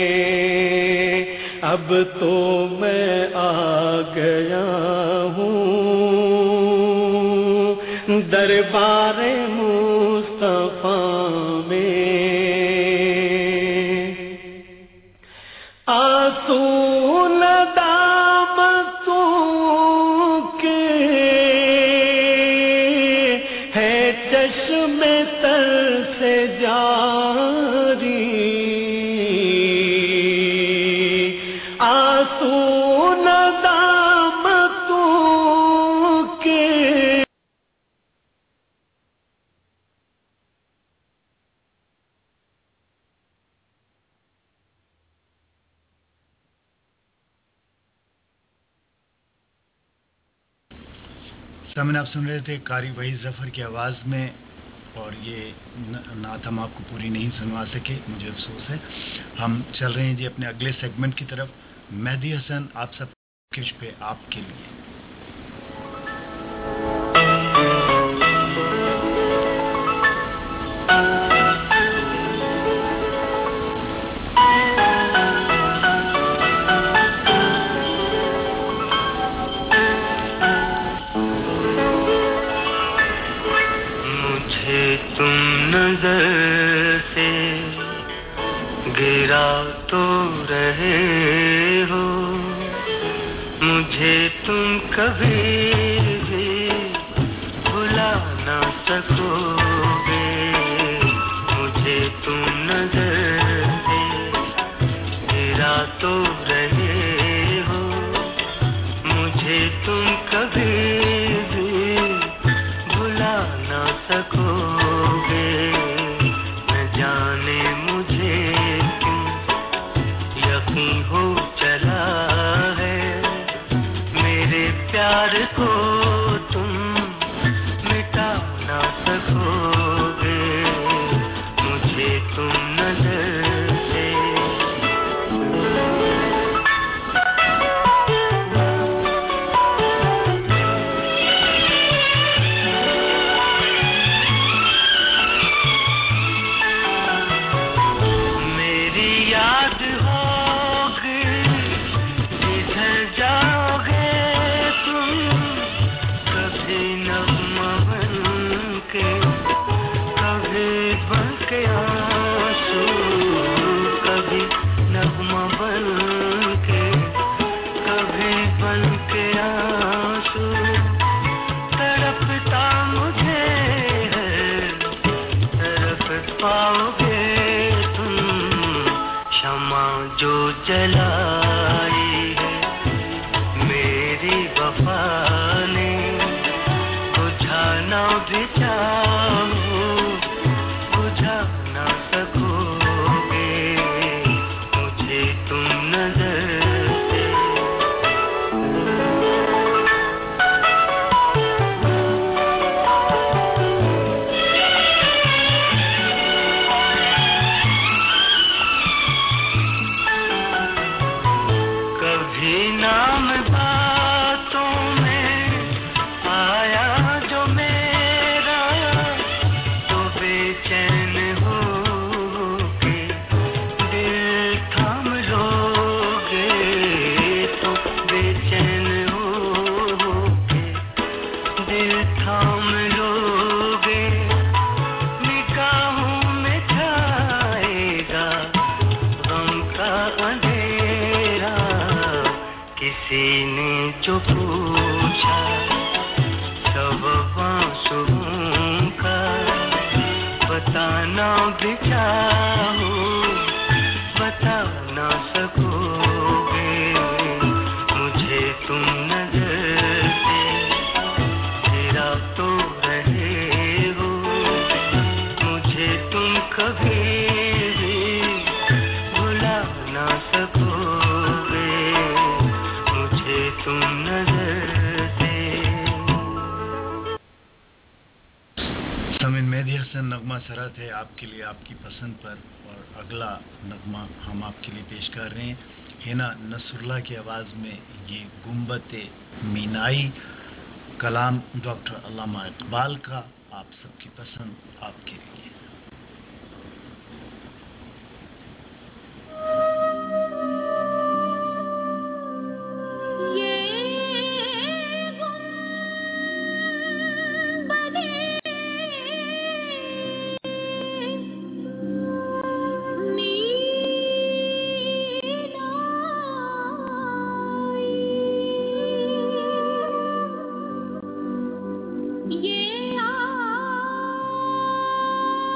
اب تو میں آ گیا ہوں دربار مصطفیٰ میں، آنسو ندامتوں کے ہے چشم تر سے جاری، آنسو ندامتوں کے سامنے آپ سن رہے تھے قاری وحید ظفر کی آواز میں، اور یہ نعت ہم آپ کو پوری نہیں سنوا سکے، مجھے افسوس ہے۔ ہم چل رہے ہیں جی اپنے اگلے سیگمنٹ کی طرف، مہدی حسن آپ سب کش پہ آپ کے لیے۔ تم نظر سے گرا تو رہے ہو، مجھے تم کبھی بھی بھلا نہ سکو گے، مجھے تم نظر سے گرا تو رہے ہو، مجھے تم کبھی بھی بھلا نہ سکو گے، نہ جانے مجھے کیوں یقین ہو چلا ہے، میرے پیار کو تم مٹا نہ سکو گے، مجھے تم نظر سے किसी ने जो पूछा सब आंसुओं का बताना भी चाहो बता ना सकोगे मुझे तुम नजर से तेरा तो रहे हो मुझे तुम कभी भी भुला ना सकोगे मुझे तुम नजर से। समीन मेहदी हसन नगमा सरहद है आपके लिए आपकी पसंद पर। और अगला नगमा हम आपके लिए पेश कर रहे हैं हिना नसरुल्लाह की आवाज़ में ये गुंबते मीनाई, कलाम डॉक्टर अल्लामा इकबाल का, आप सबकी पसंद आपके लिए। ये आ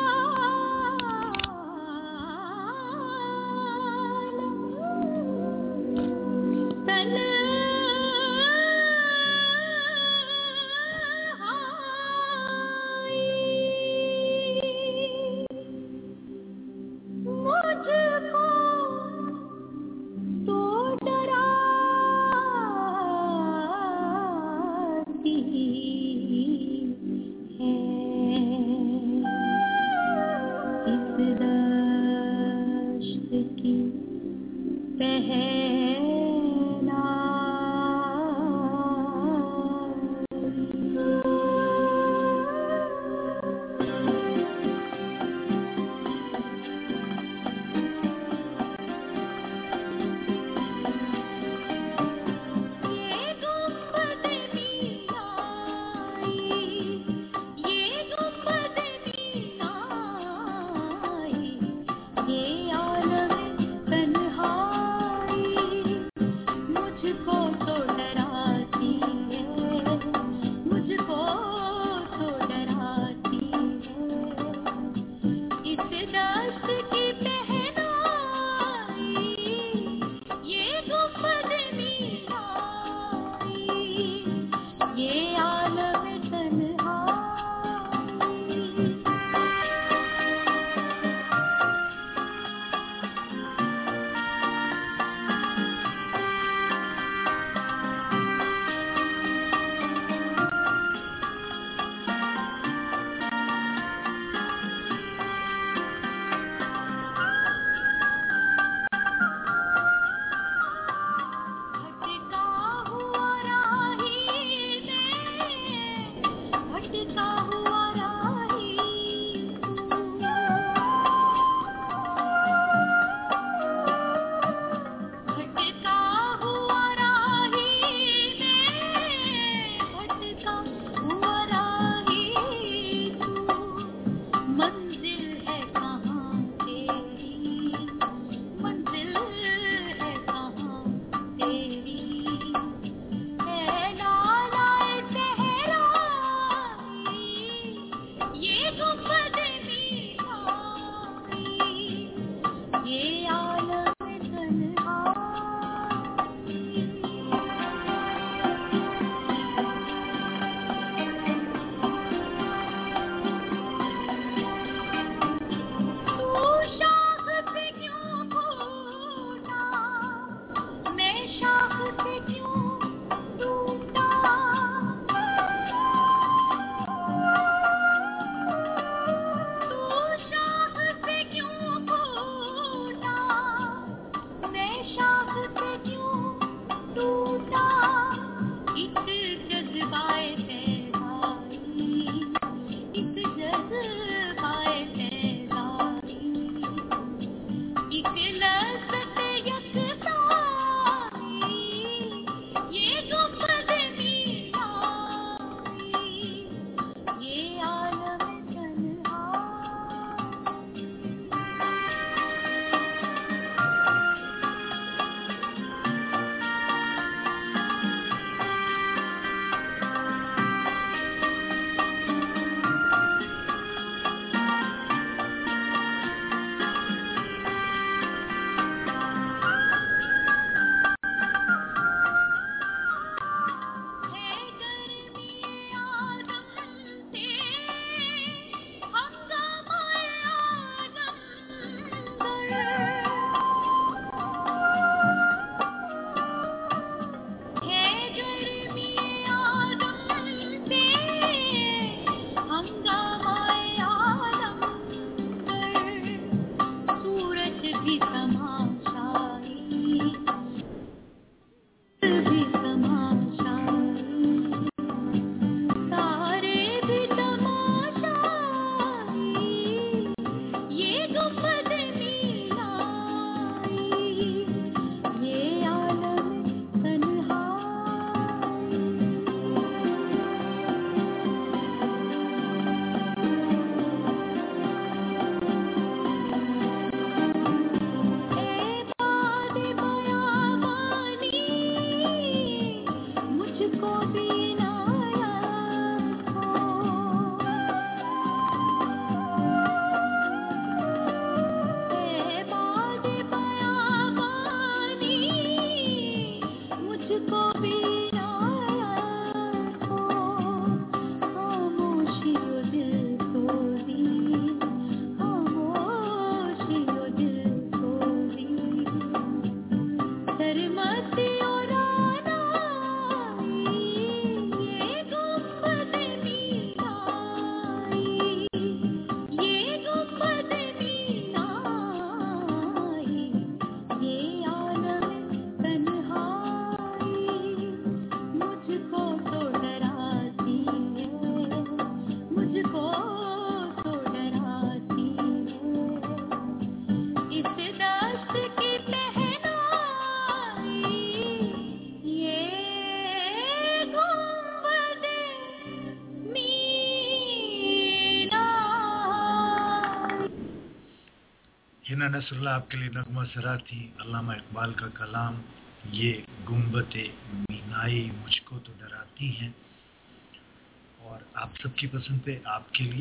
मौलाना नसरुल्लाह आपके लिए नगमा सरा थी, अल्लामा इकबाल का कलाम ये गुंबते मीनाई मुझको तो डराती हैं, और आप सबकी पसंद पे आपके लिए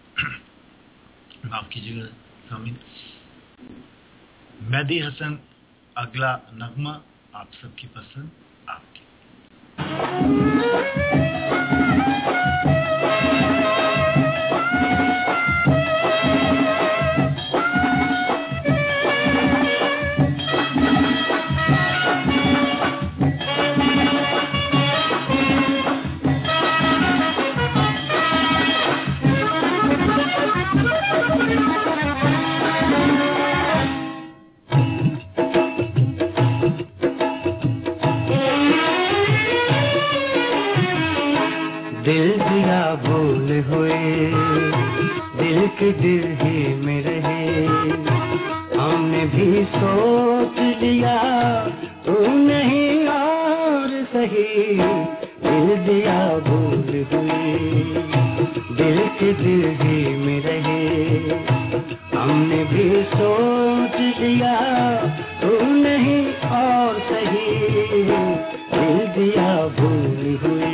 माफ कीजिएगा सामीन, मेहदी हसन अगला नगमा आप सबकी पसंद आपकी। दिल दिया भूल हुए दिल के दिल ही में रहे, हमने भी सोच लिया तू नहीं और सही। दिल दिया भूल हुए दिल के दिल ही में रहे, हमने भी सोच लिया तू नहीं और सही। दिल दिया भूल हुए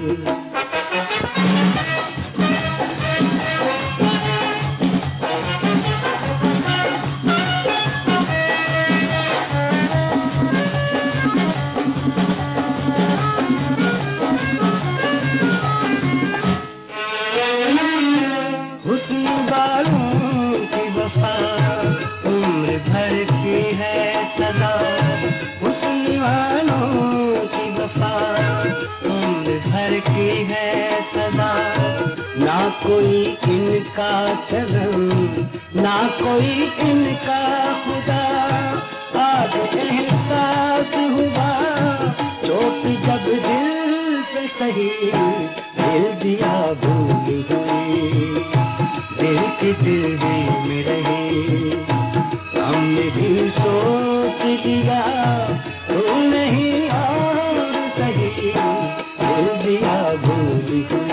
कोई इनका चलन ना कोई इनका खुदा, आज एहसास हुआ चोट जब दिल पे सही। दिल दिया भूल हुई दिल के दिल ही में रहे, हमने भी सोच लिया तू नहीं और सही। दिल दिया भूल हुई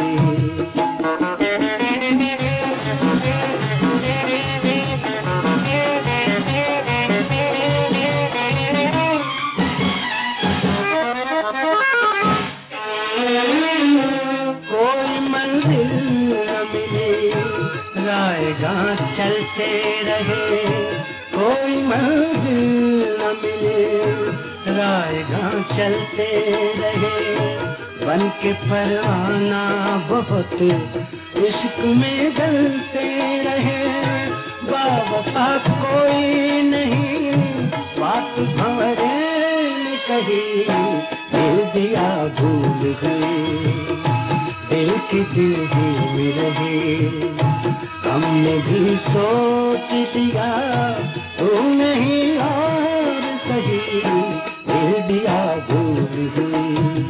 चलते रहे, कोई मंजिल न मिले रायगां चलते रहे, बन के परवाना बहुत इश्क में जलते रहे। बावफा कोई नहीं बात भंवरे ने कही, दिल दिया भूल गई दिल की दिल ही में रहे, हमने भी सोच लिया तू नहीं और सही। दिल दिया भूल हुई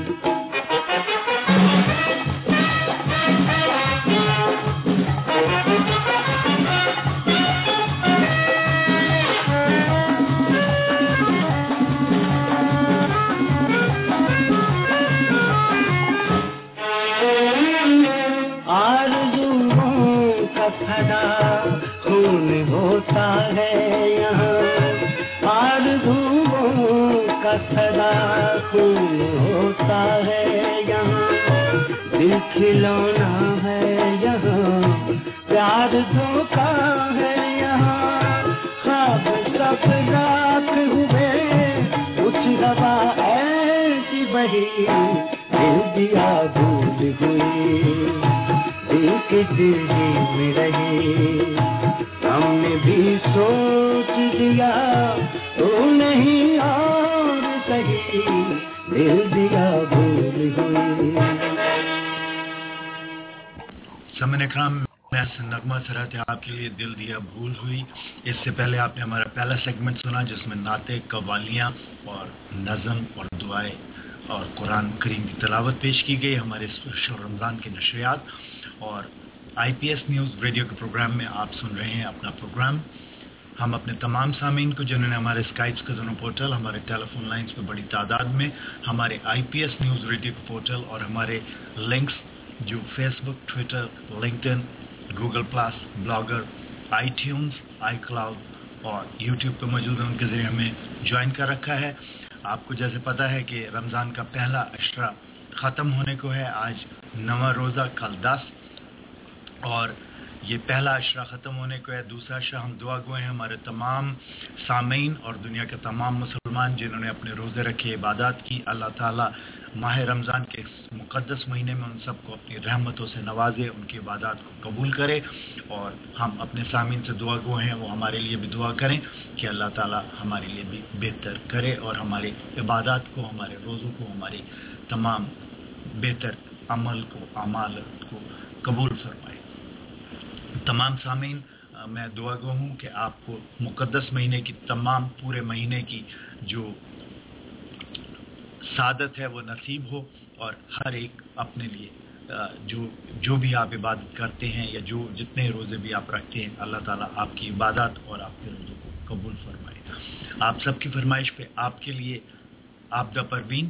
खून होता है यहाँ, आरज़ुओं का सदा खून होता है यहाँ। दिल खिलौना है यहाँ, प्यार धोखा है यहाँ। ख्वाब सब रात हुए कुछ हवा ऐसी बही, दिल दिया भूल हुई दिल के दिल ही में रहे, हमने भी सोच लिया तू नहीं और सही। दिल दिया भूल हुई समन इकराम मैं नगमा सराहते आपके लिए दिल दिया भूल हुई। इससे पहले आपने हमारा पहला सेगमेंट सुना जिसमें नाते कवालियाँ और नज़म और दुआएं और कुरान करीम की तिलावत पेश की गई हमारे स्पेशल रमज़ान के नशरियात। और आईपीएस न्यूज़ रेडियो के प्रोग्राम में आप सुन रहे हैं अपना प्रोग्राम। हम अपने तमाम सामीन को जिन्होंने हमारे स्काइप्स का दोनों पोर्टल, हमारे टेलीफोन लाइंस पे बड़ी तादाद में, हमारे आईपीएस न्यूज़ रेडियो के पोर्टल और हमारे लिंक्स जो Facebook, Twitter, LinkedIn, Google plus, Blogger, iTunes, iCloud اور یوٹیوب پہ موجود ہیں ان کے ذریعے ہمیں جوائن کر رکھا ہے. آپ کو جیسے پتہ ہے کہ رمضان کا پہلا عشرہ ختم ہونے کو ہے. آج نواں روزہ، کل دس، اور یہ پہلا عشرہ ختم ہونے کو ہے. دوسرا عشرہ ہم دعا گوئے ہیں ہمارے تمام سامعین اور دنیا کے تمام مسلمان جنہوں نے اپنے روزے رکھے، عبادات کی. اللہ تعالیٰ ماہ رمضان کے اس مقدس مہینے میں ان سب کو اپنی رحمتوں سے نوازے، ان کی عبادات کو قبول کرے. اور ہم اپنے سامعین سے دعا گو ہیں وہ ہمارے لیے بھی دعا کریں کہ اللہ تعالیٰ ہمارے لیے بھی بہتر کرے اور ہماری عبادات کو، ہمارے روزوں کو، ہماری تمام بہتر عمل کو، اعمال کو قبول فرمائے. تمام سامعین، میں دعا گو ہوں کہ آپ کو مقدس مہینے کی تمام پورے مہینے کی جو سعادت ہے وہ نصیب ہو، اور ہر ایک اپنے لیے جو جو بھی آپ عبادت کرتے ہیں یا جو جتنے روزے بھی آپ رکھتے ہیں، اللہ تعالیٰ آپ کی عبادت اور آپ کے روزوں کو قبول فرمائے. آپ سب کی فرمائش پہ آپ کے لیے عابدہ پروین.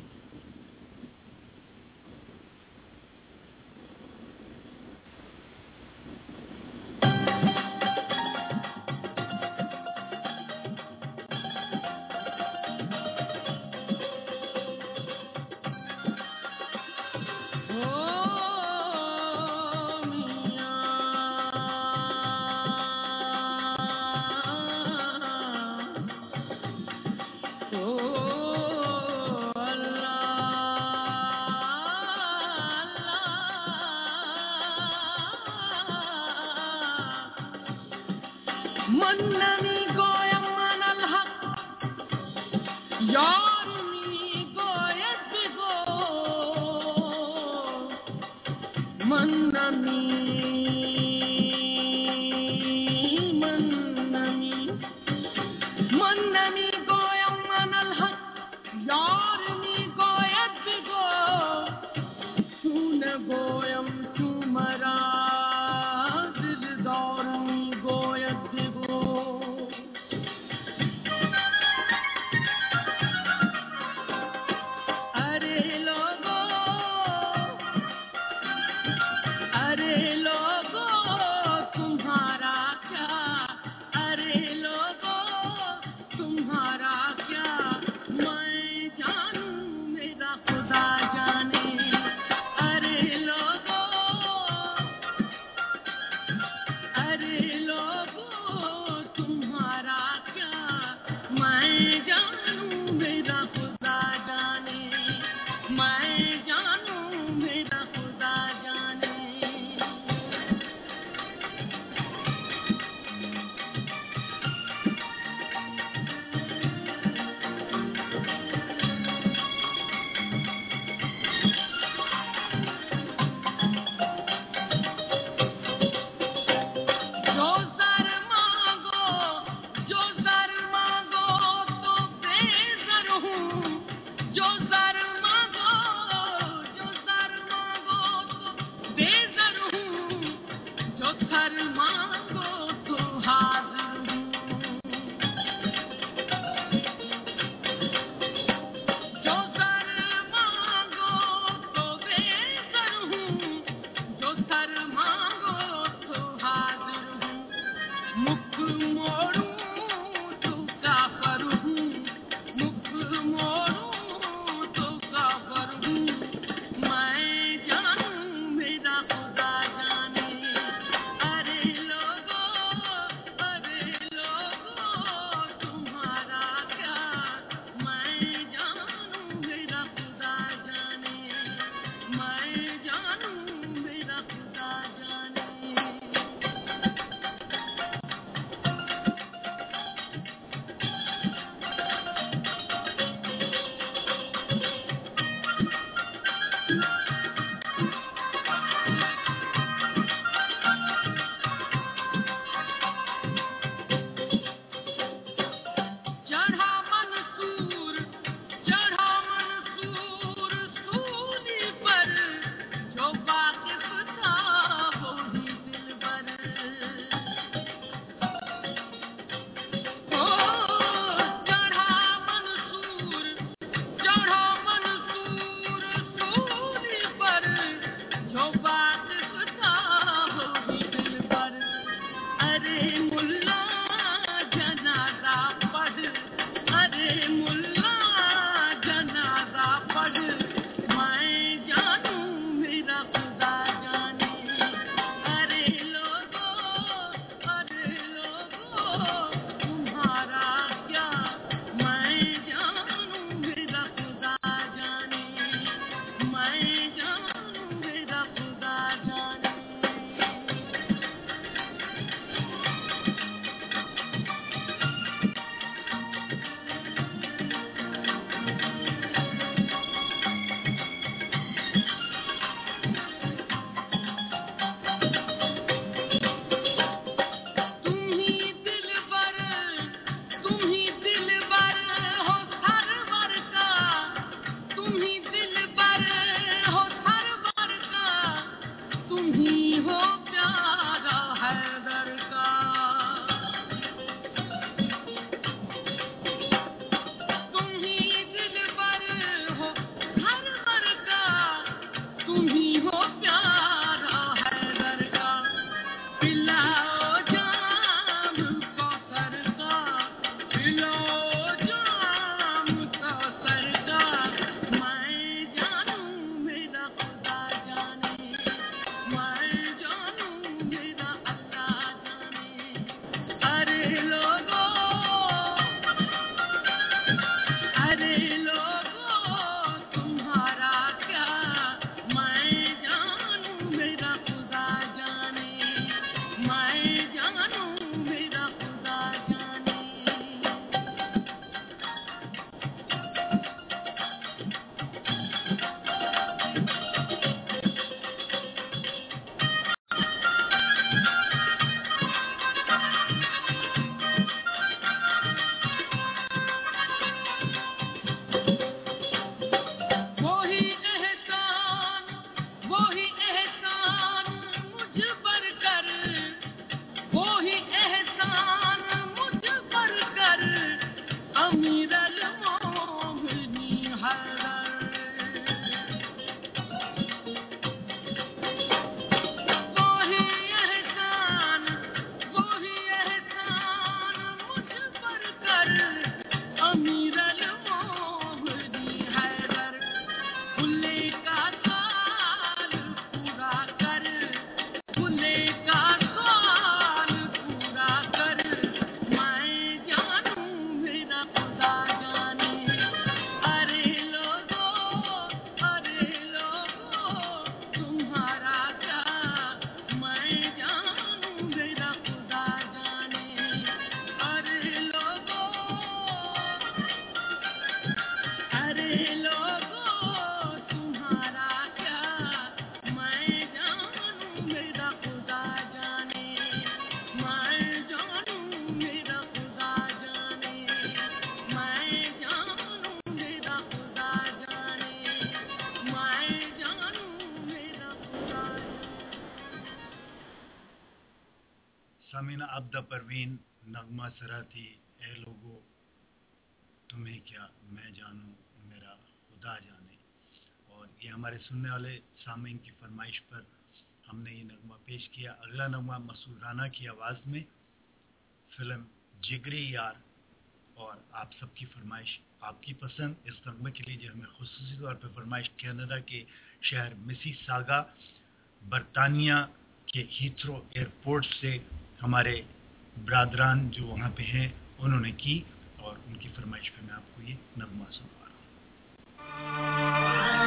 सामीना अब्दा परवीन नगमा सराती ए लोगो तुम्हें क्या मैं जानूं मेरा खुदा जाने। और ये हमारे सुनने वाले सामीन की फरमाइश पर हमने ये नगमा पेश किया। अगला नगमा मसूद राना की आवाज़ में फिल्म जिगरी यार, और आप सबकी फरमाइश आपकी पसंद इस नगमे के लिए जो हमें खुसूसी तौर पर फरमाइश कनाडा के शहर मिसिसागा बरतानिया के हीथ्रो एयरपोर्ट से हमारे ब्रादरान जो वहाँ पे हैं उन्होंने की, और उनकी फरमाइश पे मैं आपको ये नगमा सुना रहा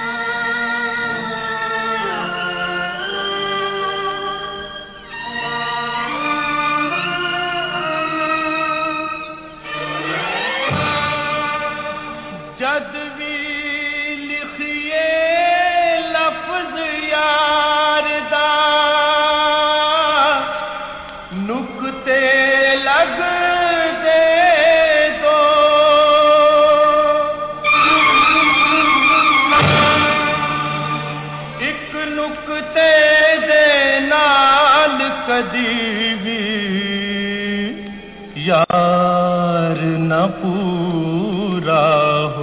हूँ। जद भी लिखिए लफ्ज यार दा नुक्ते लग दे दो, एक नुक्ते दे नाल कदी भी यार न पूरा हो।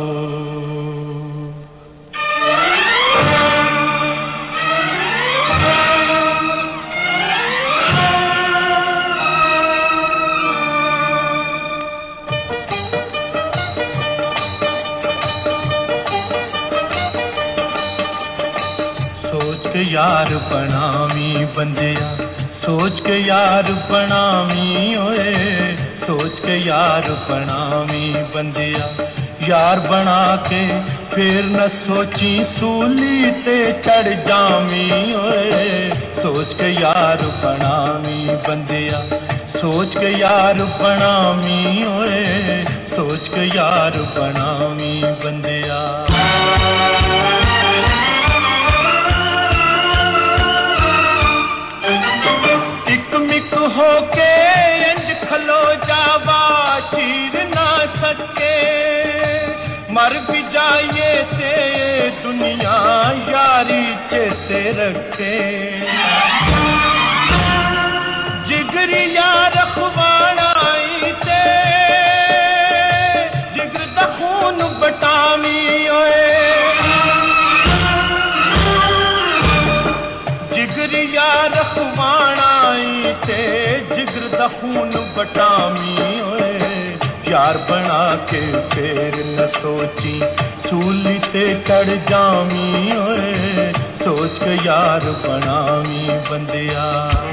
यार बनावी बंदिया सोच के यार बनावी ओए, सोच के यार बनावी बंदिया यार बना के फिर न सोची सूली ते चढ़ जावी ओए, सोच के यार बनावी बंदिया सोच के यार बनावी ओए, सोच के यार बनावी बंदिया। होके इंज खलो जावा चीर ना सके, मर भी जाइए ते दुनिया यारी चेते रखे। जिगरी यार अखवाड़ाई ते जिगर दा खून बटावी ओए, जिगरी यार अखवाड़ाई ते जिगर दा खून बटावी ओए, यार बना के फिर न सोची सूली ते चढ़ जावी ओए, सोच के यार बनावी बंदिया।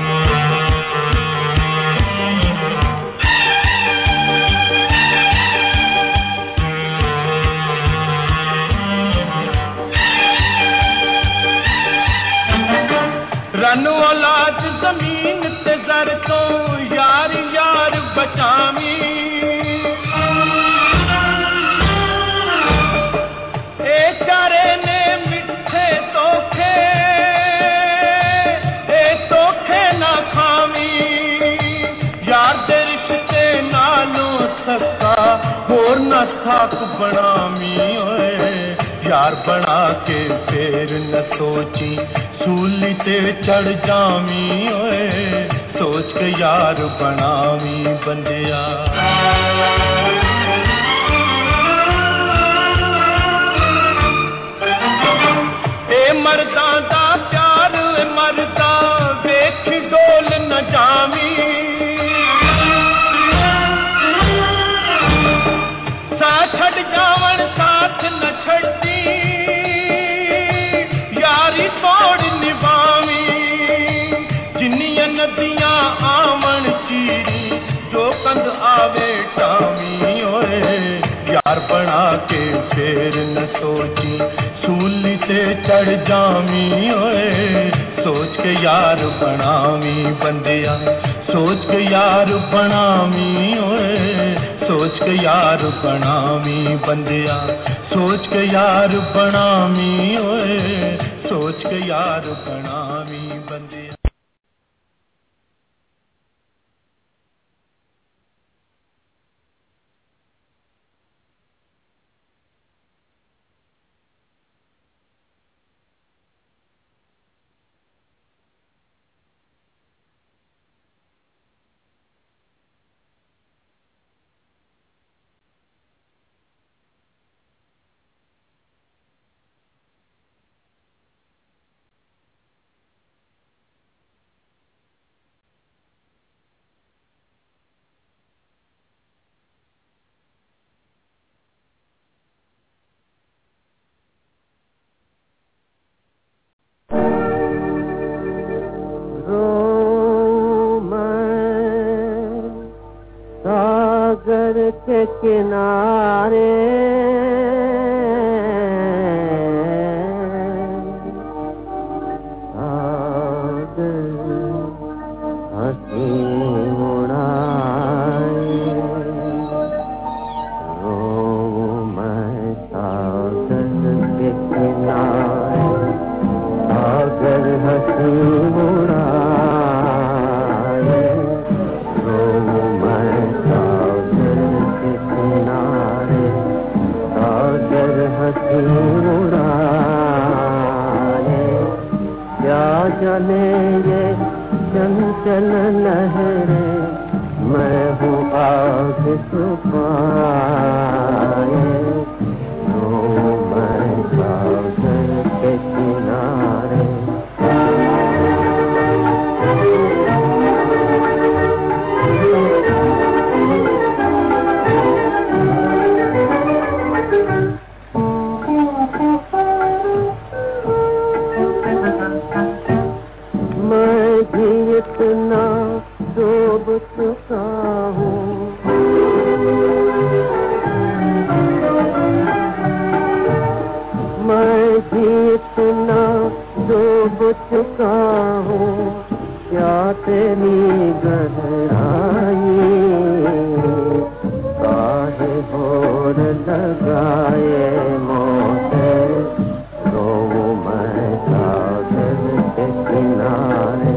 रन औलाद जमीन ते जर तो यार यार बचावी, ए चारे ने मिठे तोखे ए तोखे ना खावी, यार दे रिश्ते नालों सका होर न थाक बनावी ओए, यार बना के फिर न सोची सूली ते चढ़ जावी ओए, सोच के यार बनावी बंदिया। ए मर्दा दा प्यार ए मर्दा वेख डोल न जावी, साथ छड़ जावन साथ न छड़ी, यारी तोड़ निभावी, जिन्नियां नदियां आवन चीरी जो कंद आवे टावी ओए, यार बना के फिर न सोची सूली ते चढ़ जावी ओए, सोच के यार बनावी बंदिया, सोच के यार बनावी ओए, سوچ کے یار بناویں بندیا سوچ کے یار بناویں اوئے سوچ کے یار بناویں بندیا کے کنارے ہنسی اڑائے رو میں ساگر کے کنارے ساگر ہنسی اڑائے کیا جانے یہ چنچل لہریں میں ہوں آگ چھپائے رو میں ساگر کے کنارے اتنا ڈوب چکا ہوں میں بھی اتنا ڈوب چکا ہوں کیا تیری گہرائی کاہے ہور لگائے موتے رو میں ساگر کے کنارے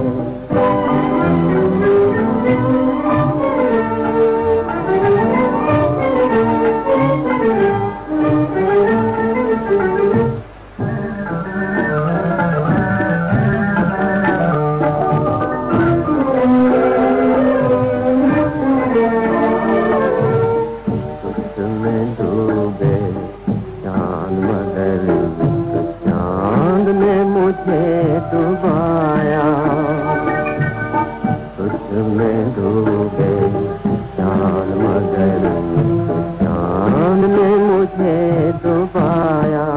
ڈوبایا تجھ میں ڈوبے چاند مگر چاند نے مجھے ڈوبایا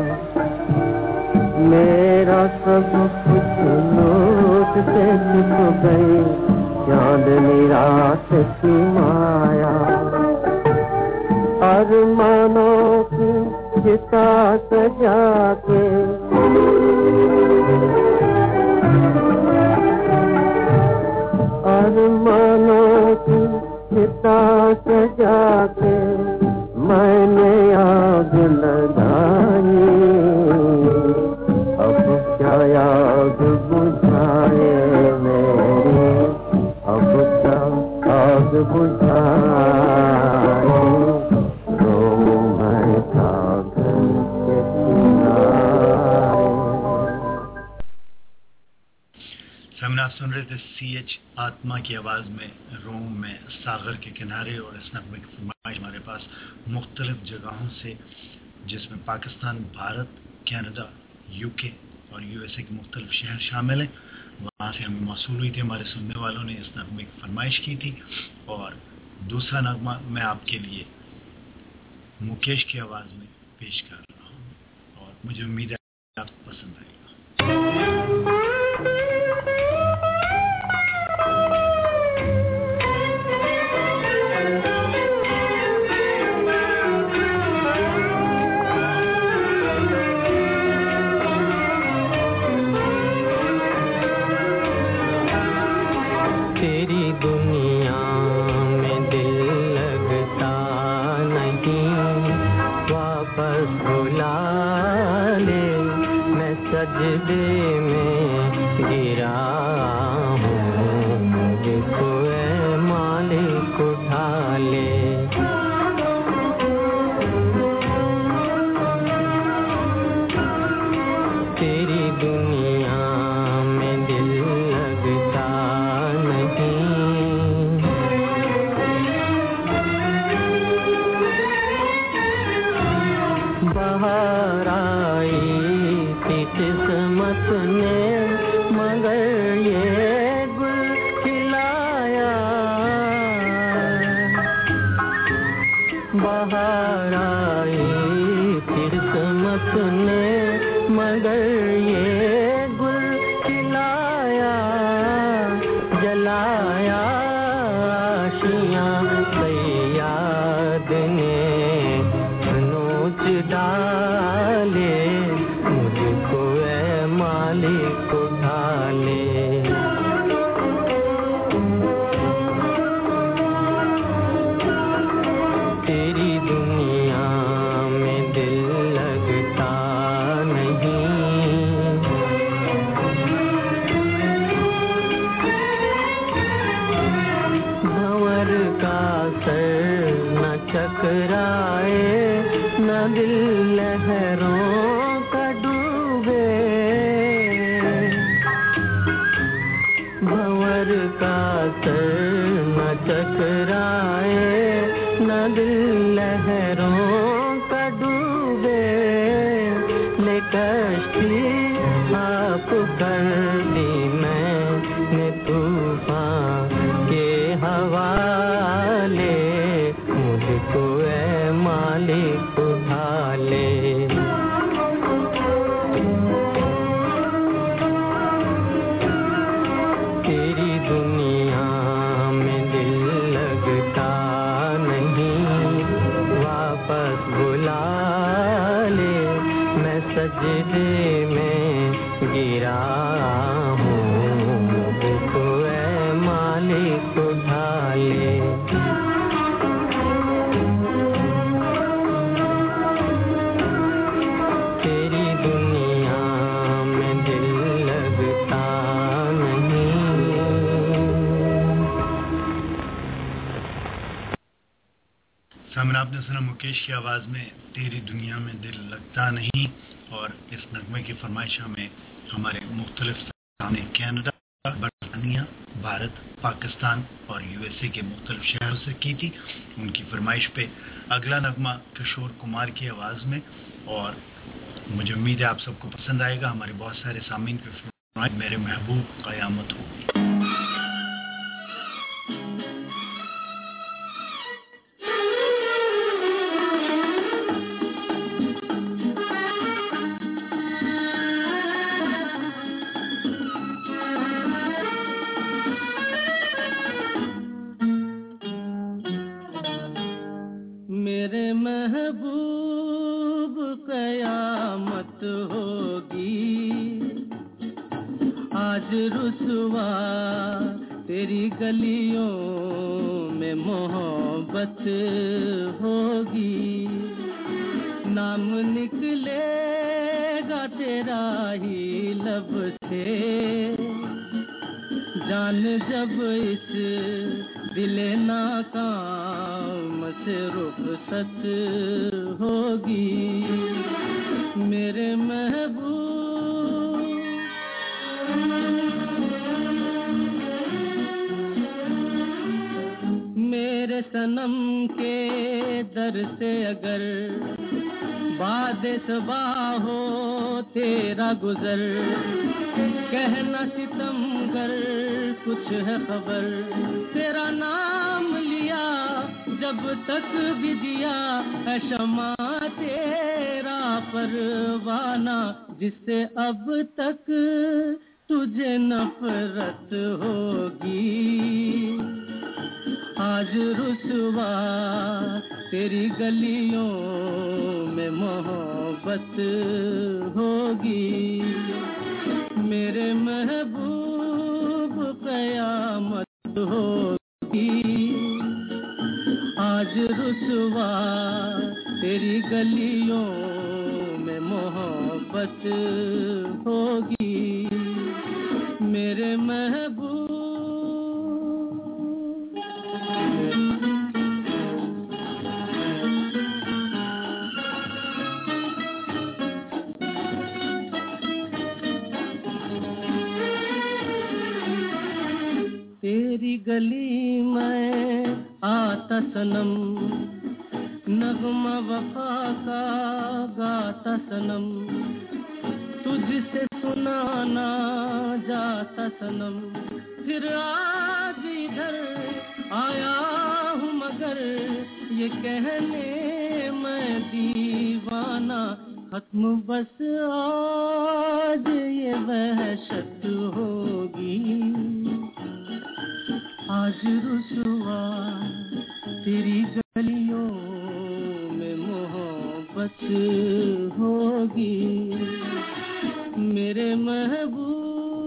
میرا سب کچھ لوٹ سے چھپ گئی چاندنی رات کی مایا ارمانوں کی چتا سجا کے ارمانوں کی چتا سجا کے میں نے آگ لگائی اب کیا آگ بجھائے میری اب کیا آگ بجھائے رو میں ساگر کے کنارے. سامنے آپ سن رہے تھے سی ایچ آتما کی آواز میں روم میں ساغر کے کنارے اور اس نغمے کی فرمائش ہمارے پاس مختلف جگہوں سے جس میں پاکستان، بھارت، کینیڈا، یو کے اور یو ایس اے کے مختلف شہر شامل ہیں. وہاں سے ہمیں موصول ہوئی تھی، ہمارے سننے والوں نے اس نغمے کی فرمائش کی تھی. اور دوسرا نغمہ میں آپ کے لیے مکیش کی آواز میں پیش کر رہا ہوں اور مجھے امید ہے آپ کو پسند آئے گا. تیری دنیا میں دل لگتا سجدے میں گرا ہوں، مجھ کو اے مالک اٹھا لے۔ تیری دنیا میں دل لگتا نہیں، بہار آئی تھی قسمت نے مگر یہ گل کھلایا، بہار آئی تھی قسمت نے مگر یہ گل کھلایا، جلایا آشیاں صیاد نے نوچ ڈالے، مجھ کو اے مالک اٹھا لے۔ تیری دنیا میں دل لگتا نہیں، بھنور کا سر نہ چکرائے، نہ دل لہروں کا ڈوبے، بھنور کا سر نہ چکرائے، نہ دل لہروں کا ڈوبے، لے کشتی آپ کر دی میں نے طوفان کے حوالے، مجھ کو اے مالک اٹھا لے۔ تیری دنیا میں دل لگتا نہیں، واپس بلا لے، میں سجدے میں گرا ہوں، مجھ کو اے مالک اٹھا لے۔ تیری دنیا میں دل لگتا نہیں۔ سامنے آپ نے سنا مکیش کی آواز میں تیری دنیا میں دل لگتا نہیں، اور اس نغمے کی فرمائش ہمیں ہمارے مختلف سامنے کینیڈا، برطانیہ، بھارت، پاکستان اور یو ایس اے کے مختلف شہروں سے کی تھی۔ ان کی فرمائش پہ اگلا نغمہ کشور کمار کی آواز میں، اور مجھے امید ہے آپ سب کو پسند آئے گا۔ ہمارے بہت سارے سامعین پہ فرمائش میرے محبوب قیامت ہوگی۔ میرے محبوب قیامت ہوگی، آج رسوا تیری گلیوں میں محبت ہوگی، نام نکلے گا تیرا ہی لب سے، جان جب اس دل ناکام سے رخصت ہوگی، میرے محبوب میرے صنم کے در سے اگر باد صبا ہو تیرا گزر، کہنا ستمگر کچھ ہے خبر، تیرا نام لیا جب تک بھی دیا ہے شمع تیرا پروانہ، جس سے اب تک تجھے نفرت ہوگی، آج رسوا تیری گلیوں میں محبت ہوگی، میرے محبوب قیامت ہوگی، آج رسوا تیری گلیوں میں محبت محبت ہوگی میرے محبوب تیری گلی میں آتا سنم نغمہ وفا کا گاتا سنم تجھ سے سنانا جاتا سنم پھر آج ادھر آیا ہوں مگر یہ کہنے میں دیوانہ ختم بس آج یہ وحشت ہوگی آج رسوا تیری گلیوں میں محبت ہوگی میرے محبوب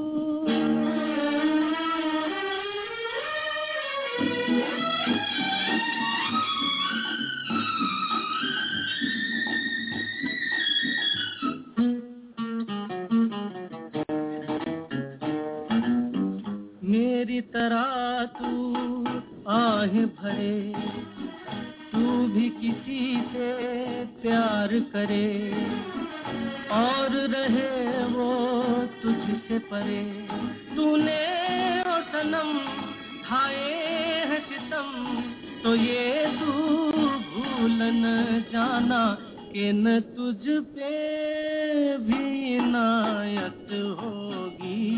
میری طرح تو آہ بھرے تو بھی کسی سے پیار کرے اور رہے وہ تجھ سے پرے تو نے او صنم کھائے ہیں ستم تو یہ تو بھول نہ جانا کہ نہ تجھ پہ بھی عنایت ہوگی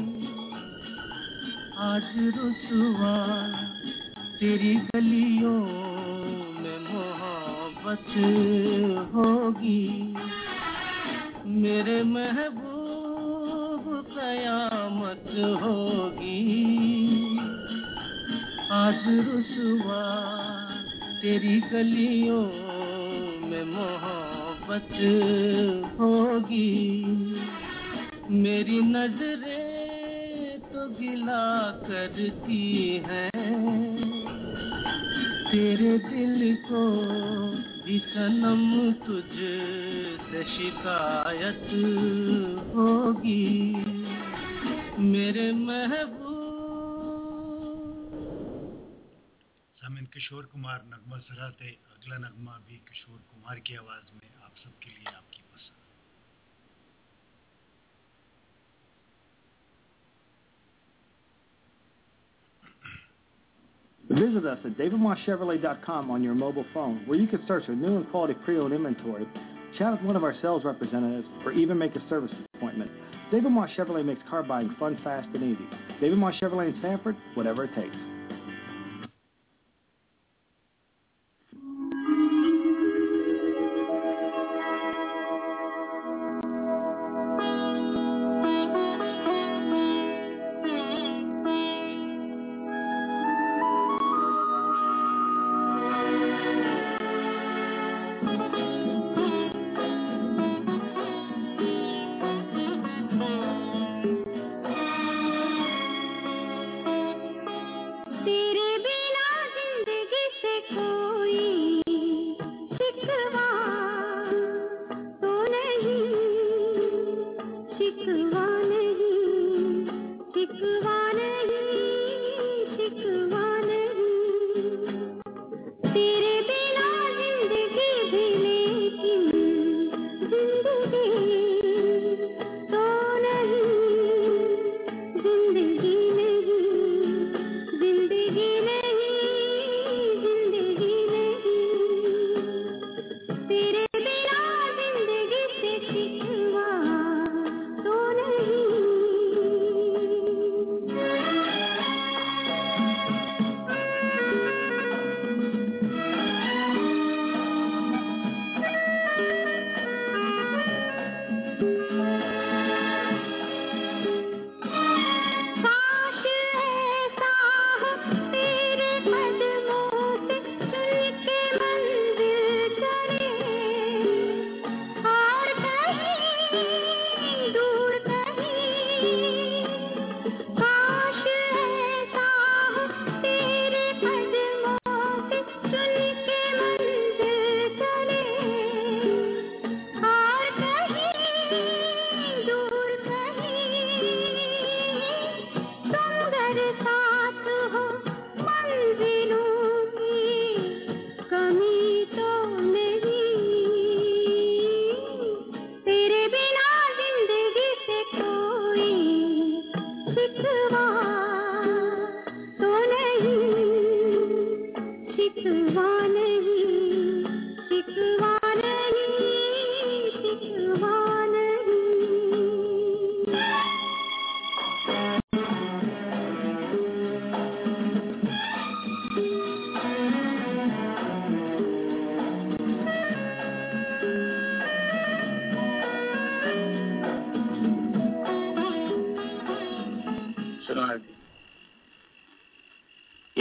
آج رسوا تیری گلیوں میں محبت ہوگی میرے محبوب قیامت ہوگی آج رسوا تیری گلیوں میں محبت ہوگی میری نظریں تو گلا کرتی ہیں تیرے دل کو بھی صنم تجھ سے شکایت ہوگی میرے محبوب سامعین کشور کمار نغمہ سراتے اگلا نغمہ بھی کشور کمار کی آواز میں آپ سب کے لیے آپ کی پسند Visit us at david moss chevrolet dot com on your mobile phone, where you can search for new and quality pre-owned inventory, chat with one of our sales representatives, or even make a service appointment. David Moss Chevrolet makes car buying fun, fast, and easy. David Moss Chevrolet in Sanford, whatever it takes.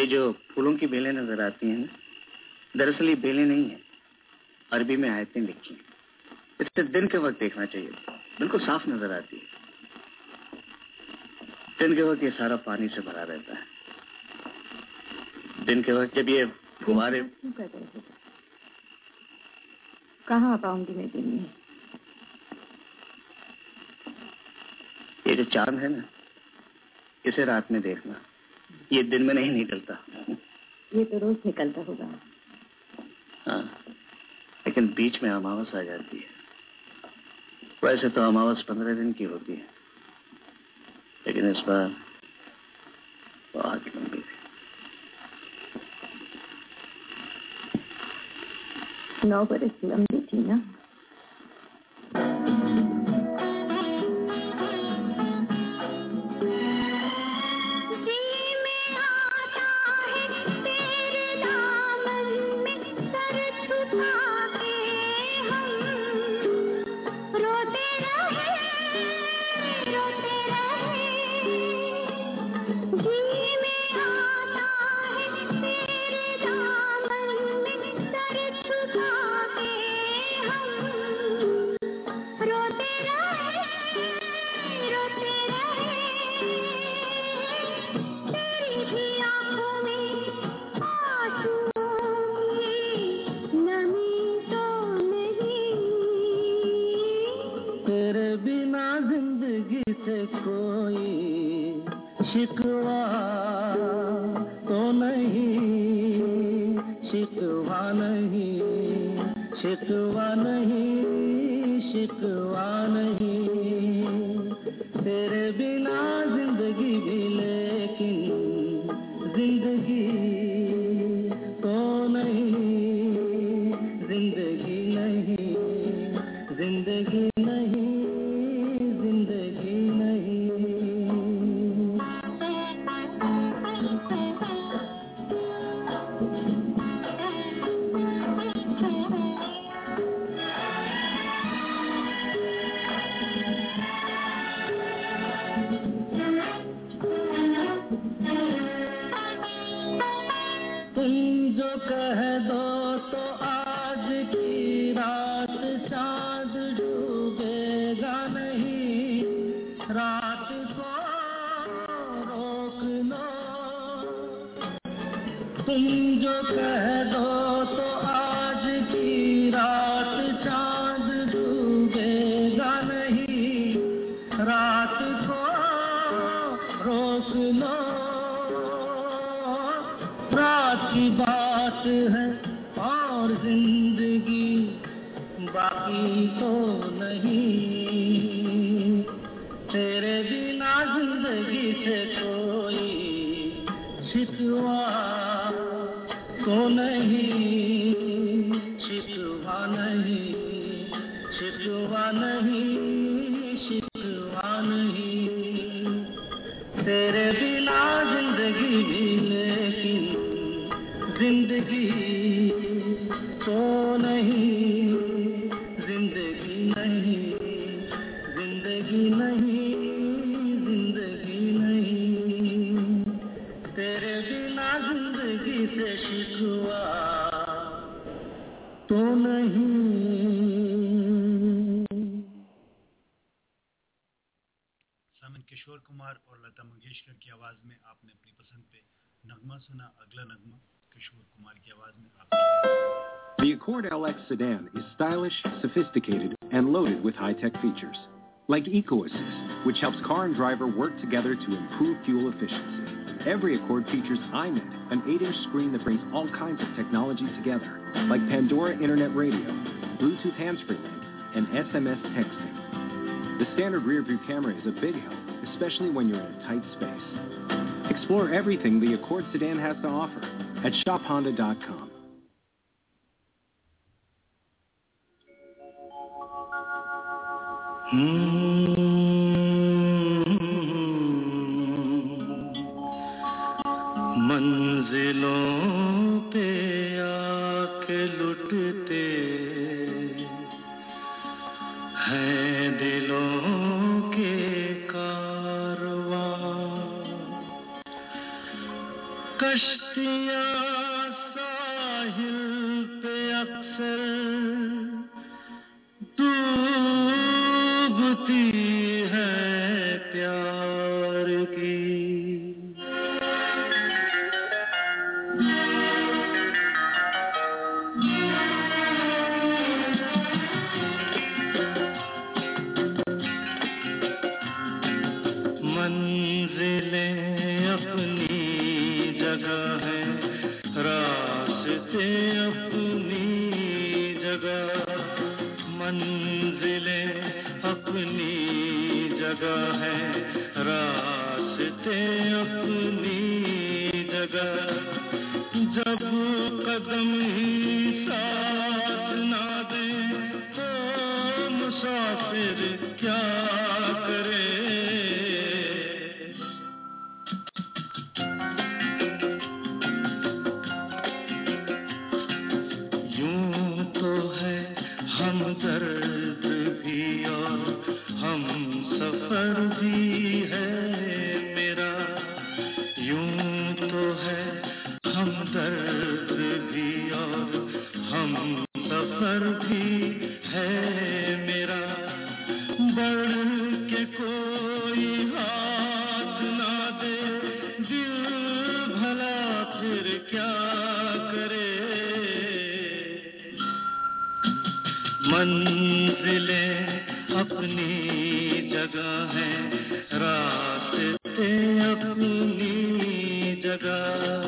یہ جو پھولوں کی بیلیں نظر آتی ہیں نا، دراصل یہ بیلیں نہیں ہیں، عربی میں آیتیں لکھی ہیں. اسے دن کے وقت دیکھنا چاہیے، بالکل صاف نظر آتی ہے. دن کے وقت یہ سارا پانی سے بھرا رہتا ہے. دن کے وقت جب یہ فوارے کہاں پاؤں گی میں دن میں؟ یہ جو چاند ہے نا، اسے رات میں دیکھنا، یہ دن میں نہیں نکلتا. یہ تو روز نکلتا ہوگا. ہاں، لیکن بیچ میں اماوس آ جاتی ہے. ویسے تو اماوس پندرہ دن کی ہوتی ہے، لیکن اس بار بہت لمبی تھی. نو برس لمبی تھی نا. شکوا تو نہیں، شکوا نہیں، شکوا نہیں، شکوا نہیں، تیرے بنا زندگی بھی لیکن زندگی تو نہیں، زندگی نہیں، زندگی نہیں، زندگی نہیں. کہہ دو تو آج کی رات چاند ڈوبے گا نہیں، رات کو روک لو. تم جو کہہ دو تو آج کی رات چاند ڈوبے گا نہیں، رات کو روک لو. رات کی بات ہے اور زندگی باقی تو نہیں، تیرے بنا زندگی سے کوئی شکوا تو نہیں، شکوا نہیں، شکوا نہیں، شکوا نہیں، تیرے بنا زندگی بھی لیکن زندگی تو نہیں، زندگی نہیں، زندگی نہیں، زندگی نہیں، تیرے بنا زندگی سے شکوا تو نہیں. سامن کشور کمار اور لتا منگیشکر کی آواز میں آپ نے اپنی پسند پہ نغمہ سنا. اگلا نغمہ کشور کمار کی آواز میں آپ. The Accord L X sedan is stylish, sophisticated, and loaded with high-tech features, like EcoAssist, which helps car and driver work together to improve fuel efficiency. Every Accord features iNet, an eight-inch screen that brings all kinds of technology together, like Pandora Internet Radio, Bluetooth hands-free link, and S M S texting. The standard rear-view camera is a big help, especially when you're in a tight space. Explore everything the Accord sedan has to offer at shop honda dot com. منزلوں پہ آ کے لٹتے ہیں دلوں کے کارواں، کشتی कश्तियाँ साहिल पे अक्सर डूबती है प्यार की। मंजिलें अपनी जगह है, रास्ते अपनी जगह। मंजिलें अपनी जगह है, रास्ते अपनी जगह। जब कदम ही साथ ना दे तो मुसाफिर क्या करे। दर्द भी और हम सफर भी है मेरा, यूं तो है हम दर्द भी और हम सफर भी है मेरा। बढ़ के कोई हाथ ना दे दिल भला फिर क्या करे। मंजिलें अपनी जगह हैं, रास्ते अपनी जगह।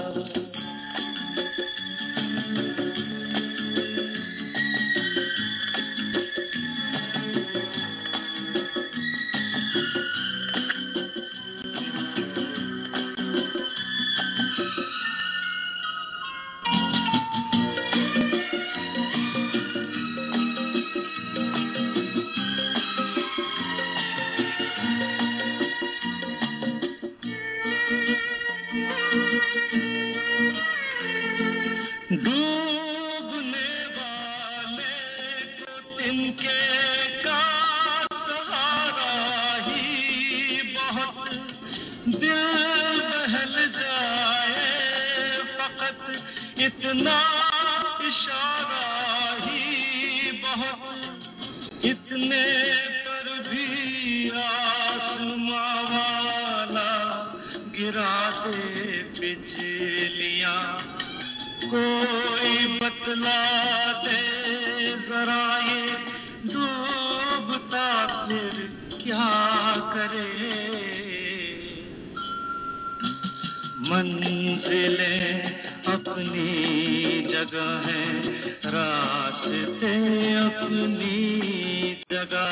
डूबने वाले को तिनके का सहारा ही बहुत, दिल बहल जाए फकत इतना इशारा ही बहुत। इतने पर भी आसमां वाला गिरा दे बिजलियां, कोई बतला दे जरा ये डूबता फिर क्या करे। मंजिलें अपनी जगह हैं, रास्ते अपनी जगह।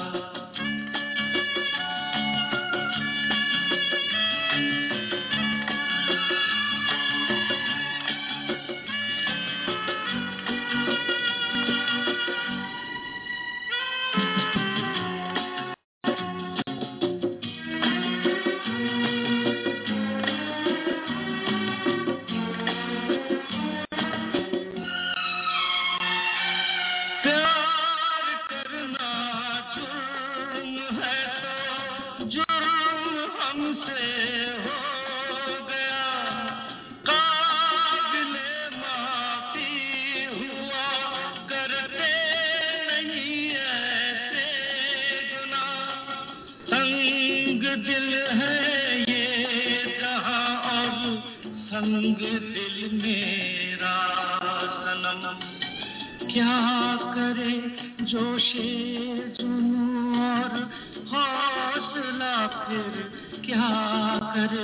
संग दिल मेरा सनम क्या करे जोशे जुनू और हौसला फिर क्या करे।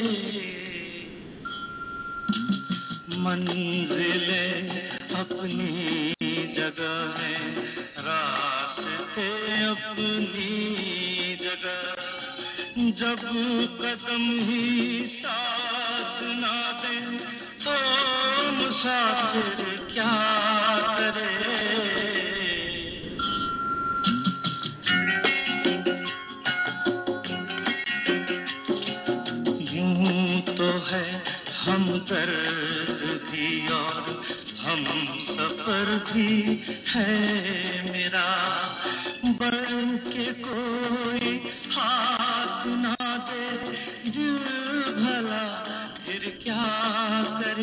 मंजिलें अपनी जगह है, रास्ते अपनी जगह। जब कदम ही साथ ना दे तो मुसाफिर क्या करे। यूं तो है हम दर्द भी और हम सफर भी है मेरा, बढ़ के कोई हाथ ना दे दिल भला फिर क्या करे।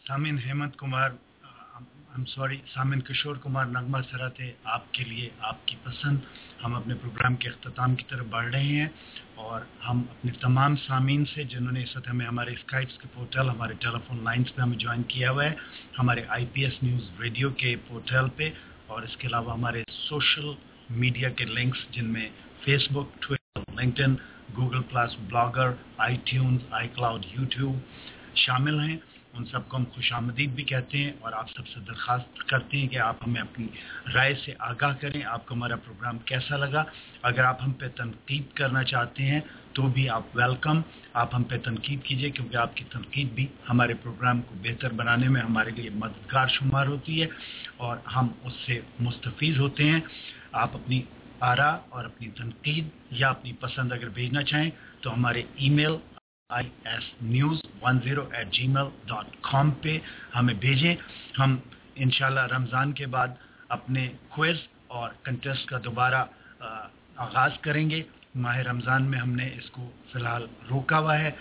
सामिन Hemant Kumar, I'm sorry, सामिन किशोर कुमार नगमा सरा थे आपके लिए, आपकी पसंद। हम अपने प्रोग्राम के अख्ताम की तरफ बढ़ रहे हैं और हम अपने तमाम सामीन से जिन्होंने इस वक्त हमें हमारे स्काइप्स के पोर्टल, हमारे टेलीफोन लाइंस पे हमें ज्वाइन किया हुआ है, हमारे I P S news radio के पोर्टल पे, और इसके अलावा हमारे सोशल मीडिया के लिंक्स जिनमें Facebook, Twitter, LinkedIn, Google plus, Blogger, iTunes, iCloud, YouTube शामिल हैं। उन सबको हम खुशामदीद भी कहते हैं और आप सबसे दरख्वास्त करते हैं कि आप हमें अपनी राय से आगाह करें, आपको हमारा प्रोग्राम कैसा लगा। अगर आप हम पे तनकीद करना चाहते हैं तो भी आप वेलकम, आप हम पे तनकीद कीजिए, क्योंकि आपकी तनकीद भी हमारे प्रोग्राम को बेहतर बनाने में हमारे लिए मददगार शुमार होती है और हम उससे मुस्तफीज़ होते हैं। आप अपनी आरा और अपनी तनकीद या अपनी पसंद अगर भेजना चाहें तो हमारे email I S news one zero eight Gmail dot com पे हमें भेजें। हम इंशाल्लाह रमज़ान के बाद अपने क्विज़ और कंटेस्ट का दोबारा आगाज़ करेंगे। माह रमज़ान में हमने इसको फ़िलहाल रोका हुआ है,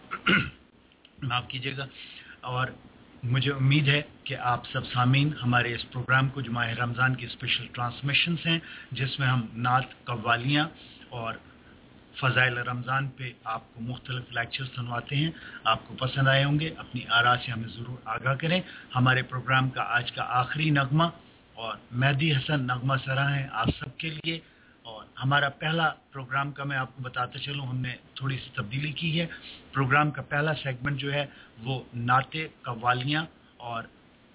माफ़ कीजिएगा। और मुझे उम्मीद है कि आप सब सामीन हमारे इस प्रोग्राम को, जो माह रमज़ान की स्पेशल ट्रांसमिशंस हैं जिसमें हम नात, कव्वालियाँ और फ़ज़ाइल रमज़ान पे आपको मुख्तलिफ लेक्चर सुनवाते हैं, आपको पसंद आए होंगे। अपनी आरा से हमें ज़रूर आगाह करें। हमारे प्रोग्राम का आज का आखिरी नगमा और मेहदी हसन नगमा सरा हैं आप सबके लिए। और हमारा पहला प्रोग्राम का मैं आपको बताते चलूँ, हमने थोड़ी सी तब्दीली की है। प्रोग्राम का पहला सेगमेंट जो है वो नाते, कव्वालियाँ और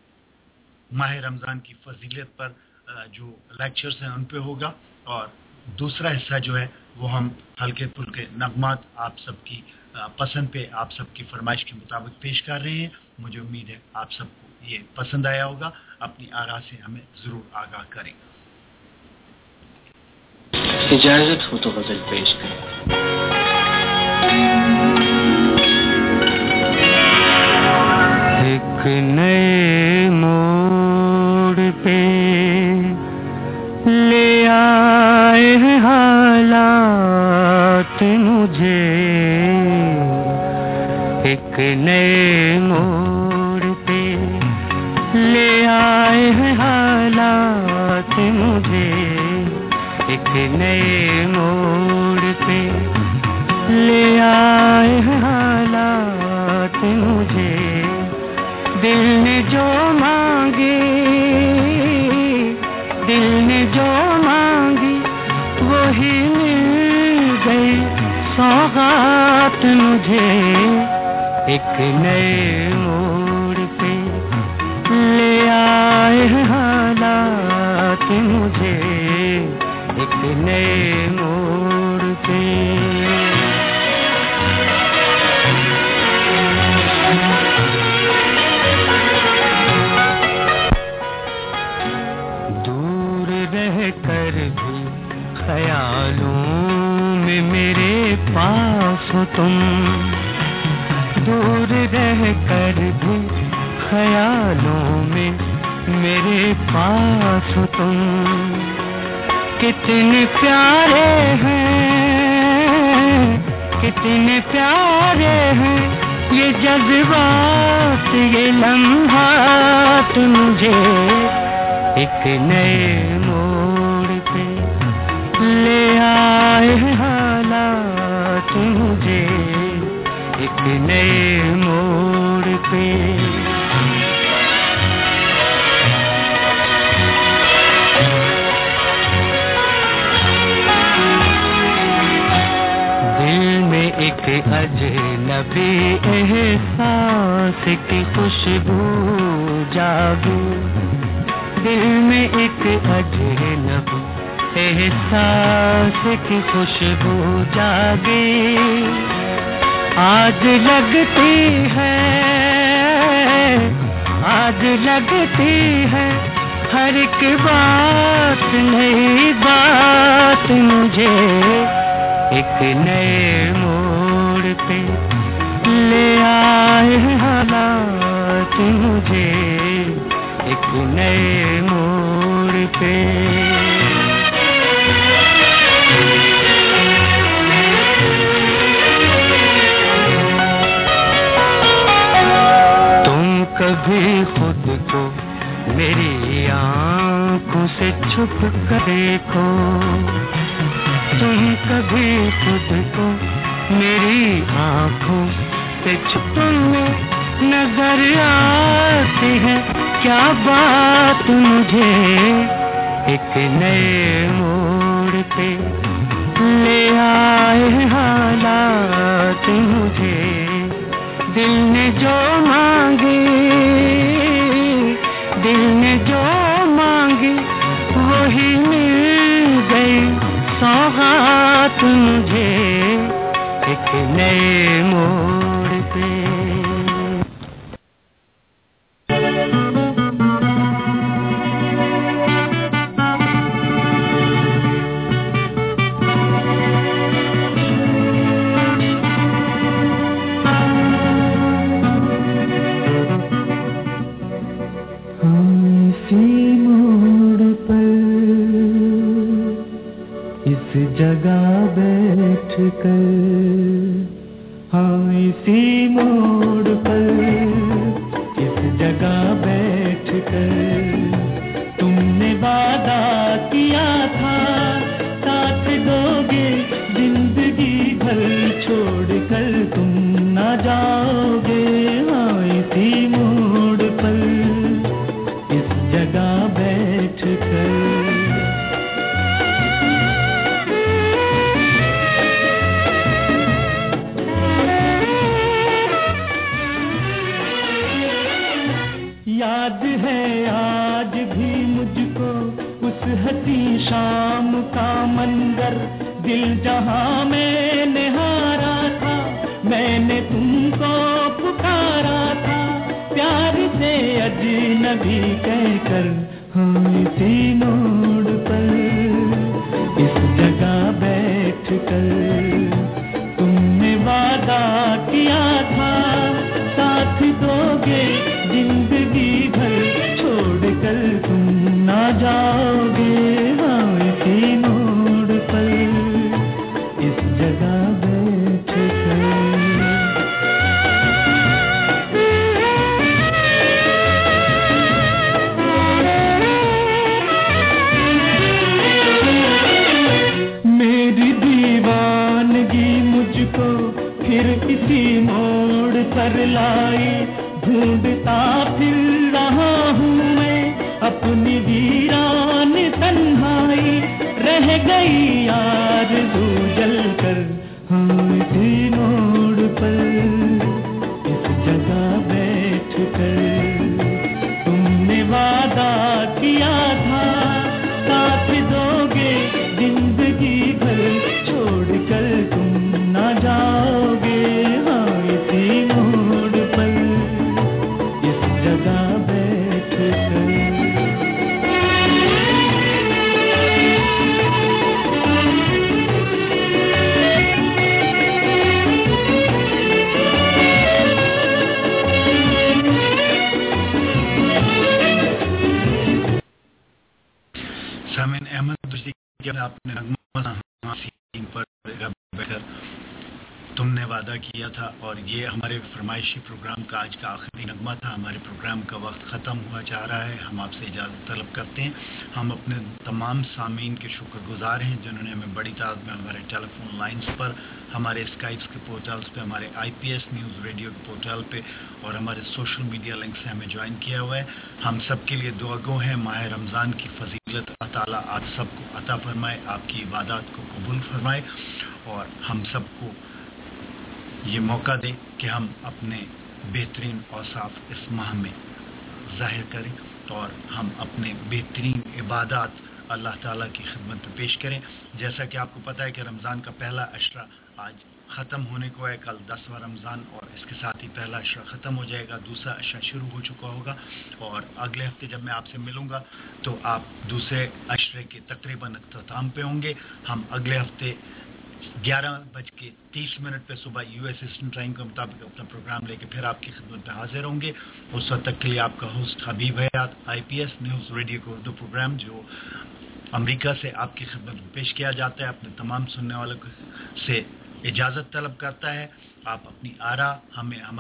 माह रमज़ान की फजीलत पर जो लेक्चर्स हैं उन पे होगा, और दूसरा हिस्सा जो है वो हम हल्के फुल्के नगमात आप सबकी पसंद पे, आप सबकी फरमाइश के मुताबिक पेश कर रहे हैं। मुझे उम्मीद है आप सबको ये पसंद आया होगा। अपनी आरा से हमें ज़रूर आगाह करें। इजाज़त हो तो गज़ल पेश करें। एक नए मोड़ पे ले आए हैं हालात मुझे, एक नए मोड़ पे ले आए हैं हालात मुझे, एक नए मोड़ पे ले आए हैं हालात मुझे। दिल ने जो मांगे, दिल ने जो मांगी वही मिल गई सौगात मुझे, एक नए मोड़ पे ले आए हैं हालात मुझे, एक नए मोड़ पे। कर भी ख्यालों में मेरे पास हो तुम, दूर रह कर भी ख्यालों में मेरे पास हो तुम। कितने प्यारे हैं, कितने प्यारे हैं ये जज्बात, ये लम्हात मुझे, एक नए मोड़ पे ले आए हैं हालात मुझे, एक नए मोड़ पे। दिल में एक अजनबी एहसास की खुशबू जागी, दिल में एक अजनबी एहसास की खुशबू जागी। आज लगती है, आज लगती है हर एक बात नई बात मुझे, एक नए मोड़ पे ले आए हैं हालात मुझे, एक नए मोड़ पे। तुम कभी कभी खुद को मेरी आँखों से छुप कर देखो, तुम कभी खुद को मेरी आँखों से छुप नजर आती है क्या बात मुझे एक नए मोड़ पे ले आए हालात मुझे, दिल ने जो मांगी दिल ने जो मांगी वही मिल गई सौगात मुझे एक नए मोड़ पे। जगह बैठ कर, हाँ इसी मोड़ पर इस जगह बैठ कर तुमने वादा किया था साथ दोगे जिंदगी भर, छोड़ कर तुम ना जाओगे, हाँ इसी मोड़ पर इस जगह बैठ कर। याद है आज भी मुझको उस हसी शाम का मंजर, दिल जहां मैंने हारा था मैंने तुमको पुकारा था प्यार से अजनबी कहकर, हाँ इसी मोड़ पर इस जगह बैठ कर तुमने वादा किया था साथ दोगे जिंदगी भर, छोड़ कर तुम ना जाओगे, हाँ इसी मोड़ पर इस जगह बैठ कर। मेरी दीवानगी मुझको फिर इसी मोड़ पर लाई, ढूंढता फिर रहा हूँ मैं अपनी वीरान तन्हाई, रह गई आरज़ू जल कर, हाँ इसी मोड़ पर इस जगह बैठ कर तुमने वादा किया था साथ दोगे जिंदगी भर, छोड़ कर तुम ना जाओगे, हाँ इसी मोड़ पर इस जगह बैठ कर। सामिन अहमद के आपने पर बैठकर तुमने वादा किया था, और ये हमारे फरमाइशी प्रोग्राम का आज का आखिरी नगमा था। हमारे प्रोग्राम का वक्त ख़त्म हुआ जा रहा है, हम आपसे इजाज़त तलब करते हैं। हम अपने तमाम सामीन के शुक्रगुजार हैं जिन्होंने हमें बड़ी तादाद में हमारे टेलीफोन लाइंस पर, हमारे स्काइप्स के पोर्टल्स पे, हमारे I P S news radio के पोर्टल पे और हमारे सोशल मीडिया लिंक से हमें ज्वाइन किया हुआ है। हम सब के लिए दुआगो हैं, माह रमज़ान की फजीलत अल्लाह ताला आप सबको अता फरमाए, आपकी इबादत को कबूल फरमाए, और हम सबको ये मौका दे कि हम अपने बेहतरीन औसाफ इस माह में ज़ाहिर करें और हम अपने बेहतरीन इबादत अल्लाह ताला की खिदमत में पेश करें। जैसा कि आपको पता है कि रमज़ान का पहला अशरा आज ख़त्म होने को है, कल दसवां रमज़ान, और इसके साथ ही पहला अशरा ख़त्म हो जाएगा, दूसरा अशरा शुरू हो चुका होगा, और अगले हफ्ते जब मैं आपसे मिलूँगा तो आप दूसरे अशरे के तकरीबन अख्ताम पे होंगे। हम अगले हफ्ते ग्यारह बज के तीस मिनट पे सुबह यूएस ईस्टर्न टाइम के मुताबिक अपना प्रोग्राम लेके फिर आपकी खिदमत में हाजिर होंगे। उस वक्त तक के लिए आपका host Habib Hayat, IPS news radio का उर्दू प्रोग्राम जो अमेरिका से आपकी खिदमत में पेश किया जाता है, अपने तमाम सुनने वालों से इजाज़त तलब करता है। आप अपनी आरा हमें हमारे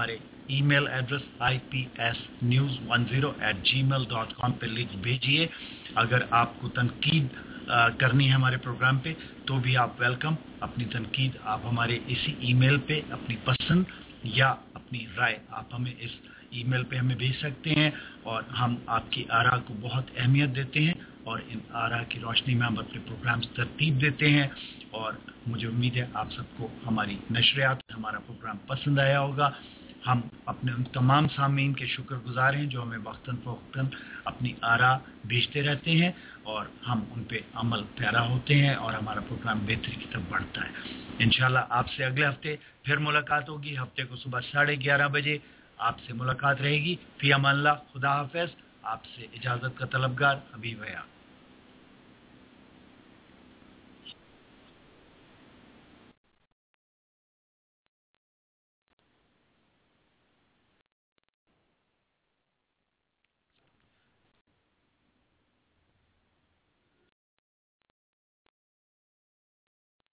email address I P S news one zero eight Gmail dot com पर लिख भेजिए। अगर आपको तनकीद करनी है हमारे प्रोग्राम पे तो भी आप वेलकम। अपनी तनकीद आप हमारे इसी ईमेल पे अपनी पसंद या अपनी राय आप हमें इस ईमेल पे हमें भेज सकते हैं और हम आपकी आरा को बहुत अहमियत देते हैं और इन आरा की रोशनी में हम अपने प्रोग्राम्स तरतीब देते हैं। और मुझे उम्मीद है आप सबको हमारी नशरियात हमारा प्रोग्राम पसंद आया होगा। हम अपने उन तमाम सामीन के शुक्रगुजार हैं जो हमें वक्तन फ़वक्तन अपनी आरा भेजते रहते हैं और हम उन पे अमल पैरा होते हैं और हमारा प्रोग्राम बेहतरी की तरफ बढ़ता है। इंशाल्लाह आपसे अगले हफ्ते फिर मुलाकात होगी। हफ्ते को सुबह साढ़े ग्यारह बजे आपसे मुलाकात रहेगी। फी अमान अल्लाह, खुदा हाफ़िज़। आपसे इजाज़त का तलबगार हबीब हया।